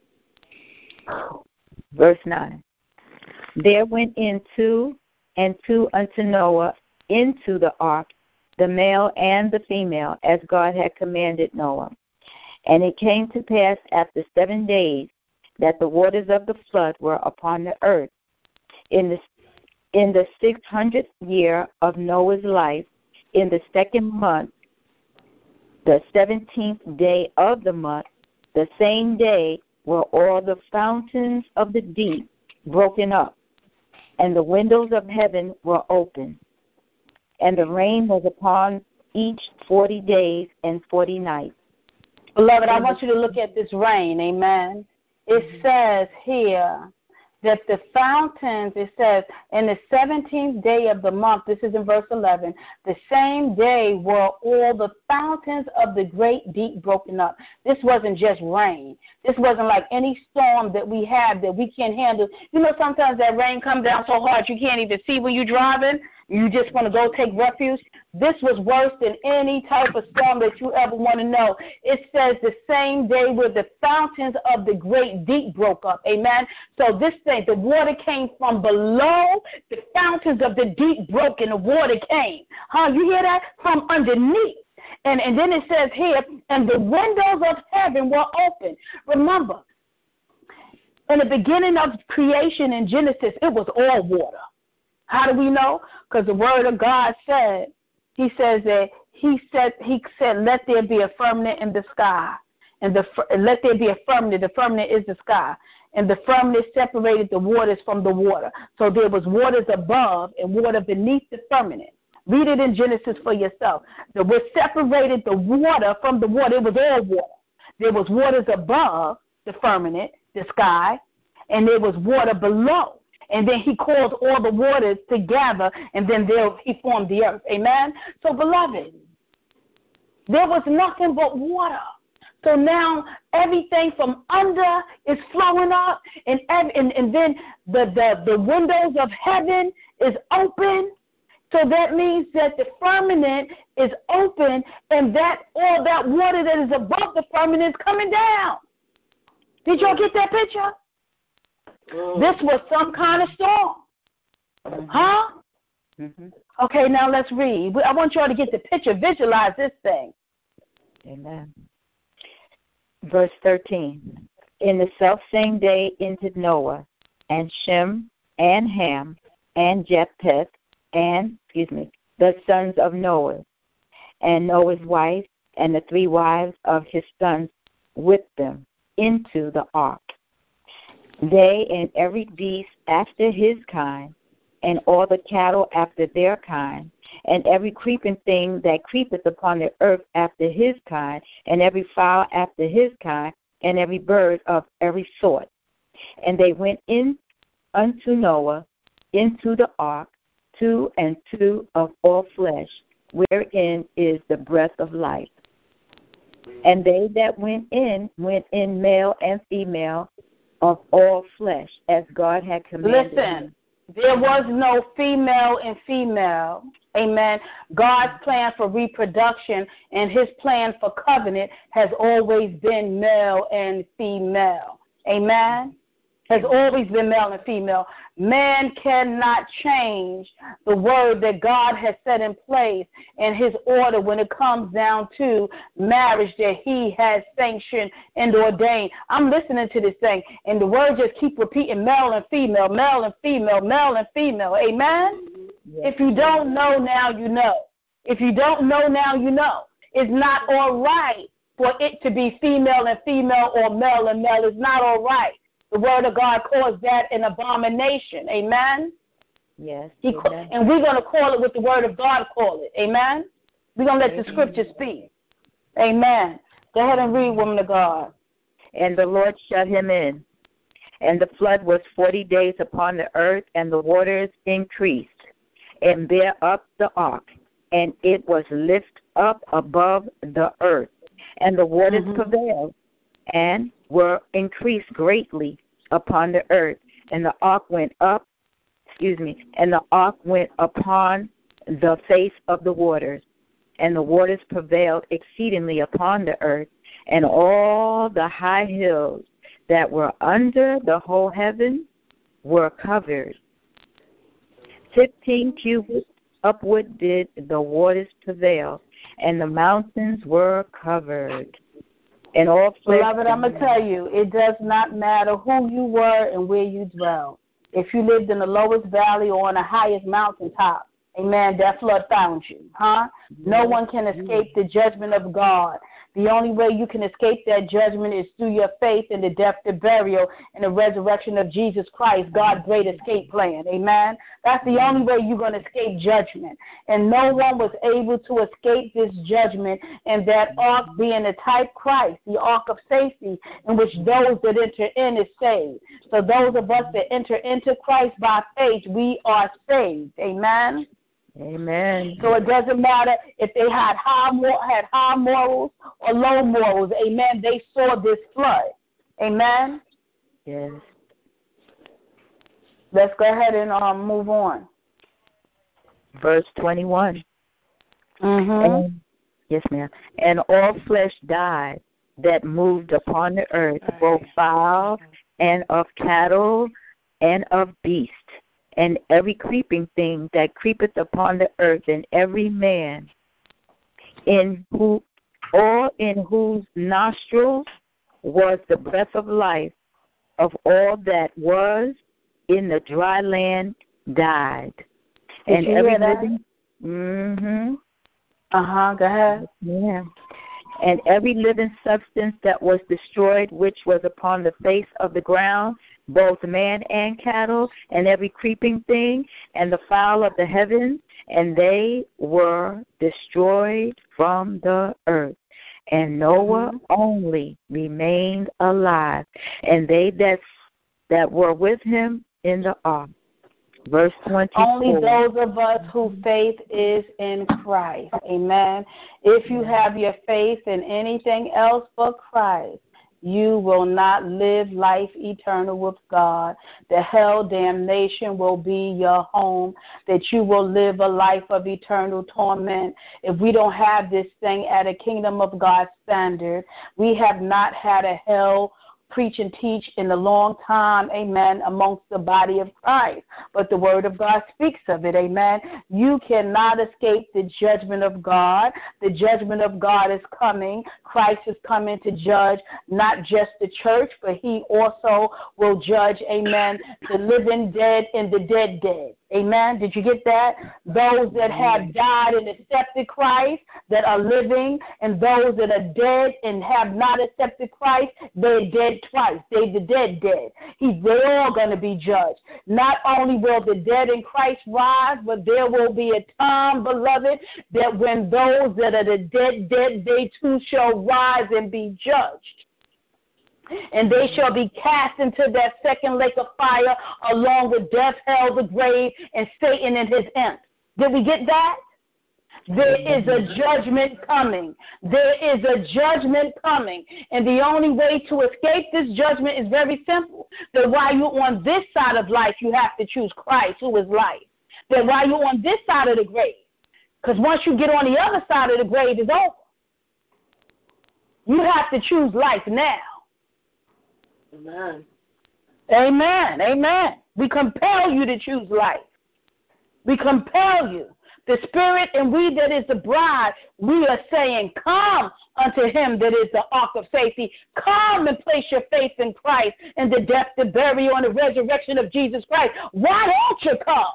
Verse nine. There went in two and two unto Noah into the ark, the male and the female, as God had commanded Noah. And it came to pass after seven days that the waters of the flood were upon the earth. In the in the six hundredth year of Noah's life, in the second month, the seventeenth day of the month, the same day were all the fountains of the deep broken up, and the windows of heaven were open, and the rain was upon each forty days and forty nights. Beloved, I want you to look at this rain, amen. It says here that the fountains, it says, in the seventeenth day of the month, this is in verse eleven, the same day were all the fountains of the great deep broken up. This wasn't just rain. This wasn't like any storm that we have that we can't handle. You know, sometimes that rain comes down so hard you can't even see when you're driving. You just want to go take refuge. This was worse than any type of storm that you ever want to know. It says the same day where the fountains of the great deep broke up. Amen. So this thing, the water came from below. The fountains of the deep broke and the water came. Huh? You hear that? From underneath. And, and then it says here, and the windows of heaven were open. Remember, in the beginning of creation in Genesis, it was all water. How do we know? Because the word of God said, he says that he said, he said, let there be a firmament in the sky. And the let there be a firmament. The firmament is the sky. And the firmament separated the waters from the water. So there was waters above and water beneath the firmament. Read it in Genesis for yourself. The what separated the water from the water, it was all water. There was waters above the firmament, the sky, and there was water below. And then he caused all the waters together, and then there he formed the earth. Amen? So, beloved, there was nothing but water. So now everything from under is flowing up, and and, and then the, the, the windows of heaven is open. So that means that the firmament is open, and that all that water that is above the firmament is coming down. Did y'all get that picture? This was some kind of storm. Mm-hmm. Huh? Mm-hmm. Okay, now let's read. I want y'all to get the picture, visualize this thing. Amen. Verse thirteen. In the selfsame day entered Noah, and Shem, and Ham, and Japheth, and, excuse me, the sons of Noah, and Noah's wife, and the three wives of his sons with them, into the ark. They and every beast after his kind, and all the cattle after their kind, and every creeping thing that creepeth upon the earth after his kind, and every fowl after his kind, and every bird of every sort. And they went in unto Noah into the ark, two and two of all flesh, wherein is the breath of life. And they that went in, went in male and female, of all flesh, as God had commanded. Listen, there was no female and female. Amen. God's plan for reproduction and his plan for covenant has always been male and female. Amen. Has always been male and female. Man cannot change the word that God has set in place in his order when it comes down to marriage that he has sanctioned and ordained. I'm listening to this thing, and the word just keep repeating male and female, male and female, male and female. Amen? Yes. If you don't know now, you know. If you don't know now, you know. It's not all right for it to be female and female or male and male. It's not all right. The word of God calls that an abomination. Amen? Yes. He, amen. And we're going to call it what the word of God call it. Amen? We're going to let amen. The scripture speak. Amen. Go ahead and read, woman of God. And the Lord shut him in. And the flood was forty days upon the earth, and the waters increased, and bare up the ark, and it was lifted up above the earth, and the waters mm-hmm. prevailed, and were increased greatly upon the earth, and the ark went up, excuse me, and the ark went upon the face of the waters, and the waters prevailed exceedingly upon the earth, and all the high hills that were under the whole heaven were covered. Fifteen cubits upward did the waters prevail, and the mountains were covered. And all Beloved, I'm going to tell you, it does not matter who you were and where you dwell. If you lived in the lowest valley or on the highest mountaintop, Amen. That flood found you, huh? No one can escape the judgment of God. The only way you can escape that judgment is through your faith in the death, the burial, and the resurrection of Jesus Christ, God's great escape plan. Amen. That's the only way you're going to escape judgment. And no one was able to escape this judgment, and that ark being the type Christ, the ark of safety, in which those that enter in is saved. So those of us that enter into Christ by faith, we are saved. Amen. Amen. So it doesn't matter if they had high had high morals or low morals. Amen. They saw this flood. Amen. Yes. Let's go ahead and um, move on. Verse twenty-one. Mm-hmm. And, yes, ma'am. And all flesh died that moved upon the earth, both fowl and of cattle and of beasts, and every creeping thing that creepeth upon the earth, and every man in who all in whose nostrils was the breath of life, of all that was in the dry land died. Did and you every hear that? living mm-hmm. Uh-huh, go ahead. Yeah. And every living substance that was destroyed, which was upon the face of the ground, both man and cattle, and every creeping thing, and the fowl of the heavens, and they were destroyed from the earth. And Noah mm-hmm. only remained alive, and they that that were with him in the ark. Verse twenty-four. Only those of us whose faith is in Christ. Amen. If you have your faith in anything else but Christ, you will not live life eternal with God. The hell damnation will be your home, that you will live a life of eternal torment. If we don't have this thing at a kingdom of God standard, we have not had a hell preach and teach in a long time, amen, amongst the body of Christ. But the word of God speaks of it, amen. You cannot escape the judgment of God. The judgment of God is coming. Christ is coming to judge not just the church, but he also will judge, amen, the living dead and the dead dead. Amen. Did you get that? Those that have died and accepted Christ that are living, and those that are dead and have not accepted Christ, they're dead twice. They're the dead dead. He, they're all going to be judged. Not only will the dead in Christ rise, but there will be a time, beloved, that when those that are the dead dead, they too shall rise and be judged. And they shall be cast into that second lake of fire along with death, hell, the grave, and Satan and his imps. Did we get that? There is a judgment coming. There is a judgment coming. And the only way to escape this judgment is very simple. That while you're on this side of life, you have to choose Christ, who is life. That while you're on this side of the grave, because once you get on the other side of the grave, it's over. You have to choose life now. Amen. Amen. Amen. We compel you to choose life. We compel you. The Spirit and we that is the bride, we are saying, come unto him that is the ark of safety. Come and place your faith in Christ and the death, the burial, and the resurrection of Jesus Christ. Why don't you come?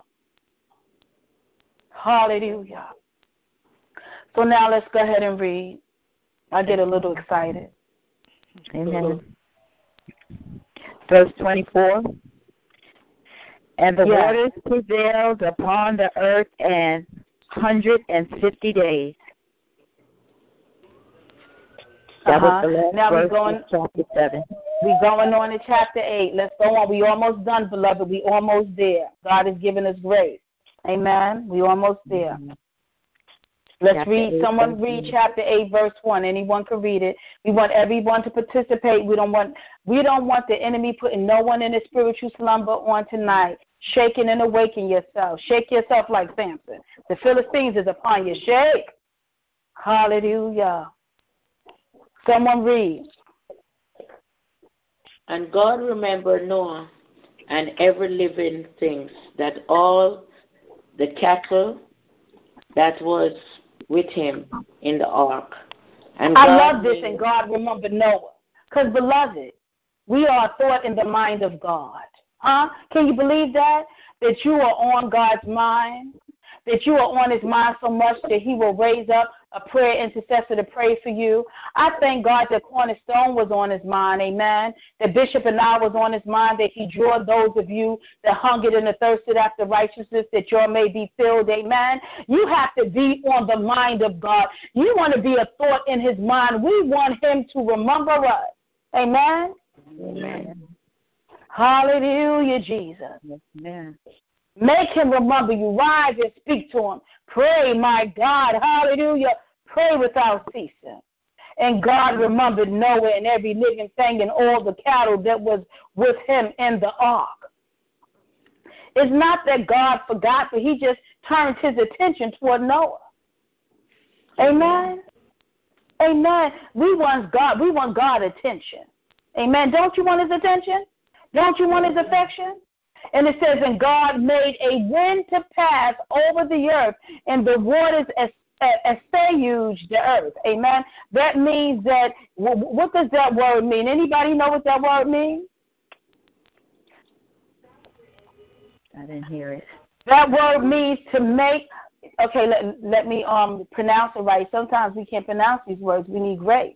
Hallelujah. So now let's go ahead and read. I get a little excited. Amen. Verse twenty-four. And the yes. waters prevailed upon the earth an hundred and fifty days. That uh-huh. was the last now verse we're going, of chapter seven. We're going on to chapter eight. Let's go on. We're almost done, beloved. We're almost there. God has given us grace. Amen. We're almost there. Mm-hmm. Let's chapter read. Eight, Someone read chapter eight, verse one. Anyone can read it. We want everyone to participate. We don't want we don't want the enemy putting no one in a spiritual slumber on tonight. Shaking and awaken yourself. Shake yourself like Samson. The Philistines is upon you. Shake. Hallelujah. Someone read. And God remembered Noah and every living thing, that all the cattle that was with him in the ark. And I God love this, and God remembered Noah. Because, beloved, we are thought in the mind of God. Huh? Can you believe that? That you are on God's mind? that you are on his mind so much that he will raise up a prayer intercessor to pray for you. I thank God that Cornerstone was on his mind, amen, that Bishop and I was on his mind, that he drew those of you that hungered and thirsted after righteousness, that your may be filled, amen. You have to be on the mind of God. You want to be a thought in his mind. We want him to remember us, amen. Amen. Hallelujah, Jesus. Amen. Make him remember you. Rise and speak to him. Pray, my God. Hallelujah. Pray without ceasing. And God remembered Noah and every living thing and all the cattle that was with him in the ark. It's not that God forgot, but he just turned his attention toward Noah. Amen. Amen. We want God. We want God attention. Amen. Don't you want his attention? Don't you want his affection? And it says, and God made a wind to pass over the earth, and the waters assuaged the earth. Amen. That means that, what does that word mean? Anybody know what that word means? I didn't hear it. That word means to make, okay, let, let me um pronounce it right. Sometimes we can't pronounce these words. We need grace.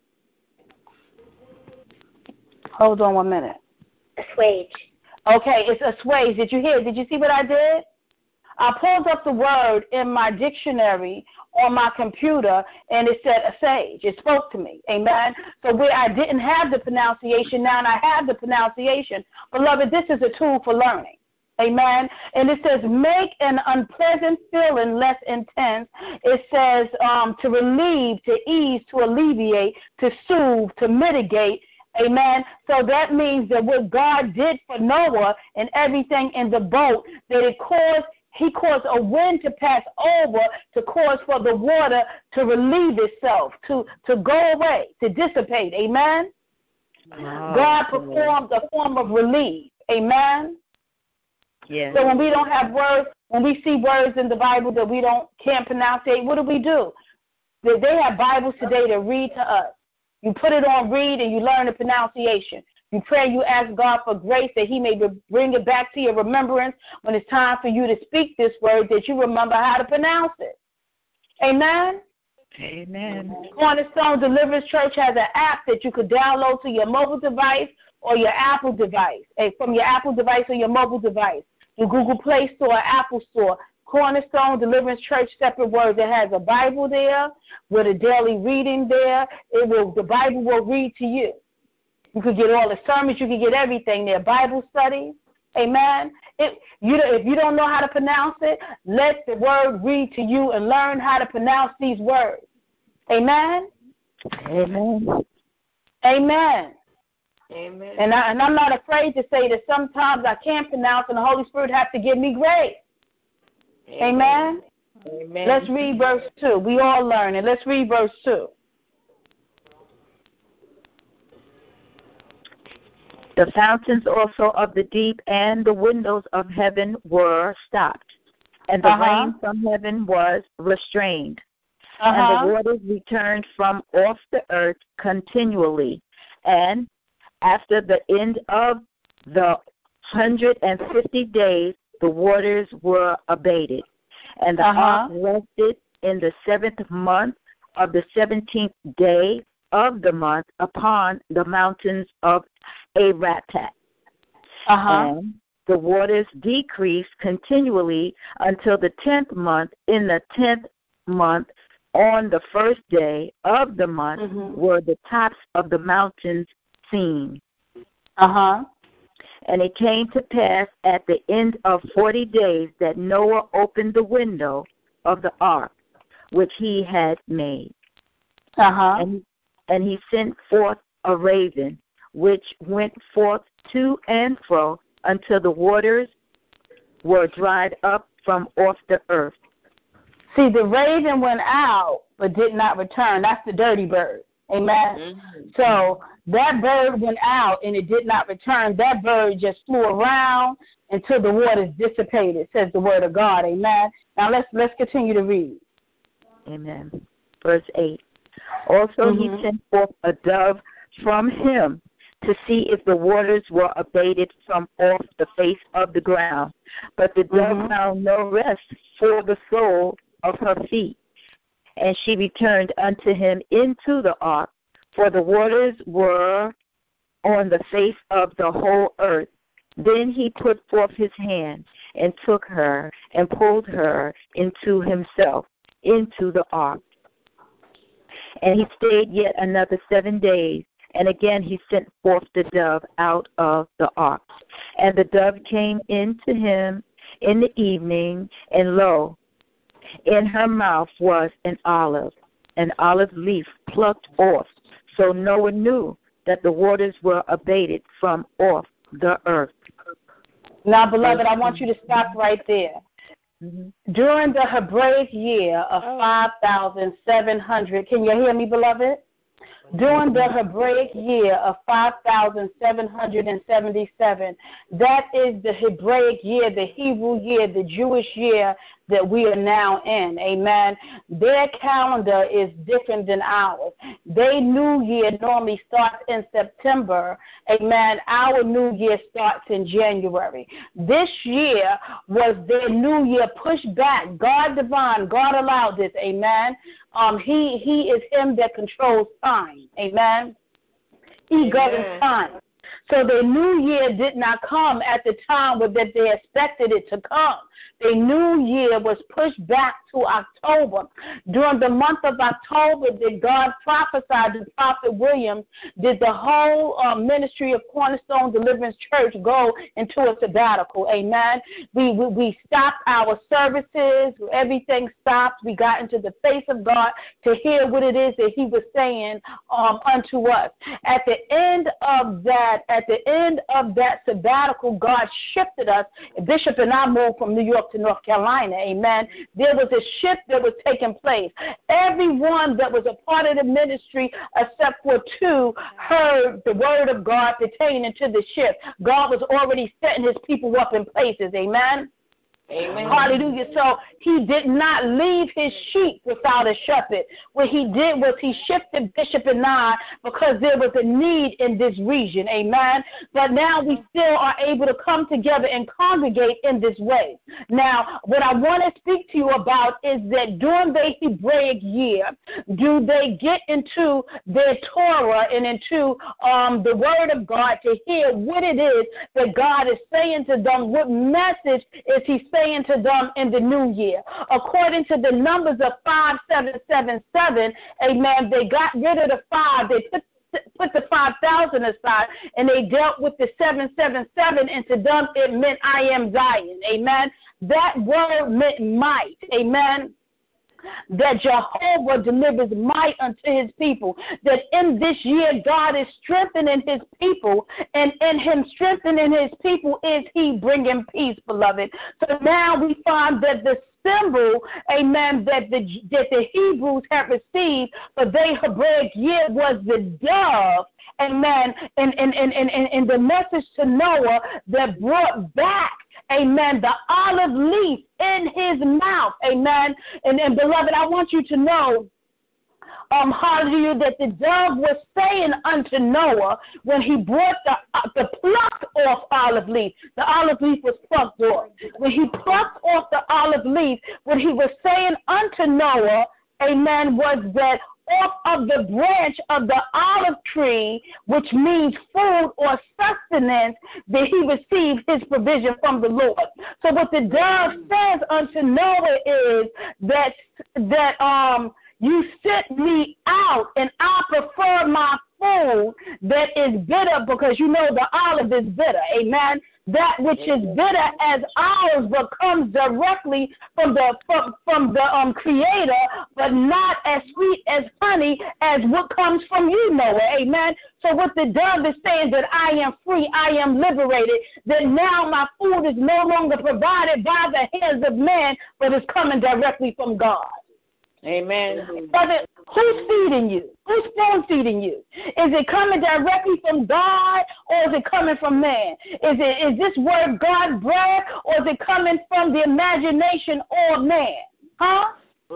Hold on one minute. Assuage. Okay, it's assuage. Did you hear? Did you see what I did? I pulled up the word in my dictionary on my computer, and it said assuage. It spoke to me. Amen. So where I didn't have the pronunciation, now I have the pronunciation. Beloved, this is a tool for learning. Amen. And it says, make an unpleasant feeling less intense. It says um, to relieve, to ease, to alleviate, to soothe, to mitigate. Amen. So that means that what God did for Noah and everything in the boat, that it caused, he caused a wind to pass over to cause for the water to relieve itself, to, to go away, to dissipate. Amen. Wow. God performed a form of relief. Amen. Yeah. So when we don't have words, when we see words in the Bible that we don't can't pronounce, what do we do? They have Bibles today to read to us. You put it on read and you learn the pronunciation. You pray, you ask God for grace that he may bring it back to your remembrance when it's time for you to speak this word, that you remember how to pronounce it. Amen? Amen. Cornerstone Deliverance Church has an app that you could download to your mobile device or your Apple device, from your Apple device or your mobile device. The Google Play Store, Apple Store. Cornerstone Deliverance Church, separate words. It has a Bible there with a daily reading there. It will, the Bible will read to you. You could get all the sermons. You could get everything there. Bible studies. Amen. It, you, if you don't know how to pronounce it, let the word read to you and learn how to pronounce these words. Amen. Amen. Amen. Amen. And, I, and I'm not afraid to say that sometimes I can't pronounce and the Holy Spirit has to give me grace. Amen. Amen. Let's read verse two. We all learn it. Let's read verse two. The fountains also of the deep and the windows of heaven were stopped, and the uh-huh. rain from heaven was restrained, uh-huh. and the waters returned from off the earth continually. And after the end of the hundred and fifty days, the waters were abated, and the uh-huh. ark rested in the seventh month of the seventeenth day of the month upon the mountains of Ararat. Uh-huh. And the waters decreased continually until the tenth month. In the tenth month, on the first day of the month, mm-hmm. were the tops of the mountains seen. Uh-huh. And it came to pass at the end of forty days that Noah opened the window of the ark which he had made. Uh-huh. And, and he sent forth a raven, which went forth to and fro until the waters were dried up from off the earth. See, the raven went out but did not return. That's the dirty bird. Amen. Mm-hmm. So that bird went out and it did not return. That bird just flew around until the waters dissipated, says the word of God. Amen. Now let's let's continue to read. Amen. Verse eight. Also mm-hmm. he sent forth a dove from him, to see if the waters were abated from off the face of the ground. But the dove mm-hmm. found no rest for the sole of her feet. And she returned unto him into the ark, for the waters were on the face of the whole earth. Then he put forth his hand and took her and pulled her into himself, into the ark. And he stayed yet another seven days, and again he sent forth the dove out of the ark. And the dove came in to him in the evening, and lo, in her mouth was an olive, an olive leaf plucked off. So Noah knew that the waters were abated from off the earth. Now, beloved, I want you to stop right there. Mm-hmm. During the Hebraic year of five thousand seven hundred, can you hear me, beloved? During the Hebraic year of five thousand seven hundred seventy-seven, that is the Hebraic year, the Hebrew year, the Jewish year that we are now in. Amen. Their calendar is different than ours. Their new year normally starts in September. Amen. Our new year starts in January. This year was their new year pushed back. God divine, God allowed this. Amen. Um, he, he is him that controls time. Amen. He governs time. So their new year did not come at the time that they expected it to come. Their new year was pushed back to October. During the month of October, did God prophesied to Prophet Williams, did the whole uh, ministry of Cornerstone Deliverance Church go into a sabbatical. Amen. We, we, we stopped our services. Everything stopped. We got into the face of God to hear what it is that he was saying um, unto us. At the end of that, at the end of that sabbatical, God shifted us. Bishop and I moved from New York to North Carolina. Amen. There was a shift that was taking place. Everyone that was a part of the ministry, except for two, heard the word of God pertaining to the shift. God was already setting his people up in places. Amen. Amen. Hallelujah. So he did not leave his sheep without a shepherd. What he did was he shifted Bishop and I because there was a need in this region. Amen. But now we still are able to come together and congregate in this way. Now, what I want to speak to you about is that during the Hebraic year, do they get into their Torah and into um, the Word of God to hear what it is that God is saying to them? What message is he saying to them in the new year? According to the numbers of five seven seven seven, amen, they got rid of the five. They put put the five thousand aside, and they dealt with the seven seven seven, and to them it meant I am Zion. Amen. That word meant might. Amen. That Jehovah delivers might unto his people. That in this year God is strengthening his people, and in him strengthening his people is he bringing peace, beloved. So now we find that the symbol, amen, that the that the Hebrews have received for their Hebraic year was the dove, amen, and, and, and, and, and the message to Noah that brought back, amen, the olive leaf in his mouth, amen. And, and beloved, I want you to know, um, hallelujah, that the dove was saying unto Noah when he brought the, uh, the plucked off olive leaf. The olive leaf was plucked off. When he plucked off the olive leaf, what he was saying unto Noah, amen, was that off of the branch of the olive tree, which means food or sustenance, that he received his provision from the Lord. So what the dove says unto Noah is that that um you sent me out, and I prefer my food that is bitter, because you know the olive is bitter. Amen. That which is bitter as ours, but comes directly from the from, from the um Creator, but not as sweet as honey as what comes from you, Noah. Amen. So what the dove is saying, that I am free, I am liberated, that now my food is no longer provided by the hands of man, but is coming directly from God. Amen. Brother, who's feeding you? Who's spoon feeding you? Is it coming directly from God, or is it coming from man? Is it is this word God bread, or is it coming from the imagination of man? Huh?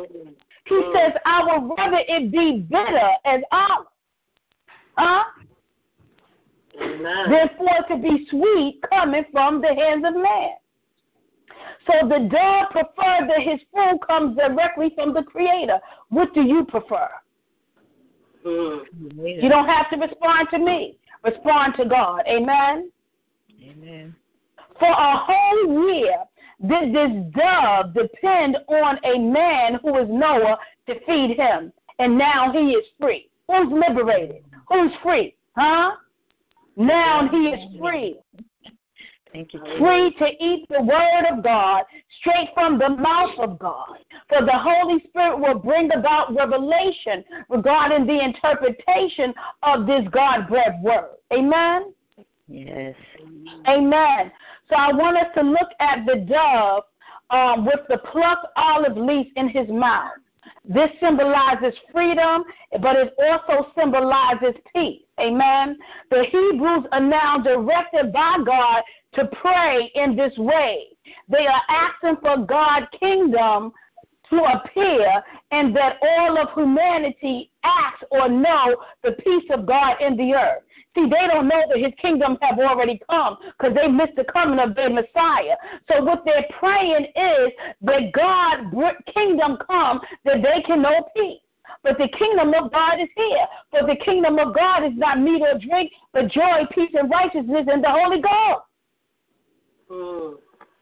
He says, I would rather it be bitter as olive. Huh? Amen. Therefore, to be sweet coming from the hands of man. So the dove preferred that his food comes directly from the Creator. What do you prefer? Mm. You don't have to respond to me. Respond to God. Amen? Amen. For a whole year, did this dove depend on a man who is Noah to feed him, and now he is free. Who's liberated? Who's free? Huh? Now he is free. Thank you. Free to eat the word of God straight from the mouth of God. For the Holy Spirit will bring about revelation regarding the interpretation of this God-breathed word. Amen? Yes. Amen. So I want us to look at the dove um, with the plucked olive leaf in his mouth. This symbolizes freedom, but it also symbolizes peace. Amen. The Hebrews are now directed by God to pray in this way. They are asking for God's kingdom to appear and that all of humanity acts or know the peace of God in the earth. See, they don't know that his kingdom have already come because they missed the coming of their Messiah. So what they're praying is that God's kingdom come, that they can know peace. But the kingdom of God is here. For the kingdom of God is not meat or drink, but joy, peace, and righteousness in the Holy Ghost. Mm.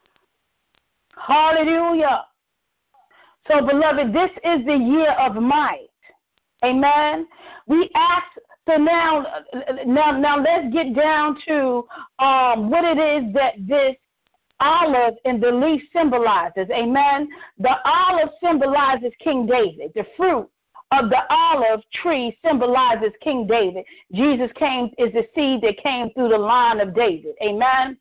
Hallelujah. So, beloved, this is the year of might. Amen. We ask, so now, now, now let's get down to um, what it is that this olive in the leaf symbolizes. Amen. The olive symbolizes King David. The fruit of the olive tree symbolizes King David. Jesus came is the seed that came through the line of David. Amen.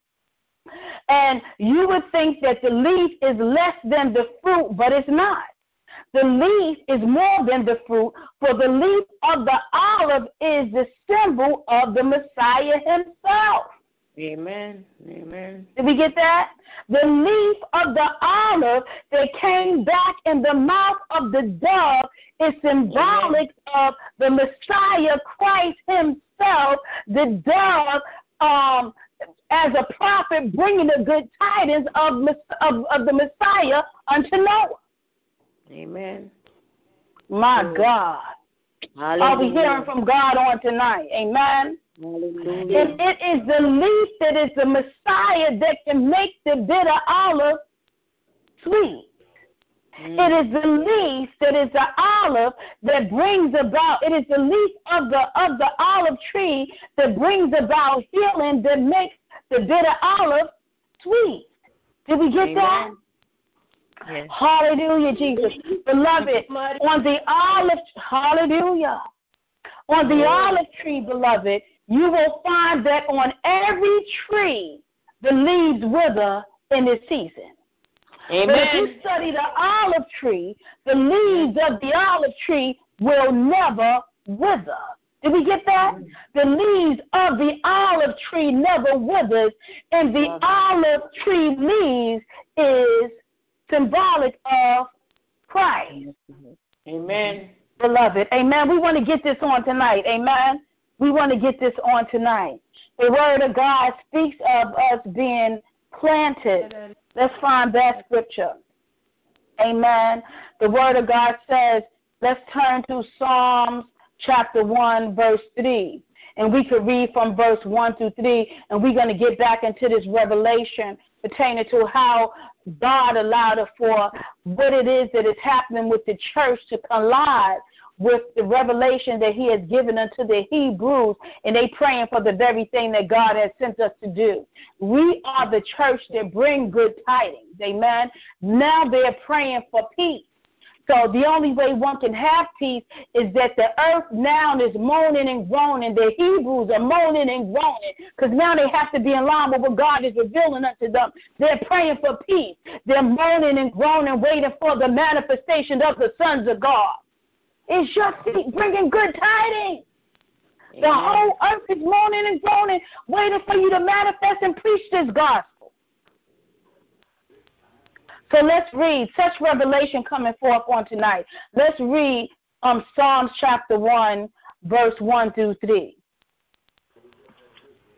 And you would think that the leaf is less than the fruit, but it's not. The leaf is more than the fruit, for the leaf of the olive is the symbol of the Messiah himself. Amen. Amen. Did we get that? The leaf of the olive that came back in the mouth of the dove is symbolic Amen. Of the Messiah Christ himself, the dove, um, as a prophet bringing the good tidings of, of, of the Messiah unto Noah. Amen. My God. Hallelujah. Are we hearing from God on tonight? Amen. Hallelujah. And it is the leaf that is the Messiah that can make the bitter olive sweet. Mm. It is the leaf that is the olive that brings about, it is the leaf of the of the olive tree that brings about healing, that makes the bitter olive sweet. Did we get Amen. That? Yes. Hallelujah, Jesus. Beloved, on the olive, hallelujah. On the olive tree, beloved, you will find that on every tree, the leaves wither in its season. Amen. But if you study the olive tree, the leaves of the olive tree will never wither. Did we get that? The leaves of the olive tree never withers, and the olive tree leaves is symbolic of Christ. Amen. Beloved, amen. We want to get this on tonight, amen. We want to get this on tonight. The word of God speaks of us being planted. Let's find that scripture. Amen. The word of God says, let's turn to Psalms chapter one, verse three. And we could read from verse one through three, and we're going to get back into this revelation pertaining to how God allowed it for what it is that is happening with the church to collide with the revelation that he has given unto the Hebrews, and they praying for the very thing that God has sent us to do. We are the church that bring good tidings, amen. Now they're praying for peace. So the only way one can have peace is that the earth now is moaning and groaning. The Hebrews are moaning and groaning because now they have to be in line with what God is revealing unto them. They're praying for peace. They're moaning and groaning, waiting for the manifestation of the sons of God. It's just bringing good tidings. Amen. The whole earth is moaning and groaning, waiting for you to manifest and preach this gospel. So let's read such revelation coming forth on tonight. Let's read um, Psalms chapter one, verse one through three.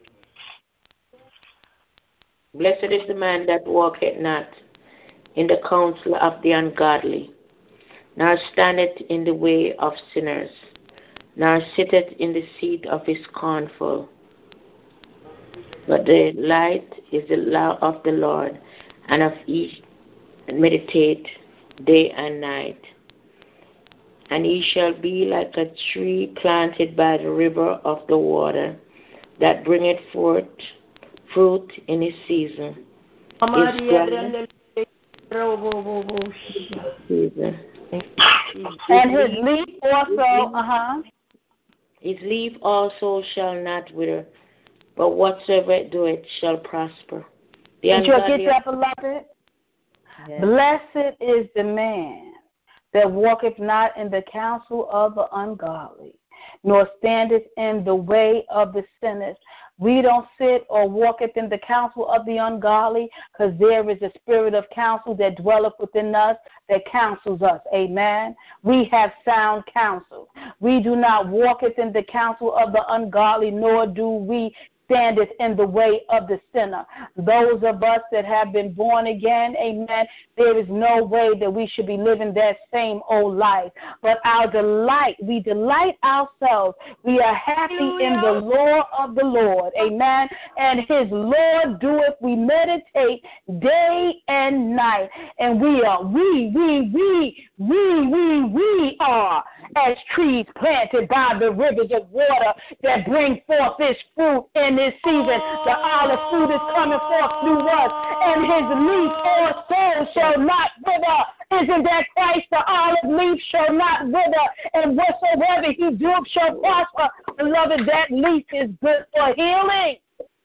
Blessed is the man that walketh not in the counsel of the ungodly, nor standeth in the way of sinners, nor sitteth in the seat of the scornful. But the light is the law of the Lord, and of each meditate day and night. And he shall be like a tree planted by the river of the water, that bringeth forth fruit in his season. His season. And his leaf also, uh-huh. His leaf also shall not wither, but whatsoever it doeth shall prosper. The Did you get that, beloved? Yes. Blessed is the man that walketh not in the counsel of the ungodly, nor standeth in the way of the sinners. We don't sit or walketh in the counsel of the ungodly, because there is a spirit of counsel that dwelleth within us that counsels us. Amen. We have sound counsel. We do not walketh in the counsel of the ungodly, nor do we standeth in the way of the sinner. Those of us that have been born again, amen, there is no way that we should be living that same old life. But our delight, we delight ourselves. We are happy in the law of the Lord, amen, and his law doeth we meditate day and night. And we are, we, we, we, we, we, we are as trees planted by the rivers of water that bring forth this fruit in this season. The olive fruit is coming forth through us, and his leaf or soul shall not wither. Isn't that Christ? The olive leaf shall not wither, and whatsoever he doeth shall prosper. Beloved, that leaf is good for healing.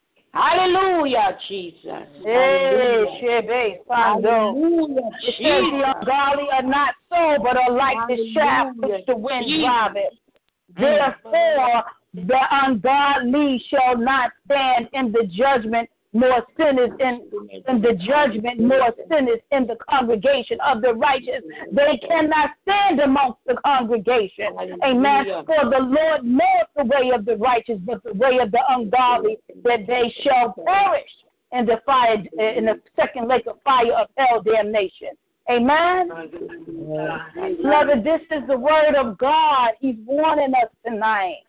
Hallelujah, Jesus. Hey, Shebe, Hallelujah. It says the ungodly are not so, but are like the shaft which the wind driveth. Therefore, the ungodly shall not stand in the judgment, nor sinners in, in the judgment, nor sinners in the congregation of the righteous. They cannot stand amongst the congregation. Amen. For the Lord knoweth the way of the righteous, but the way of the ungodly, that they shall perish in the fire, in the second lake of fire of hell damnation. Amen. Beloved, this is the word of God. He's warning us tonight.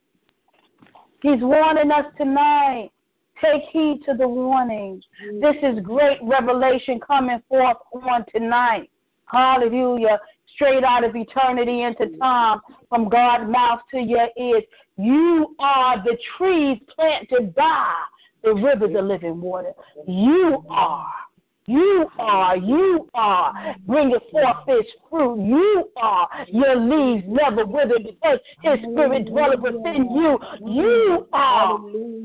He's warning us tonight. Take heed to the warning. This is great revelation coming forth on tonight. Hallelujah. Straight out of eternity into time, from God's mouth to your ears. You are the trees planted by the rivers of living water. You are. You are, you are bringing forth this fruit. You are, your leaves never wither, because his spirit dwelleth within you. You are.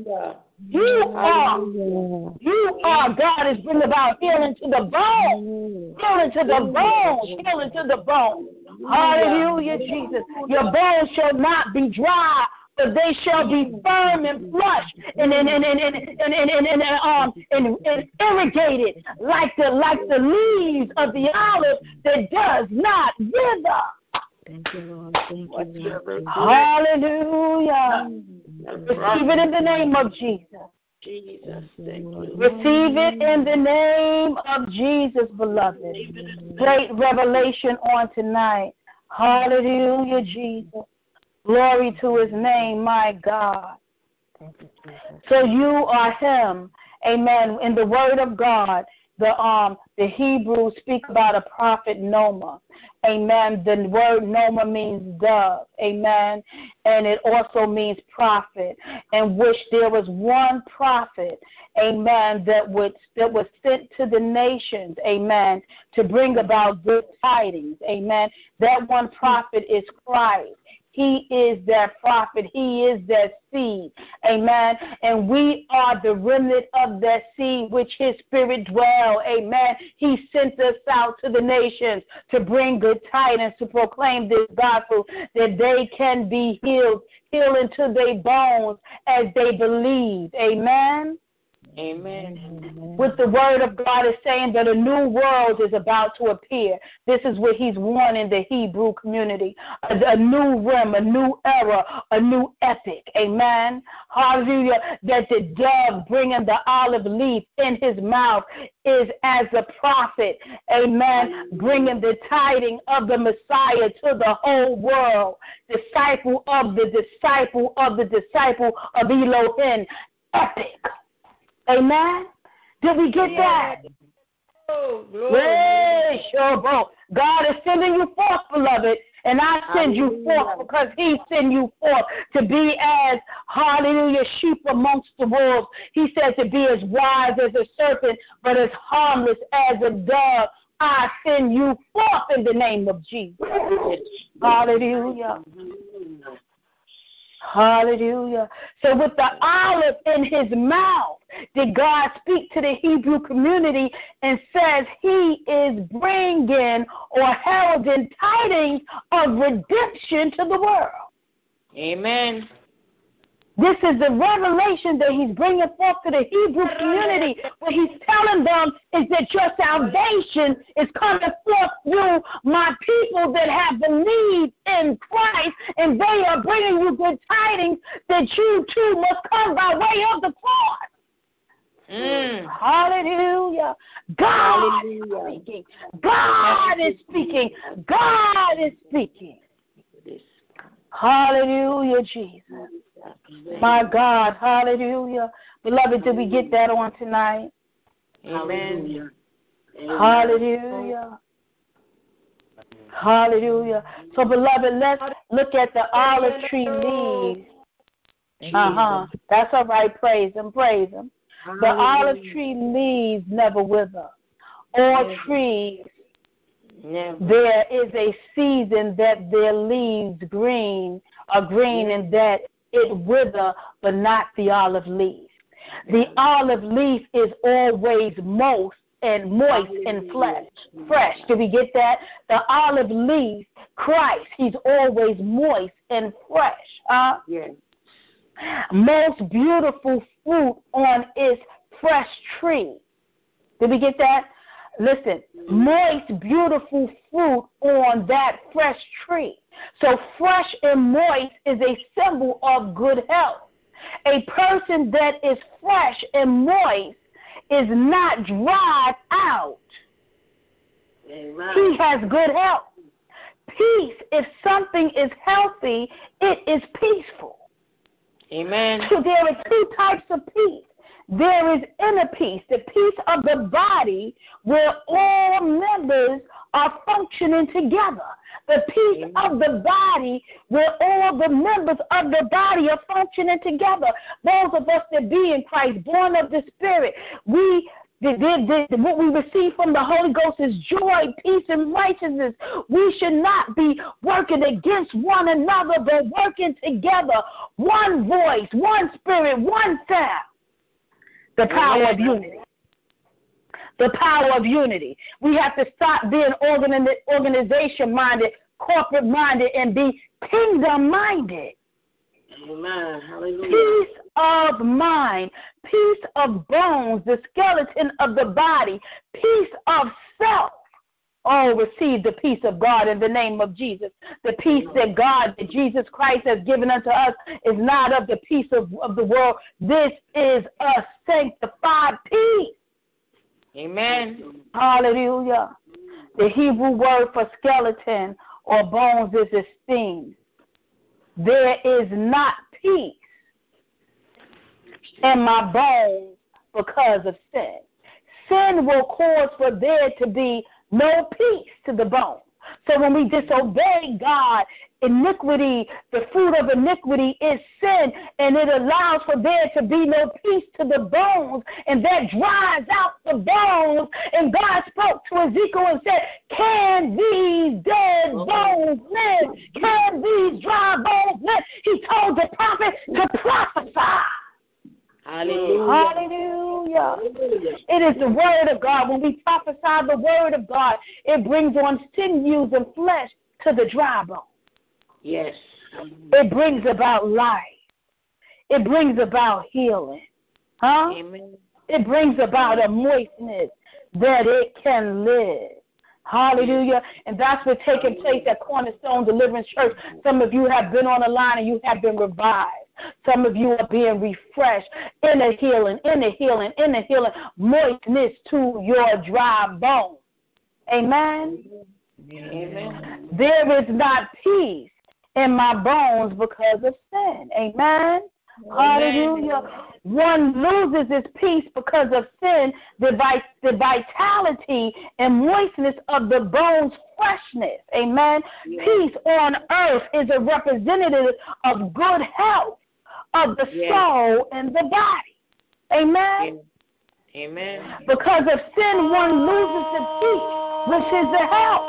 You are. You are. God is bringing about healing to the bones. Healing to the bones. Healing to the bones. Hallelujah, Jesus. Your bones shall not be dry, but they shall be firm and flush and and and and and and and, and, and, um, and, and irrigated like the like the leaves of the olive that does not wither. Thank you, Lord. Thank you, Lord. Hallelujah. Receive it in the name of Jesus. Jesus, thank you. Receive it in the name of Jesus, beloved. Great revelation on tonight. Hallelujah, Jesus. Glory to his name, my God. So you are him. Amen. In the word of God, the um the Hebrews speak about a prophet Noma. Amen. The word Noma means dove. Amen. And it also means prophet, in which there was one prophet, amen, that would that was sent to the nations, amen, to bring about good tidings. Amen. That one prophet is Christ. He is that prophet. He is that seed. Amen. And we are the remnant of that seed which his spirit dwell. Amen. He sent us out to the nations to bring good tidings, to proclaim this gospel, that they can be healed, heal into their bones as they believe. Amen. Amen. With the word of God is saying that a new world is about to appear. This is what he's warning the Hebrew community. A, a new realm, a new era, a new epic. Amen. Hallelujah. That the dove bringing the olive leaf in his mouth is as a prophet. Amen. Bringing the tidings of the Messiah to the whole world. Disciple of the disciple of the disciple of Elohim. Epic. Amen. Did we get that? Oh, glory. God is sending you forth, beloved, and I send you forth because he sent you forth to be as, hallelujah, sheep amongst the wolves. He said to be as wise as a serpent, but as harmless as a dove. I send you forth in the name of Jesus. Hallelujah. Hallelujah. So with the olive in his mouth, did God speak to the Hebrew community and says he is bringing or heralding tidings of redemption to the world. Amen. This is the revelation that he's bringing forth to the Hebrew community. What he's telling them is that your salvation is coming forth through my people that have believed in Christ, and they are bringing you good tidings that you too must come by way of the cross. Mm. Hallelujah. God Hallelujah. is speaking. God is speaking. God is speaking. Hallelujah, Jesus. My God, hallelujah. Beloved, did we get that on tonight? Amen. Hallelujah. Hallelujah. So, beloved, let's look at the olive tree leaves. Uh-huh. That's all right. Praise him. Praise him. The olive tree leaves never wither. All trees, never. There is a season that their leaves green are green and that it wither, but not the olive leaf. The olive leaf is always most and moist and flesh, fresh. Did we get that? The olive leaf, Christ, he's always moist and fresh. Huh? Yes. Most beautiful fruit on its fresh tree. Did we get that? Listen, moist, beautiful fruit on that fresh tree. So fresh and moist is a symbol of good health. A person that is fresh and moist is not dried out. Amen. He has good health. Peace, if something is healthy, it is peaceful. Amen. So there are two types of peace. There is inner peace, the peace of the body where all members are functioning together. The peace Amen. Of the body where all the members of the body are functioning together. Those of us that be in Christ, born of the Spirit, we the, the, the, what we receive from the Holy Ghost is joy, peace, and righteousness. We should not be working against one another, but working together. One voice, one spirit, one sound. The power of unity. The power of unity. We have to stop being organization-minded, corporate-minded, and be kingdom-minded. Amen. Hallelujah. Peace of mind, peace of bones, the skeleton of the body, peace of self. Oh, receive the peace of God in the name of Jesus. The peace that God, that Jesus Christ has given unto us is not of the peace of, of the world. This is a sanctified peace. Amen. Hallelujah. The Hebrew word for skeleton or bones is esteem. There is not peace in my bones because of sin. Sin will cause for there to be no peace to the bone. So when we disobey God, iniquity, the fruit of iniquity is sin, and it allows for there to be no peace to the bones, and that dries out the bones. And God spoke to Ezekiel and said, can these dead bones live? Can these dry bones live? He told the prophet to prophesy. Hallelujah. Hallelujah. It is the word of God. When we prophesy the word of God, it brings on sinews and flesh to the dry bone. Yes. It brings about life. It brings about healing. Huh? Amen. It brings about a moistness that it can live. Hallelujah. And that's what's taking place at Cornerstone Deliverance Church. Some of you have been on the line and you have been revived. Some of you are being refreshed. Inner healing, inner healing, inner healing. Moistness to your dry bones. Amen. Amen. There is not peace in my bones because of sin. Amen. Hallelujah. One loses his peace because of sin, the, vit- the vitality and moistness of the bones' freshness. Amen. Yes. Peace on earth is a representative of good health of the yes. soul and the body. Amen. Yes. Amen. Because of sin, one loses the peace, which is the health.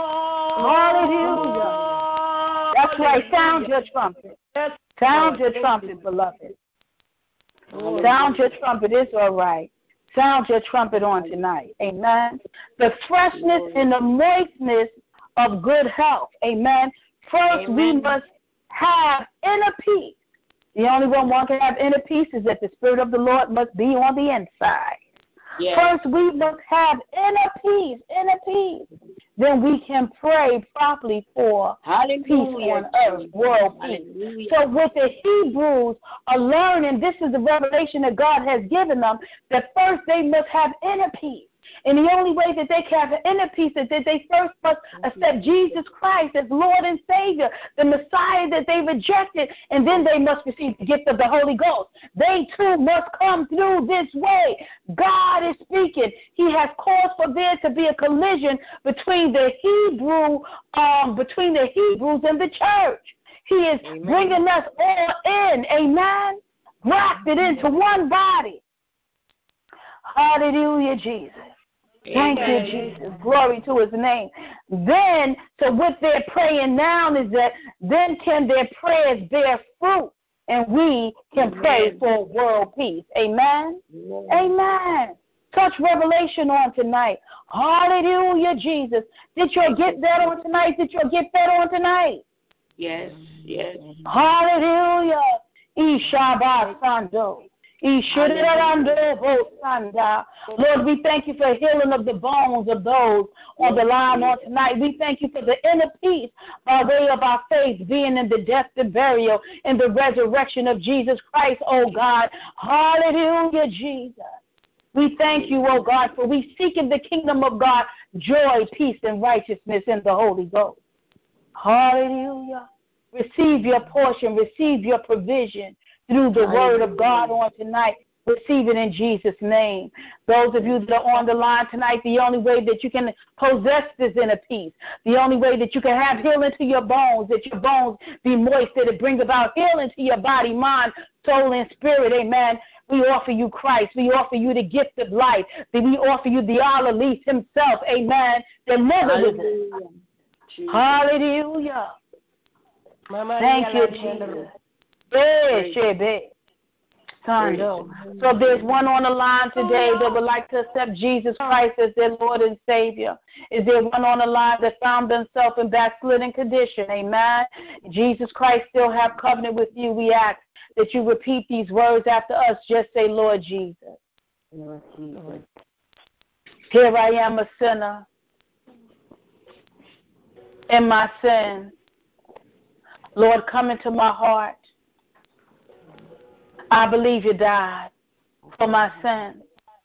Hallelujah. That's right. Sound your trumpet. Sound your trumpet, beloved. Sound your trumpet. It's all right. Sound your trumpet on tonight. Amen. The freshness and the moistness of good health. Amen. First, Amen. we must have inner peace. The only one one can have inner peace is that the Spirit of the Lord must be on the inside. Yes. First, we must have inner peace, inner peace. Then we can pray properly for Hallelujah. Peace on earth, world peace. Hallelujah. So what the Hebrews are learning, this is the revelation that God has given them, that first they must have inner peace. And the only way that they can have inner peace is that they first must accept Jesus Christ as Lord and Savior, the Messiah that they rejected, and then they must receive the gift of the Holy Ghost. They too must come through this way. God is speaking. He has caused for there to be a collision between the Hebrew, um, between the Hebrews and the church. He is Amen. Bringing us all in, amen, grafted into one body. Hallelujah, Jesus. Thank Amen. You, Jesus. Glory to his name. Then, so what they're praying now is that then can their prayers bear fruit and we can Amen. Pray for world peace. Amen? Amen. Amen. Such revelation on tonight. Hallelujah, Jesus. Did you get that on tonight? Did you get that on tonight? Yes, yes. Hallelujah. Ishabah Sando. Lord, we thank you for healing of the bones of those on the line on tonight. We thank you for the inner peace by way of our faith being in the death and burial and the resurrection of Jesus Christ, oh God. Hallelujah, Jesus. We thank you, oh God, for we seek in the kingdom of God joy, peace, and righteousness in the Holy Ghost. Hallelujah. Receive your portion, receive your provision through the word of God on tonight. Receive it in Jesus' name. Those of you that are on the line tonight, the only way that you can possess this inner peace, the only way that you can have healing to your bones, that your bones be moist, that it bring about healing to your body, mind, soul, and spirit, amen. We offer you Christ. We offer you the gift of life. We offer you the Al-Elise himself, amen, that never was. Hallelujah. Thank you, Jesus. So there's one on the line today that would like to accept Jesus Christ as their Lord and Savior. Is there one on the line that found themselves in backslidden condition? Amen. Jesus Christ still have covenant with you. We ask that you repeat these words after us. Just say, Lord Jesus. Lord Jesus. Here I am a sinner in my sin. Lord, come into my heart. I believe you died for my sins.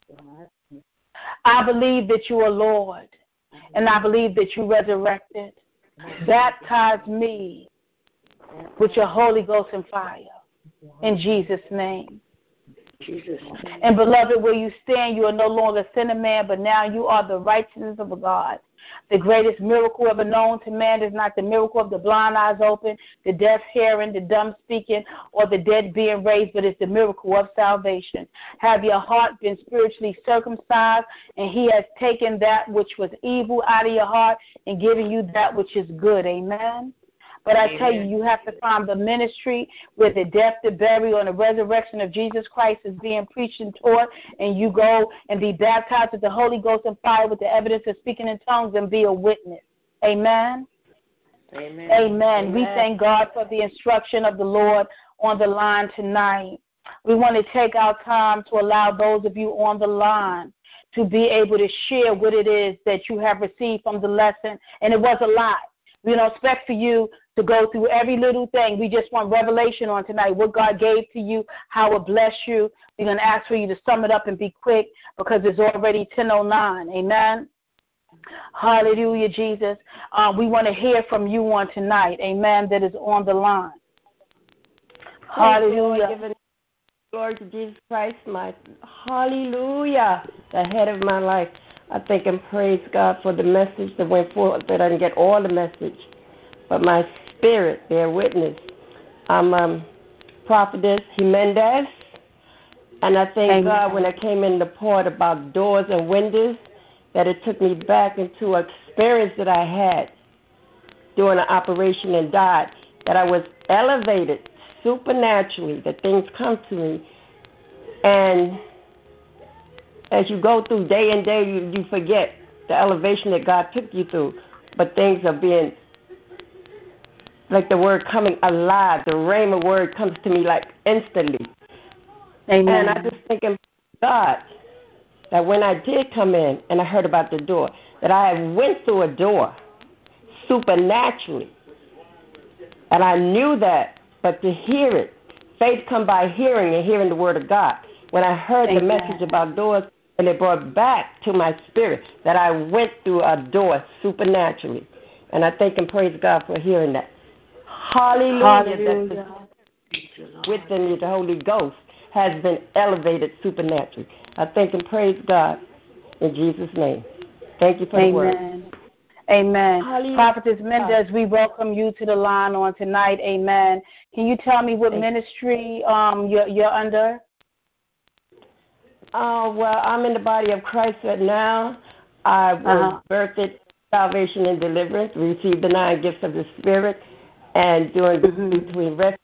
I believe that you are Lord, and I believe that you resurrected. Baptize me with your Holy Ghost and fire. In Jesus' name. Jesus. And beloved, where you stand, you are no longer a sinner man, but now you are the righteousness of a God. The greatest miracle ever known to man is not the miracle of the blind eyes open, the deaf hearing, the dumb speaking, or the dead being raised, but it's the miracle of salvation. Have your heart been spiritually circumcised, and he has taken that which was evil out of your heart and given you that which is good. Amen. But I tell you, you have to find the ministry where the death, the burial, and the resurrection of Jesus Christ is being preached and taught, and you go and be baptized with the Holy Ghost and fire with the evidence of speaking in tongues and be a witness. Amen? Amen. Amen. Amen. We thank God for the instruction of the Lord on the line tonight. we want to take our time to allow those of you on the line to be able to share what it is that you have received from the lesson. And it was a lot. We don't expect for you to go through every little thing. We just want revelation on tonight, what God gave to you, how it blessed you. We're going to ask for you to sum it up and be quick because it's already ten oh nine. Amen. Hallelujah, Jesus. Um, we want to hear from you on tonight. Amen. That is on the line. Hallelujah. Glory to Jesus Christ, my hallelujah, the head of my life. I thank and praise God for the message that went forth, that I didn't get all the message, but my spirit bear witness. I'm um, Prophetess Jimenez, and I thank Amen. God when I came in the part about doors and windows, that it took me back into an experience that I had during an operation and died, that I was elevated supernaturally, that things come to me. And as you go through day and day, you, you forget the elevation that God took you through. But things are being, like the word coming alive. The rhema word comes to me like instantly. Amen. And I just think, God, that when I did come in and I heard about the door, that I went through a door supernaturally. And I knew that, but to hear it, faith come by hearing and hearing the word of God. When I heard Amen. The message about doors, and it brought back to my spirit that I went through a door supernaturally. And I thank and praise God for hearing that. Hallelujah. Hallelujah. That within you, the Holy Ghost has been elevated supernaturally. I thank and praise God in Jesus' name. Thank you for Amen. the word. Amen. Hallelujah. Prophetess Mendez, we welcome you to the line on tonight. Amen. Can you tell me what ministry um, you're, you're under? Oh, well, I'm in the body of Christ right now. I was uh-huh. birthed salvation and deliverance, received the nine gifts of the Spirit, and doing mm-hmm. between rest.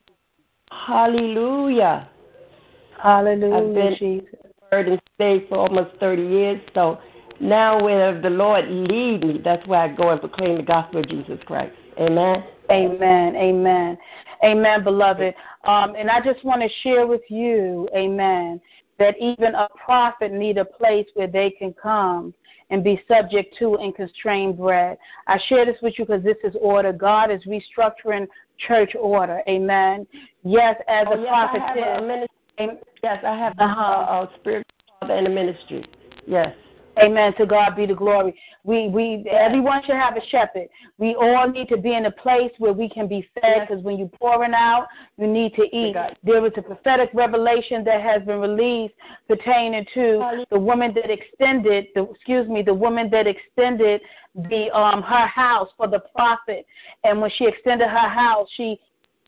Hallelujah. Hallelujah. I've been Jesus. word and stayed for almost thirty years, so now where the Lord lead me, that's where I go and proclaim the gospel of Jesus Christ. Amen. Amen. Amen. Amen, beloved. Um, and I just want to share with you, amen, that even a prophet need a place where they can come and be subject to and constrained bread. I share this with you because this is order. God is restructuring church order. Amen. Yes, as oh, a yes, prophet I have says. A ministry. Yes, I have uh-huh. a, a spiritual father in the ministry. Yes. Amen. To God be the glory. We, we, yes. Everyone should have a shepherd. We all need to be in a place where we can be fed, because yes. when you're pouring out, you need to eat. There was a prophetic revelation that has been released pertaining to the woman that extended, the, excuse me, the woman that extended the um her house for the prophet. And when she extended her house, she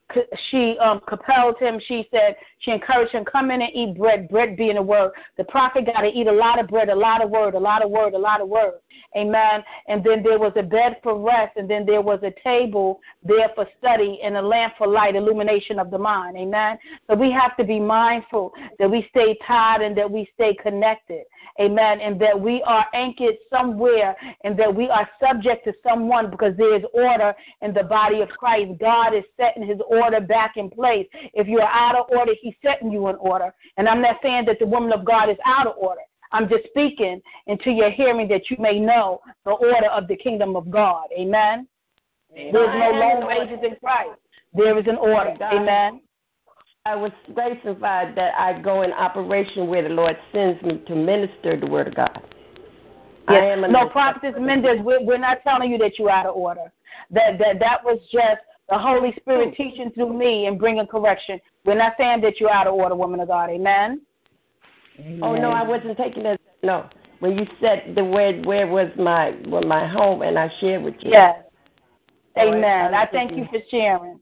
She um, compelled him. She said, she encouraged him, come in and eat bread, bread being a word. The prophet got to eat a lot of bread, a lot of word, a lot of word, a lot of word. Amen. And then there was a bed for rest, and then there was a table there for study and a lamp for light, illumination of the mind. Amen. So we have to be mindful that we stay tied and that we stay connected. Amen. And that we are anchored somewhere and that we are subject to someone, because there is order in the body of Christ. God is setting his order back in place. If you're out of order, he's setting you in order. And I'm not saying that the woman of God is out of order. I'm just speaking into your hearing that you may know the order of the kingdom of God. Amen. Amen. There's no low wages in Christ. There is an order. Amen. I was gratified that I go in operation where the Lord sends me to minister the word of God. Yes. I am a no, Prophetess Mendez, we're, we're not telling you that you're out of order. That that that was just the Holy Spirit teaching through me and bringing correction. We're not saying that you're out of order, woman of God. Amen. Amen. Oh no, I wasn't taking that. No, when you said the word, where was my where my home, and I shared with you. Yes. So amen. I, I thank you for sharing.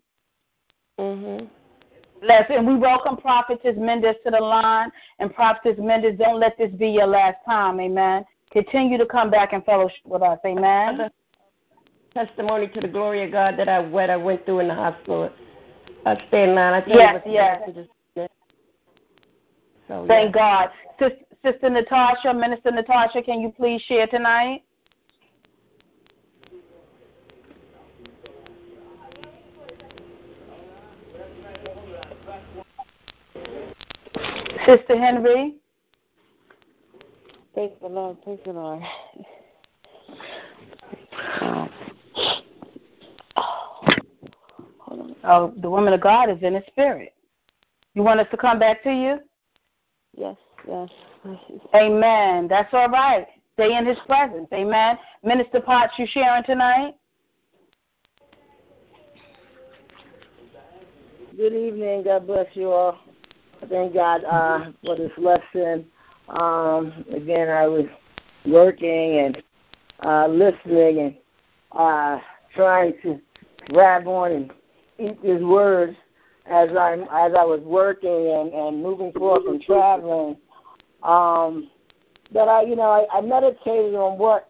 Mhm. Bless, and we welcome Prophetess Mendez to the line. And Prophetess Mendez, don't let this be your last time. Amen. Continue to come back and fellowship with us. Amen. Testimony to the glory of God that I what I went through in the hospital. I stay in line. I think yes, it yes. Just, so, Thank yeah. God. Sister Natasha, Minister Natasha, can you please share tonight? Sister Henry. Praise the Lord. Praise the Lord. Oh, the woman of God is in the spirit. You want us to come back to you? Yes, yes. Amen. That's all right. Stay in his presence. Amen. Minister Potts, you sharing tonight? Good evening. God bless you all. I thank God uh, for this lesson. Um, again, I was working and uh, listening and uh, trying to grab on and eat His words as I as I was working and, and moving forth and traveling. Um, but I, you know, I, I meditated on what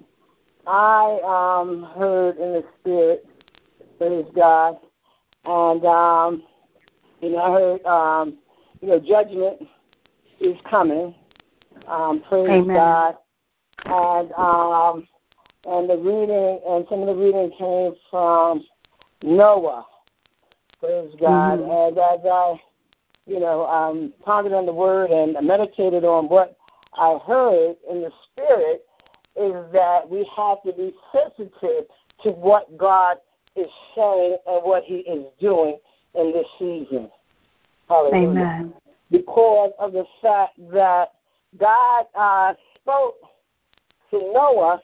I um, heard in the spirit. Praise God, and um, you know, I heard um, you know, judgment is coming. Um, praise Amen. God, and um, and the reading and some of the reading came from Noah. Praise God. Mm-hmm. And as I, you know, um, pondered on the word and meditated on what I heard in the spirit, is that we have to be sensitive to what God is saying and what He is doing in this season. Hallelujah. Amen. Because of the fact that God uh, spoke to Noah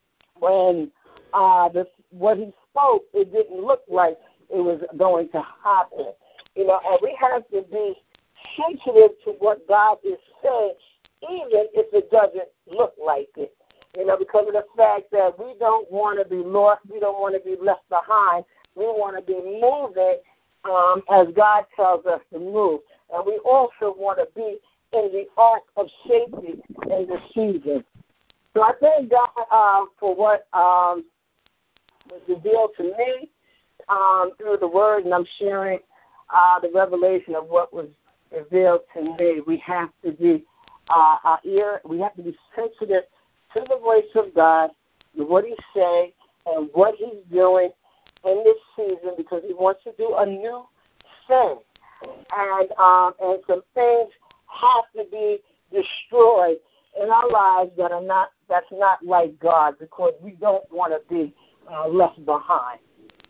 when uh, the, what He spoke, it didn't look like it was going to happen. You know, and we have to be sensitive to what God is saying, even if it doesn't look like it. You know, because of the fact that we don't want to be lost, we don't want to be left behind. We want to be moving um, as God tells us to move. And we also want to be in the ark of safety in this season. So I thank God uh, for what um, was revealed to me um, through the Word, and I'm sharing uh, the revelation of what was revealed to me. We have to be uh, our ear. We have to be sensitive to the voice of God, to what He's saying, and what He's doing in this season, because He wants to do a new thing, and um, and some things have to be destroyed in our lives that are not that's not like God, because we don't want to be uh, left behind.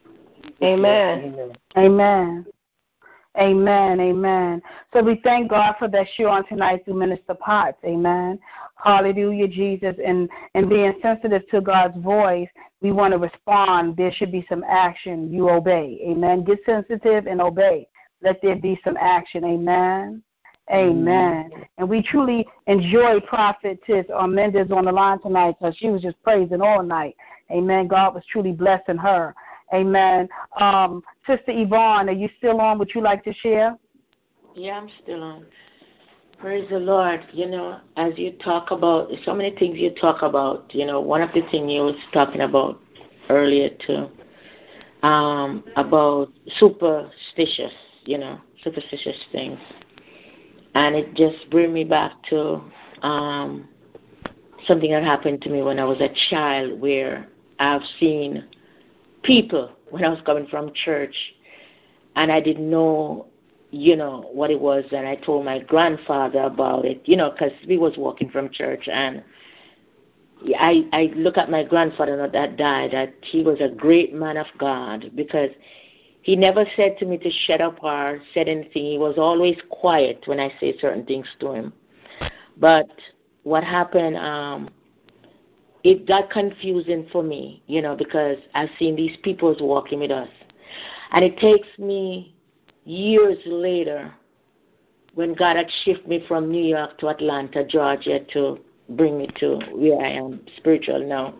Amen. Amen. Amen. Amen. Amen. So we thank God for that show on tonight through Minister Potts. Amen. Hallelujah, Jesus. And, and being sensitive to God's voice, we want to respond. There should be some action. You obey. Amen. Get sensitive and obey. Let there be some action. Amen. Amen. Mm. And we truly enjoy Prophetess Mendez on the line tonight, because she was just praising all night. Amen. God was truly blessing her. Amen. Um, Sister Yvonne, are you still on? Would you like to share? Yeah, I'm still on. Praise the Lord. You know, as you talk about, so many things you talk about, you know, one of the things you was talking about earlier too, um, about superstitious, you know, superstitious things. And it just brings me back to um, something that happened to me when I was a child, where I've seen people when I was coming from church, and I didn't know, you know, what it was, and I told my grandfather about it, you know, because we was walking from church, and I I look at my grandfather that died, that he was a great man of God, because he never said to me to shut up or said anything. He was always quiet when I say certain things to him. But what happened, um, it got confusing for me, you know, because I've seen these people walking with us. And it takes me years later, when God had shifted me from New York to Atlanta, Georgia, to bring me to where I am spiritual now.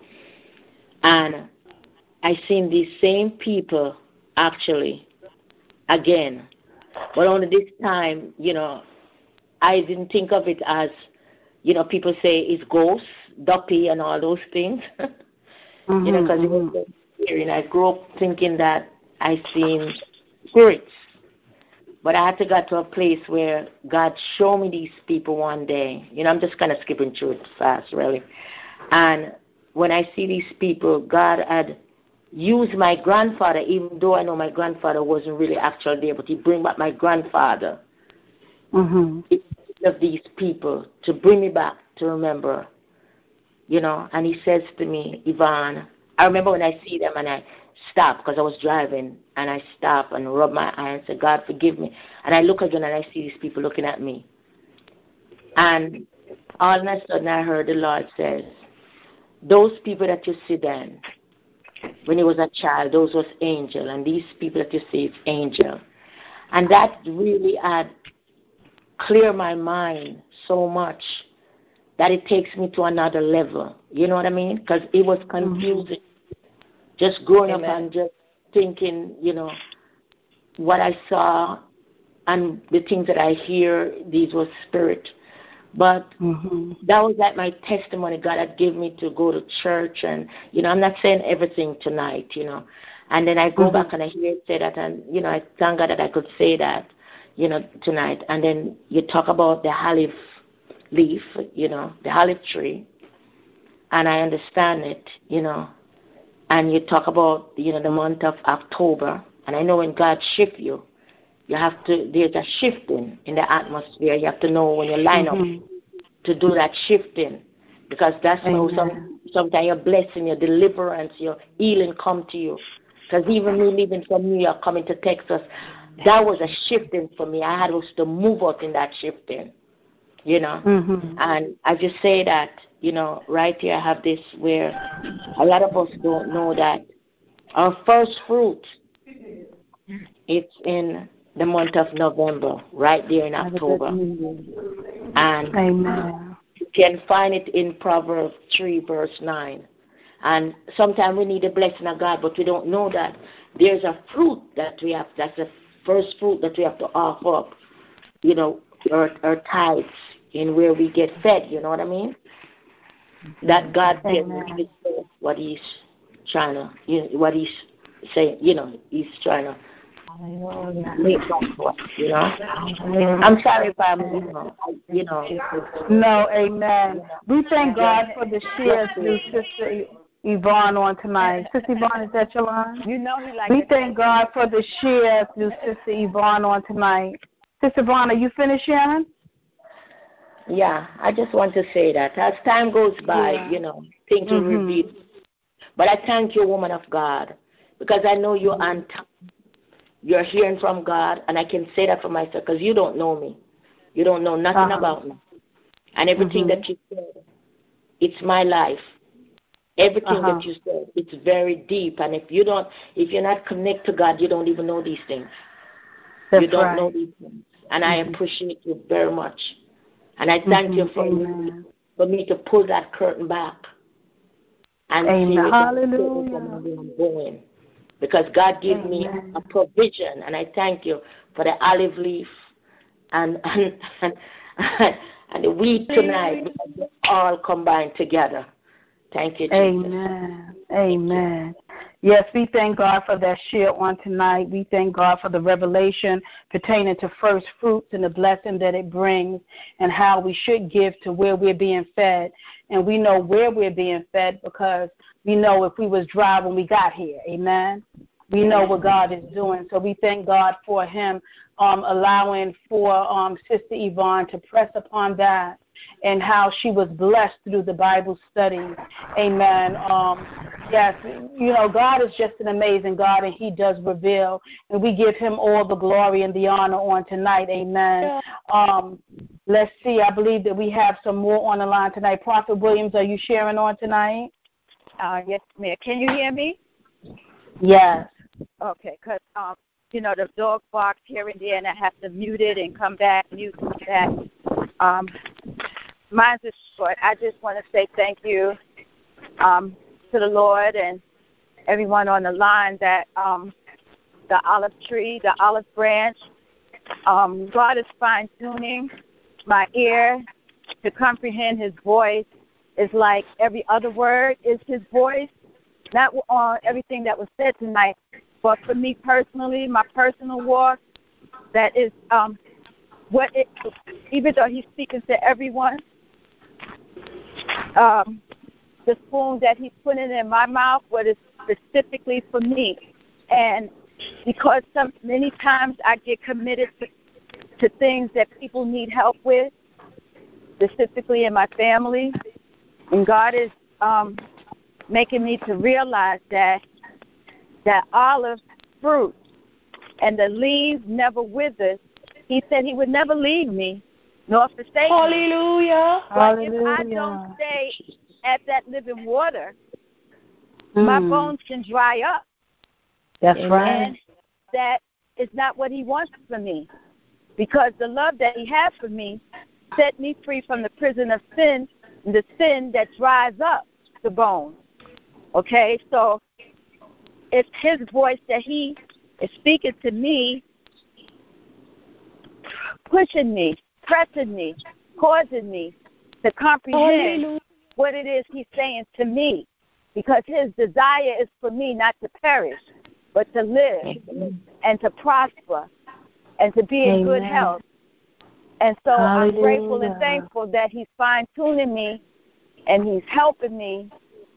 And I seen these same people actually again. But only this time, you know, I didn't think of it as, you know, people say it's ghosts, duppy, and all those things. mm-hmm, you know, because mm-hmm. it was scary. And I grew up thinking that I seen spirits. But I had to get to a place where God showed me these people one day. You know, I'm just kind of skipping through it fast, really. And when I see these people, God had used my grandfather, even though I know my grandfather wasn't really actually there, but he bring back my grandfather. Mm-hmm. of these people to bring me back to remember, you know. And he says to me, Yvonne, I remember when I see them and I stop because I was driving, and I stop and rub my eye and say, God, forgive me. And I look again and I see these people looking at me. And all of a sudden I heard the Lord says, those people that you see then, when he was a child, those was angel, and these people that you see is angel. And that really had cleared my mind so much that it takes me to another level. You know what I mean? Because it was confusing. Mm-hmm. Just growing Amen. Up and just thinking, you know, what I saw and the things that I hear, these were spirit. But mm-hmm. that was like my testimony God had given me to go to church. And, you know, I'm not saying everything tonight, you know. And then I go mm-hmm. back and I hear it say that, and, you know, I thank God that I could say that, you know, tonight. And then you talk about the olive leaf, you know, the olive tree. And I understand it, you know. And you talk about, you know, the month of October. And I know when God shifts you, you have to, there's a shifting in the atmosphere. You have to know when you line mm-hmm. up to do that shifting. Because that's how some, sometimes your blessing, your deliverance, your healing come to you. Because even me leaving from New York, coming to Texas, that was a shifting for me. I had to move out in that shifting, you know. Mm-hmm. And I just say that, you know, right here I have this where a lot of us don't know that our first fruit, it's in the month of November, right there in October. And Amen. You can find it in Proverbs three, verse nine. And sometimes we need the blessing of God, but we don't know that there's a fruit that we have, that's the first fruit that we have to offer up, you know, our, our tithes in where we get fed, you know what I mean? That God gets what he's trying to, you know, what he's saying, you know, he's trying to make up, you know. I'm sorry if I'm, you know, you know. No, amen. We thank God for the shares through Sister Yvonne on tonight. Sister Yvonne, is that your line? You know he like We thank God for the shares through Sister Yvonne on tonight. Sister Yvonne, are you finished sharing? Yeah, I just want to say that as time goes by, yeah. you know, things will mm-hmm. reveal. But I thank you, woman of God, because I know you're on top. You're hearing from God, and I can say that for myself because you don't know me. You don't know nothing uh-huh. about me. And everything mm-hmm. that you said, it's my life. Everything uh-huh. that you said, it's very deep. And if you don't, if you're not connected to God, you don't even know these things. That's you don't right. know these things. And mm-hmm. I appreciate you very much. And I thank mm-hmm. you for me, for me to pull that curtain back and Amen. see Hallelujah. where I'm going. Because God gave Amen. Me a provision, and I thank you for the olive leaf and and and, and the wheat tonight, because they all combined together. Thank you, Jesus. Amen. Amen. Yes, we thank God for that share on tonight. We thank God for the revelation pertaining to first fruits and the blessing that it brings and how we should give to where we're being fed. And we know where we're being fed because we know if we was dry when we got here. Amen. We know what God is doing. So we thank God for him um, allowing for um, Sister Yvonne to press upon that and how she was blessed through the Bible study. Amen. Um, yes, you know, God is just an amazing God, and he does reveal, and we give him all the glory and the honor on tonight. Amen. Um, let's see. I believe that we have some more on the line tonight. Prophet Williams, are you sharing on tonight? Uh, yes, ma'am. Can you hear me? Yes. Okay, because, um, you know, the dog barks here and there, and I have to mute it and come back, mute that. Um, mine's is short. I just want to say thank you um, to the Lord and everyone on the line that um, the olive tree, the olive branch, um, God is fine-tuning my ear to comprehend his voice. It's like every other word is his voice, not on everything that was said tonight, but for me personally, my personal walk, that is um, what it, even though he's speaking to everyone, um, the spoon that he's putting in my mouth, what is specifically for me. And because some many times I get committed to, to things that people need help with, specifically in my family. And God is um, making me to realize that that olive fruit and the leaves never withers. He said he would never leave me nor forsake me. Hallelujah. But Hallelujah. if I don't stay at that living water, mm. my bones can dry up. That's and right. That is not what he wants for me, because the love that he has for me set me free from the prison of sin, the sin that dries up the bones. Okay, so it's his voice that he is speaking to me, pushing me, pressing me, causing me to comprehend Hallelujah. What it is he's saying to me, because his desire is for me not to perish, but to live and to prosper and to be in Amen. Good health. And so Hallelujah. I'm grateful and thankful that he's fine-tuning me and he's helping me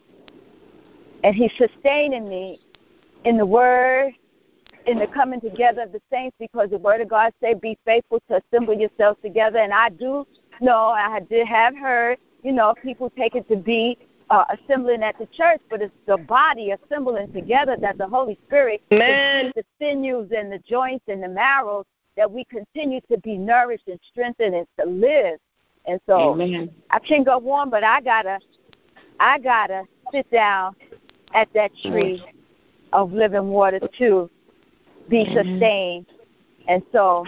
and he's sustaining me in the word, in the coming together of the saints, because the word of God said, be faithful to assemble yourselves together. And I do know, I did have heard, you know, people take it to be uh, assembling at the church, but it's the body assembling together that the Holy Spirit, Amen. the sinews and the joints and the marrows, that we continue to be nourished and strengthened and to live. And so Amen. I can go on, but I gotta, I gotta sit down at that tree of living water too, be sustained. And so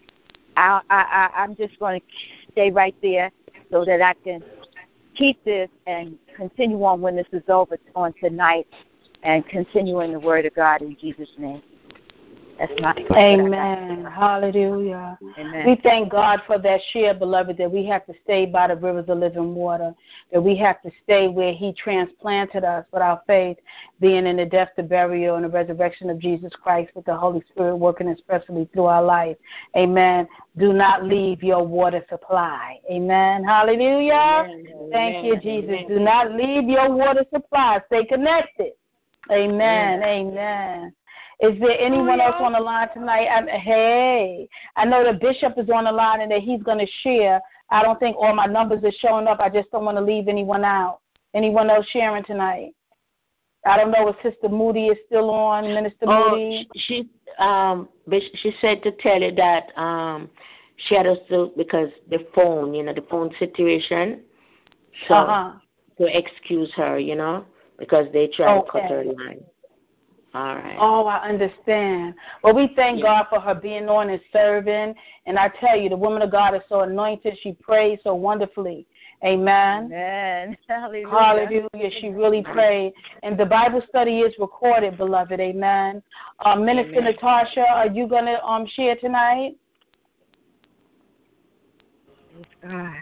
I, I, I'm just going to stay right there so that I can keep this and continue on when this is over on tonight and continue in the word of God in Jesus' name. That's my Amen. Hallelujah. Amen. We thank God for that share, beloved, that we have to stay by the rivers of living water, that we have to stay where he transplanted us with our faith, being in the death, the burial, and the resurrection of Jesus Christ, with the Holy Spirit working expressly through our life. Amen. Do not leave your water supply. Amen. Hallelujah. Amen. Thank Amen. You, Jesus. Amen. Do not leave your water supply. Stay connected. Amen. Amen. Amen. Is there anyone else on the line tonight? I'm, hey, I know the bishop is on the line and that he's going to share. I don't think all my numbers are showing up. I just don't want to leave anyone out. Anyone else sharing tonight? I don't know if Sister Moody is still on, Minister oh, Moody. She um she said to tell you that um she had us to, because the phone, you know, the phone situation. So uh-huh. to excuse her, you know, because they tried okay. to cut her line. All right. Oh, I understand. Well, we thank yeah. God for her being on and serving. And I tell you, the woman of God is so anointed. She prays so wonderfully. Amen. Amen. Hallelujah. Hallelujah. She really prayed. And the Bible study is recorded, beloved. Amen. Uh, Minister Amen. Natasha, are you going to um, share tonight? Praise God.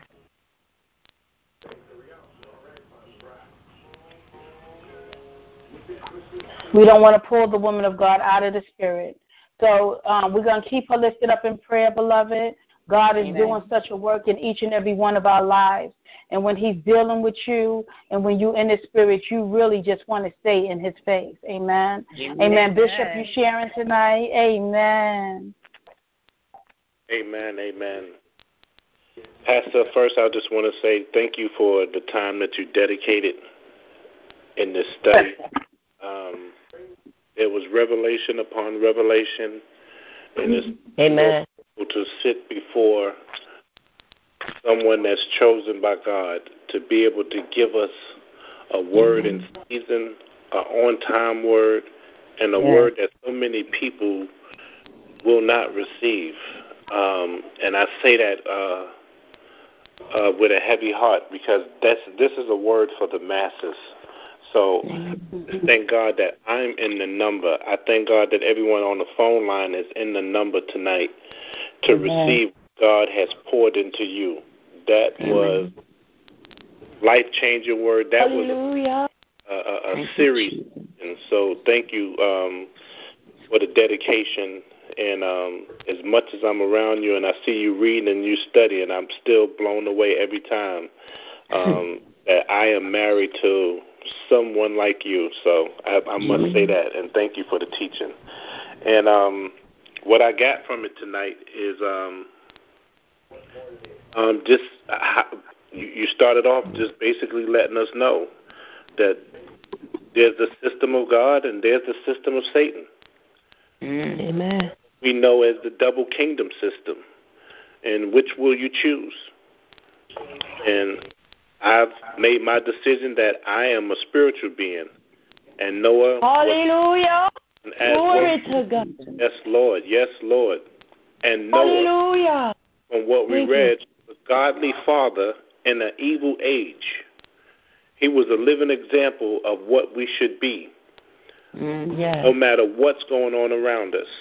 We don't want to pull the woman of God out of the spirit. So um, we're going to keep her lifted up in prayer, beloved. God is Amen. Doing such a work in each and every one of our lives. And when he's dealing with you and when you're in the spirit, you really just want to stay in his face. Amen. Amen. Amen. Bishop, you sharing tonight? Amen. Amen. Amen. Pastor, first I just want to say thank you for the time that you dedicated in this study. Um, there was revelation upon revelation, and it's Amen. to sit before someone that's chosen by God to be able to give us a word in season, an on-time word, and a yeah. word that so many people will not receive. Um, and I say that uh, uh, with a heavy heart, because that's this is a word for the masses. So thank God that I'm in the number. I thank God that everyone on the phone line is in the number tonight to Amen. Receive what God has poured into you. That Amen. Was life-changing word. That Hallelujah. was a, a, a series. And so thank you um, for the dedication. And um, as much as I'm around you and I see you reading and you study, and I'm still blown away every time um, that I am married to someone like you. So I, I must say that, and thank you for the teaching. And um, what I got from it tonight is um, Um, just uh, you, you started off just basically letting us know that there's the system of God and there's the system of Satan. Mm. Amen. We know as the double kingdom system. And which will you choose? And I've made my decision that I am a spiritual being. And Noah. Hallelujah. Was, Glory well, to God. Yes, Lord. Yes, Lord. And Noah, hallelujah. From what we Thank read, was a godly father in an evil age. He was a living example of what we should be. Mm, yes. No matter what's going on around us.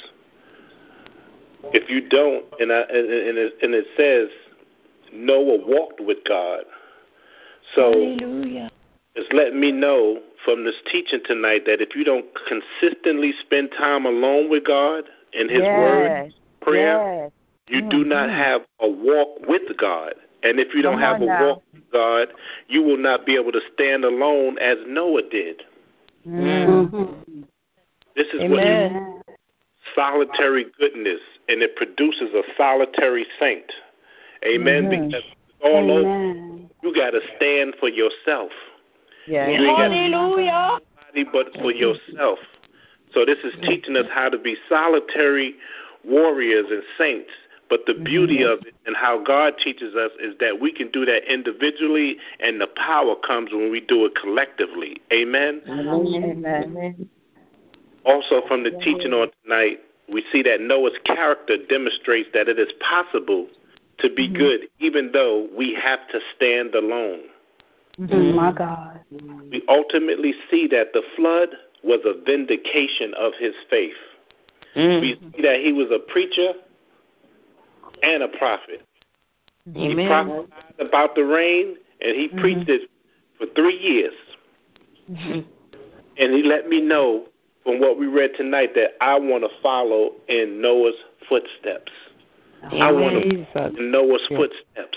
If you don't, and, I, and, and, it, and it says Noah walked with God. So hallelujah. It's letting me know from this teaching tonight that if you don't consistently spend time alone with God in His yes. Word, prayer, yes. you mm-hmm. do not have a walk with God. And if you don't Come have a now. walk with God, you will not be able to stand alone as Noah did. Mm-hmm. This is Amen. what you, solitary goodness, and it produces a solitary saint. Amen. Mm-hmm. Because it's all Amen. over. You got to stand for yourself. Yes. You ain't hallelujah. got nobody but for yourself. So this is teaching us how to be solitary warriors and saints. But the beauty mm-hmm. of it and how God teaches us is that we can do that individually, and the power comes when we do it collectively. Amen? Amen. Amen. Also from the teaching on tonight, we see that Noah's character demonstrates that it is possible to be mm-hmm. good even though we have to stand alone. Mm-hmm. My God. We ultimately see that the flood was a vindication of his faith. Mm-hmm. We see that he was a preacher and a prophet. Amen. He prophesied about the rain, and he mm-hmm. preached it for three years. Mm-hmm. And he let me know from what we read tonight that I want to follow in Noah's footsteps. Amen. I want to follow in Noah's yeah. footsteps.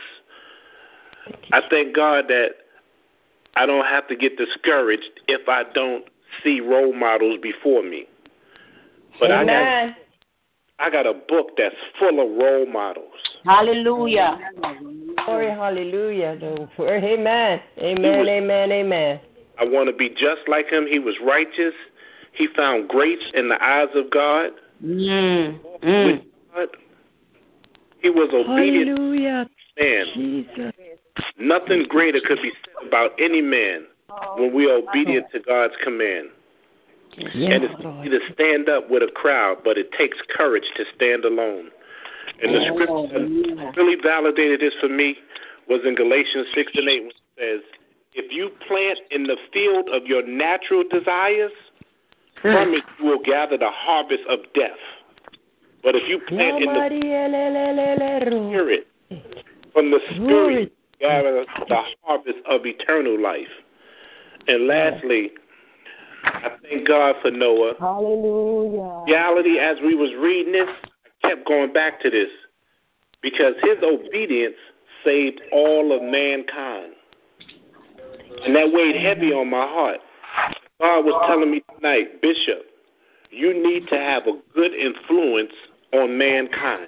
I thank God that I don't have to get discouraged if I don't see role models before me. But Amen. I got I got a book that's full of role models. Hallelujah. Glory, hallelujah. Amen. Amen, was, amen, amen. I want to be just like him. He was righteous. He found grace in the eyes of God. Mm. Mm. With God. He was obedient. Hallelujah. Man. Jesus. Nothing greater could be said about any man when we are obedient to God's command. Yes, and it's easy to stand up with a crowd, but it takes courage to stand alone. And the scripture that really validated this for me was in Galatians six and eight, which says, if you plant in the field of your natural desires, from it you will gather the harvest of death. But if you plant in the spirit, from the spirit, you gather the harvest of eternal life. And lastly, I thank God for Noah. Hallelujah. Reality, as we was reading this, I kept going back to this because his obedience saved all of mankind. And that weighed heavy on my heart. God was telling me tonight, Bishop, you need to have a good influence on mankind.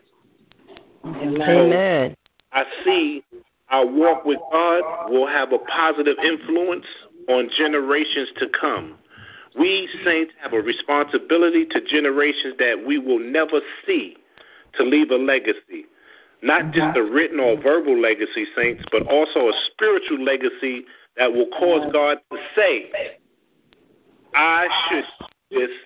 Amen. So I see our walk with God will have a positive influence on generations to come. We saints have a responsibility to generations that we will never see to leave a legacy. Not just a written or verbal legacy, saints, but also a spiritual legacy that will cause God to say, I should do this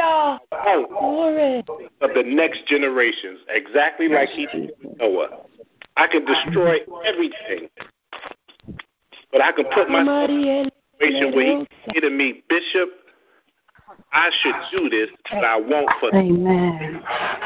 of the next generations, exactly like he did with Noah. I can destroy everything, but I can put myself in a situation where he said to me, Bishop, I should do this, but I won't for them. Amen.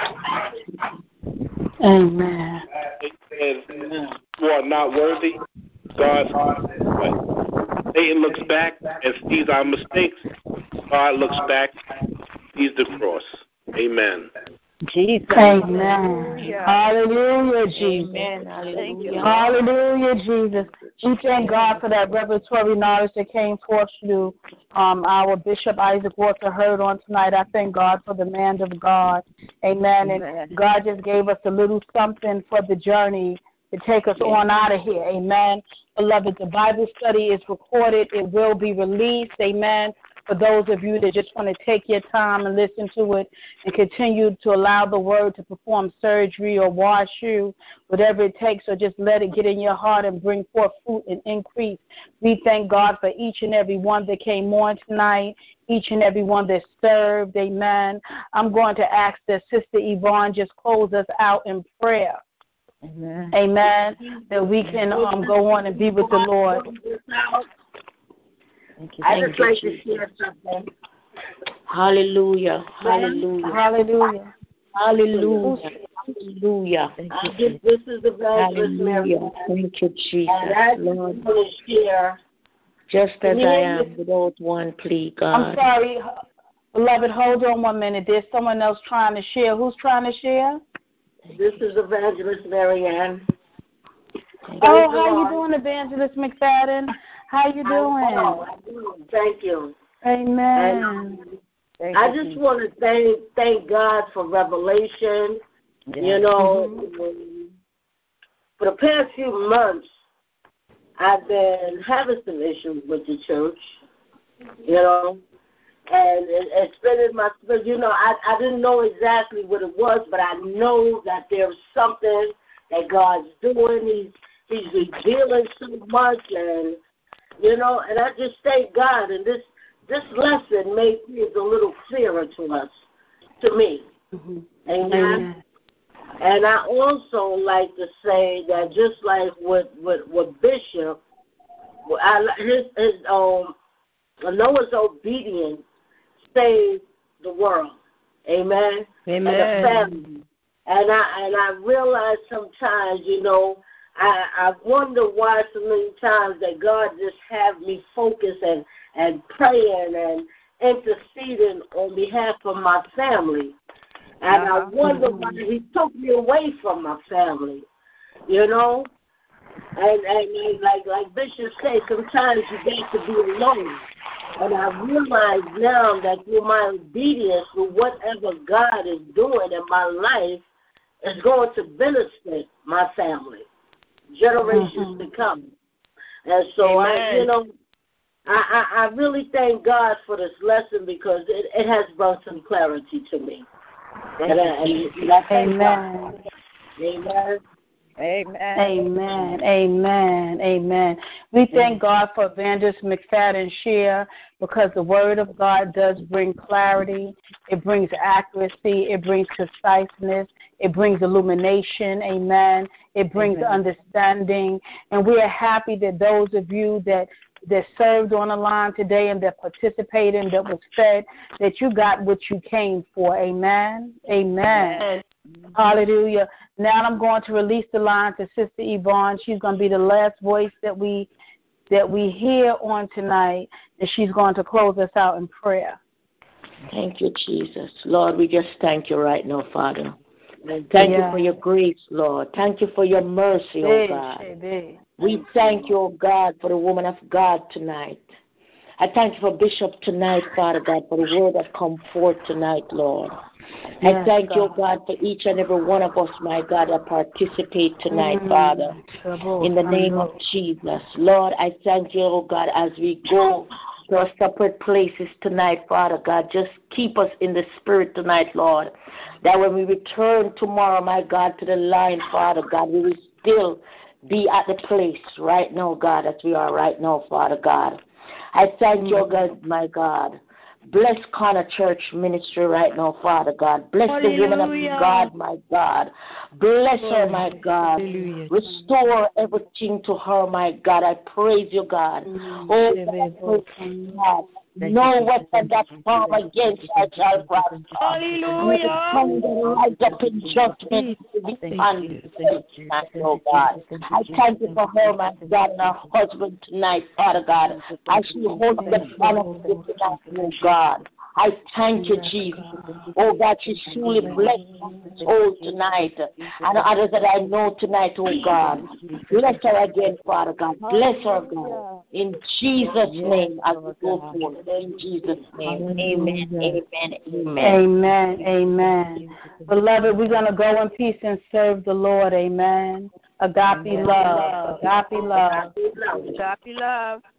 Amen. It says, you are not worthy. God, but Satan looks back and sees our mistakes. God looks back and sees the cross. Amen. Jesus. Amen. Hallelujah, Jesus. Amen. Hallelujah. Hallelujah, Jesus. We thank God for that revelatory knowledge that came forth through um, our Bishop Isaac Walter Hurd on tonight. I thank God for the man of God. Amen. And God just gave us a little something for the journey to take us on out of here. Amen. Beloved, the Bible study is recorded. It will be released. Amen. For those of you that just want to take your time and listen to it and continue to allow the word to perform surgery or wash you, whatever it takes, or just let it get in your heart and bring forth fruit and increase. We thank God for each and every one that came on tonight, each and every one that served. Amen. I'm going to ask that Sister Yvonne just close us out in prayer. Amen. Amen. That we can um, go on and be with the Lord. Thank you. I just like to share something. Hallelujah. Hallelujah. Hallelujah. Hallelujah. Hallelujah. Thank I you, just, this is Evangelist Mary. Hallelujah. Thank you, Jesus. And I just Lord, want to share. just as I am, without one plea, God. I'm sorry, beloved, hold on one minute. There's someone else trying to share. Who's trying to share? This is Evangelist Mary Ann. Oh, how you doing, Evangelist McFadden? How you doing? Thank you. Amen. And I just want to thank thank God for revelation. Yeah. You know, Mm-hmm. for the past few months, I've been having some issues with the church. You know, and it, it's been in my spirit. You know, I I didn't know exactly what it was, but I know that there's something that God's doing. He's He's revealing so much, and you know, and I just thank God. And this this lesson made things a little clearer to us, to me. Mm-hmm. Amen. Amen. And I also like to say that just like with with, with Bishop, I, his his um Noah's obedience saved the world. Amen. Amen. And the family. And I and I realize sometimes, you know, I, I wonder why so many times that God just have me focus and, and praying and interceding on behalf of my family. And uh-huh. I wonder why he took me away from my family, you know. And, and, and like like Bishop said, sometimes you got to be alone. And I realize now that through my obedience, through whatever God is doing in my life, is going to benefit my family, generations mm-hmm. to come. And so, I, you know, I, I, I really thank God for this lesson because it, it has brought some clarity to me. And I, and I thank Amen. God. Amen. Amen. Amen. Amen. Amen. We thank God for Evangelist McFadden share because the Word of God does bring clarity. It brings accuracy. It brings conciseness. It brings illumination. Amen. It brings Amen. Understanding. And we are happy that those of you that that served on the line today and that participated and that was fed, that you got what you came for. Amen. Amen. Amen. Hallelujah. Now I'm going to release the line to Sister Yvonne. She's going to be the last voice that we that we hear on tonight, and she's going to close us out in prayer. Thank you, Jesus. Lord, we just thank you right now, Father. Thank yeah. you for your grace, Lord. Thank you for your mercy, oh God. We thank you, oh God, for the woman of God tonight. I thank you for Bishop tonight, Father God, for the word that come forth tonight, Lord. Yes, I thank God. you, God, for each and every one of us, my God, that participate tonight, mm, Father. In the name of Jesus. Lord, I thank you, oh God, as we go to our separate places tonight, Father God. Just keep us in the spirit tonight, Lord. That when we return tomorrow, my God, to the line, Father God, we will still be at the place right now, God, as we are right now, Father God. I thank mm. you, God, my God. Bless Connor Church Ministry right now, Father God. Bless Hallelujah. The women of God, my God. Bless Hallelujah. Her, my God. Hallelujah. Restore everything to her, my God. I praise you, God. Mm. Oh, God. No weapon that form against us shall prosper. Hallelujah. Rise up in judgment to be unfaithful, oh God. I thank you for her, my God, and her husband tonight, Father God. As she holds the banner of tonight, oh God. I thank you, Jesus. Oh God, she's truly blessed oh tonight. And others that I know tonight, oh God. Bless her again, Father God. Bless her, God. In Jesus' name, as we go forward. In Jesus' name. Amen. Amen. Amen. Amen. Amen. Beloved, we're going to go in peace and serve the Lord. Amen. Agape love. Agape love. Agape love.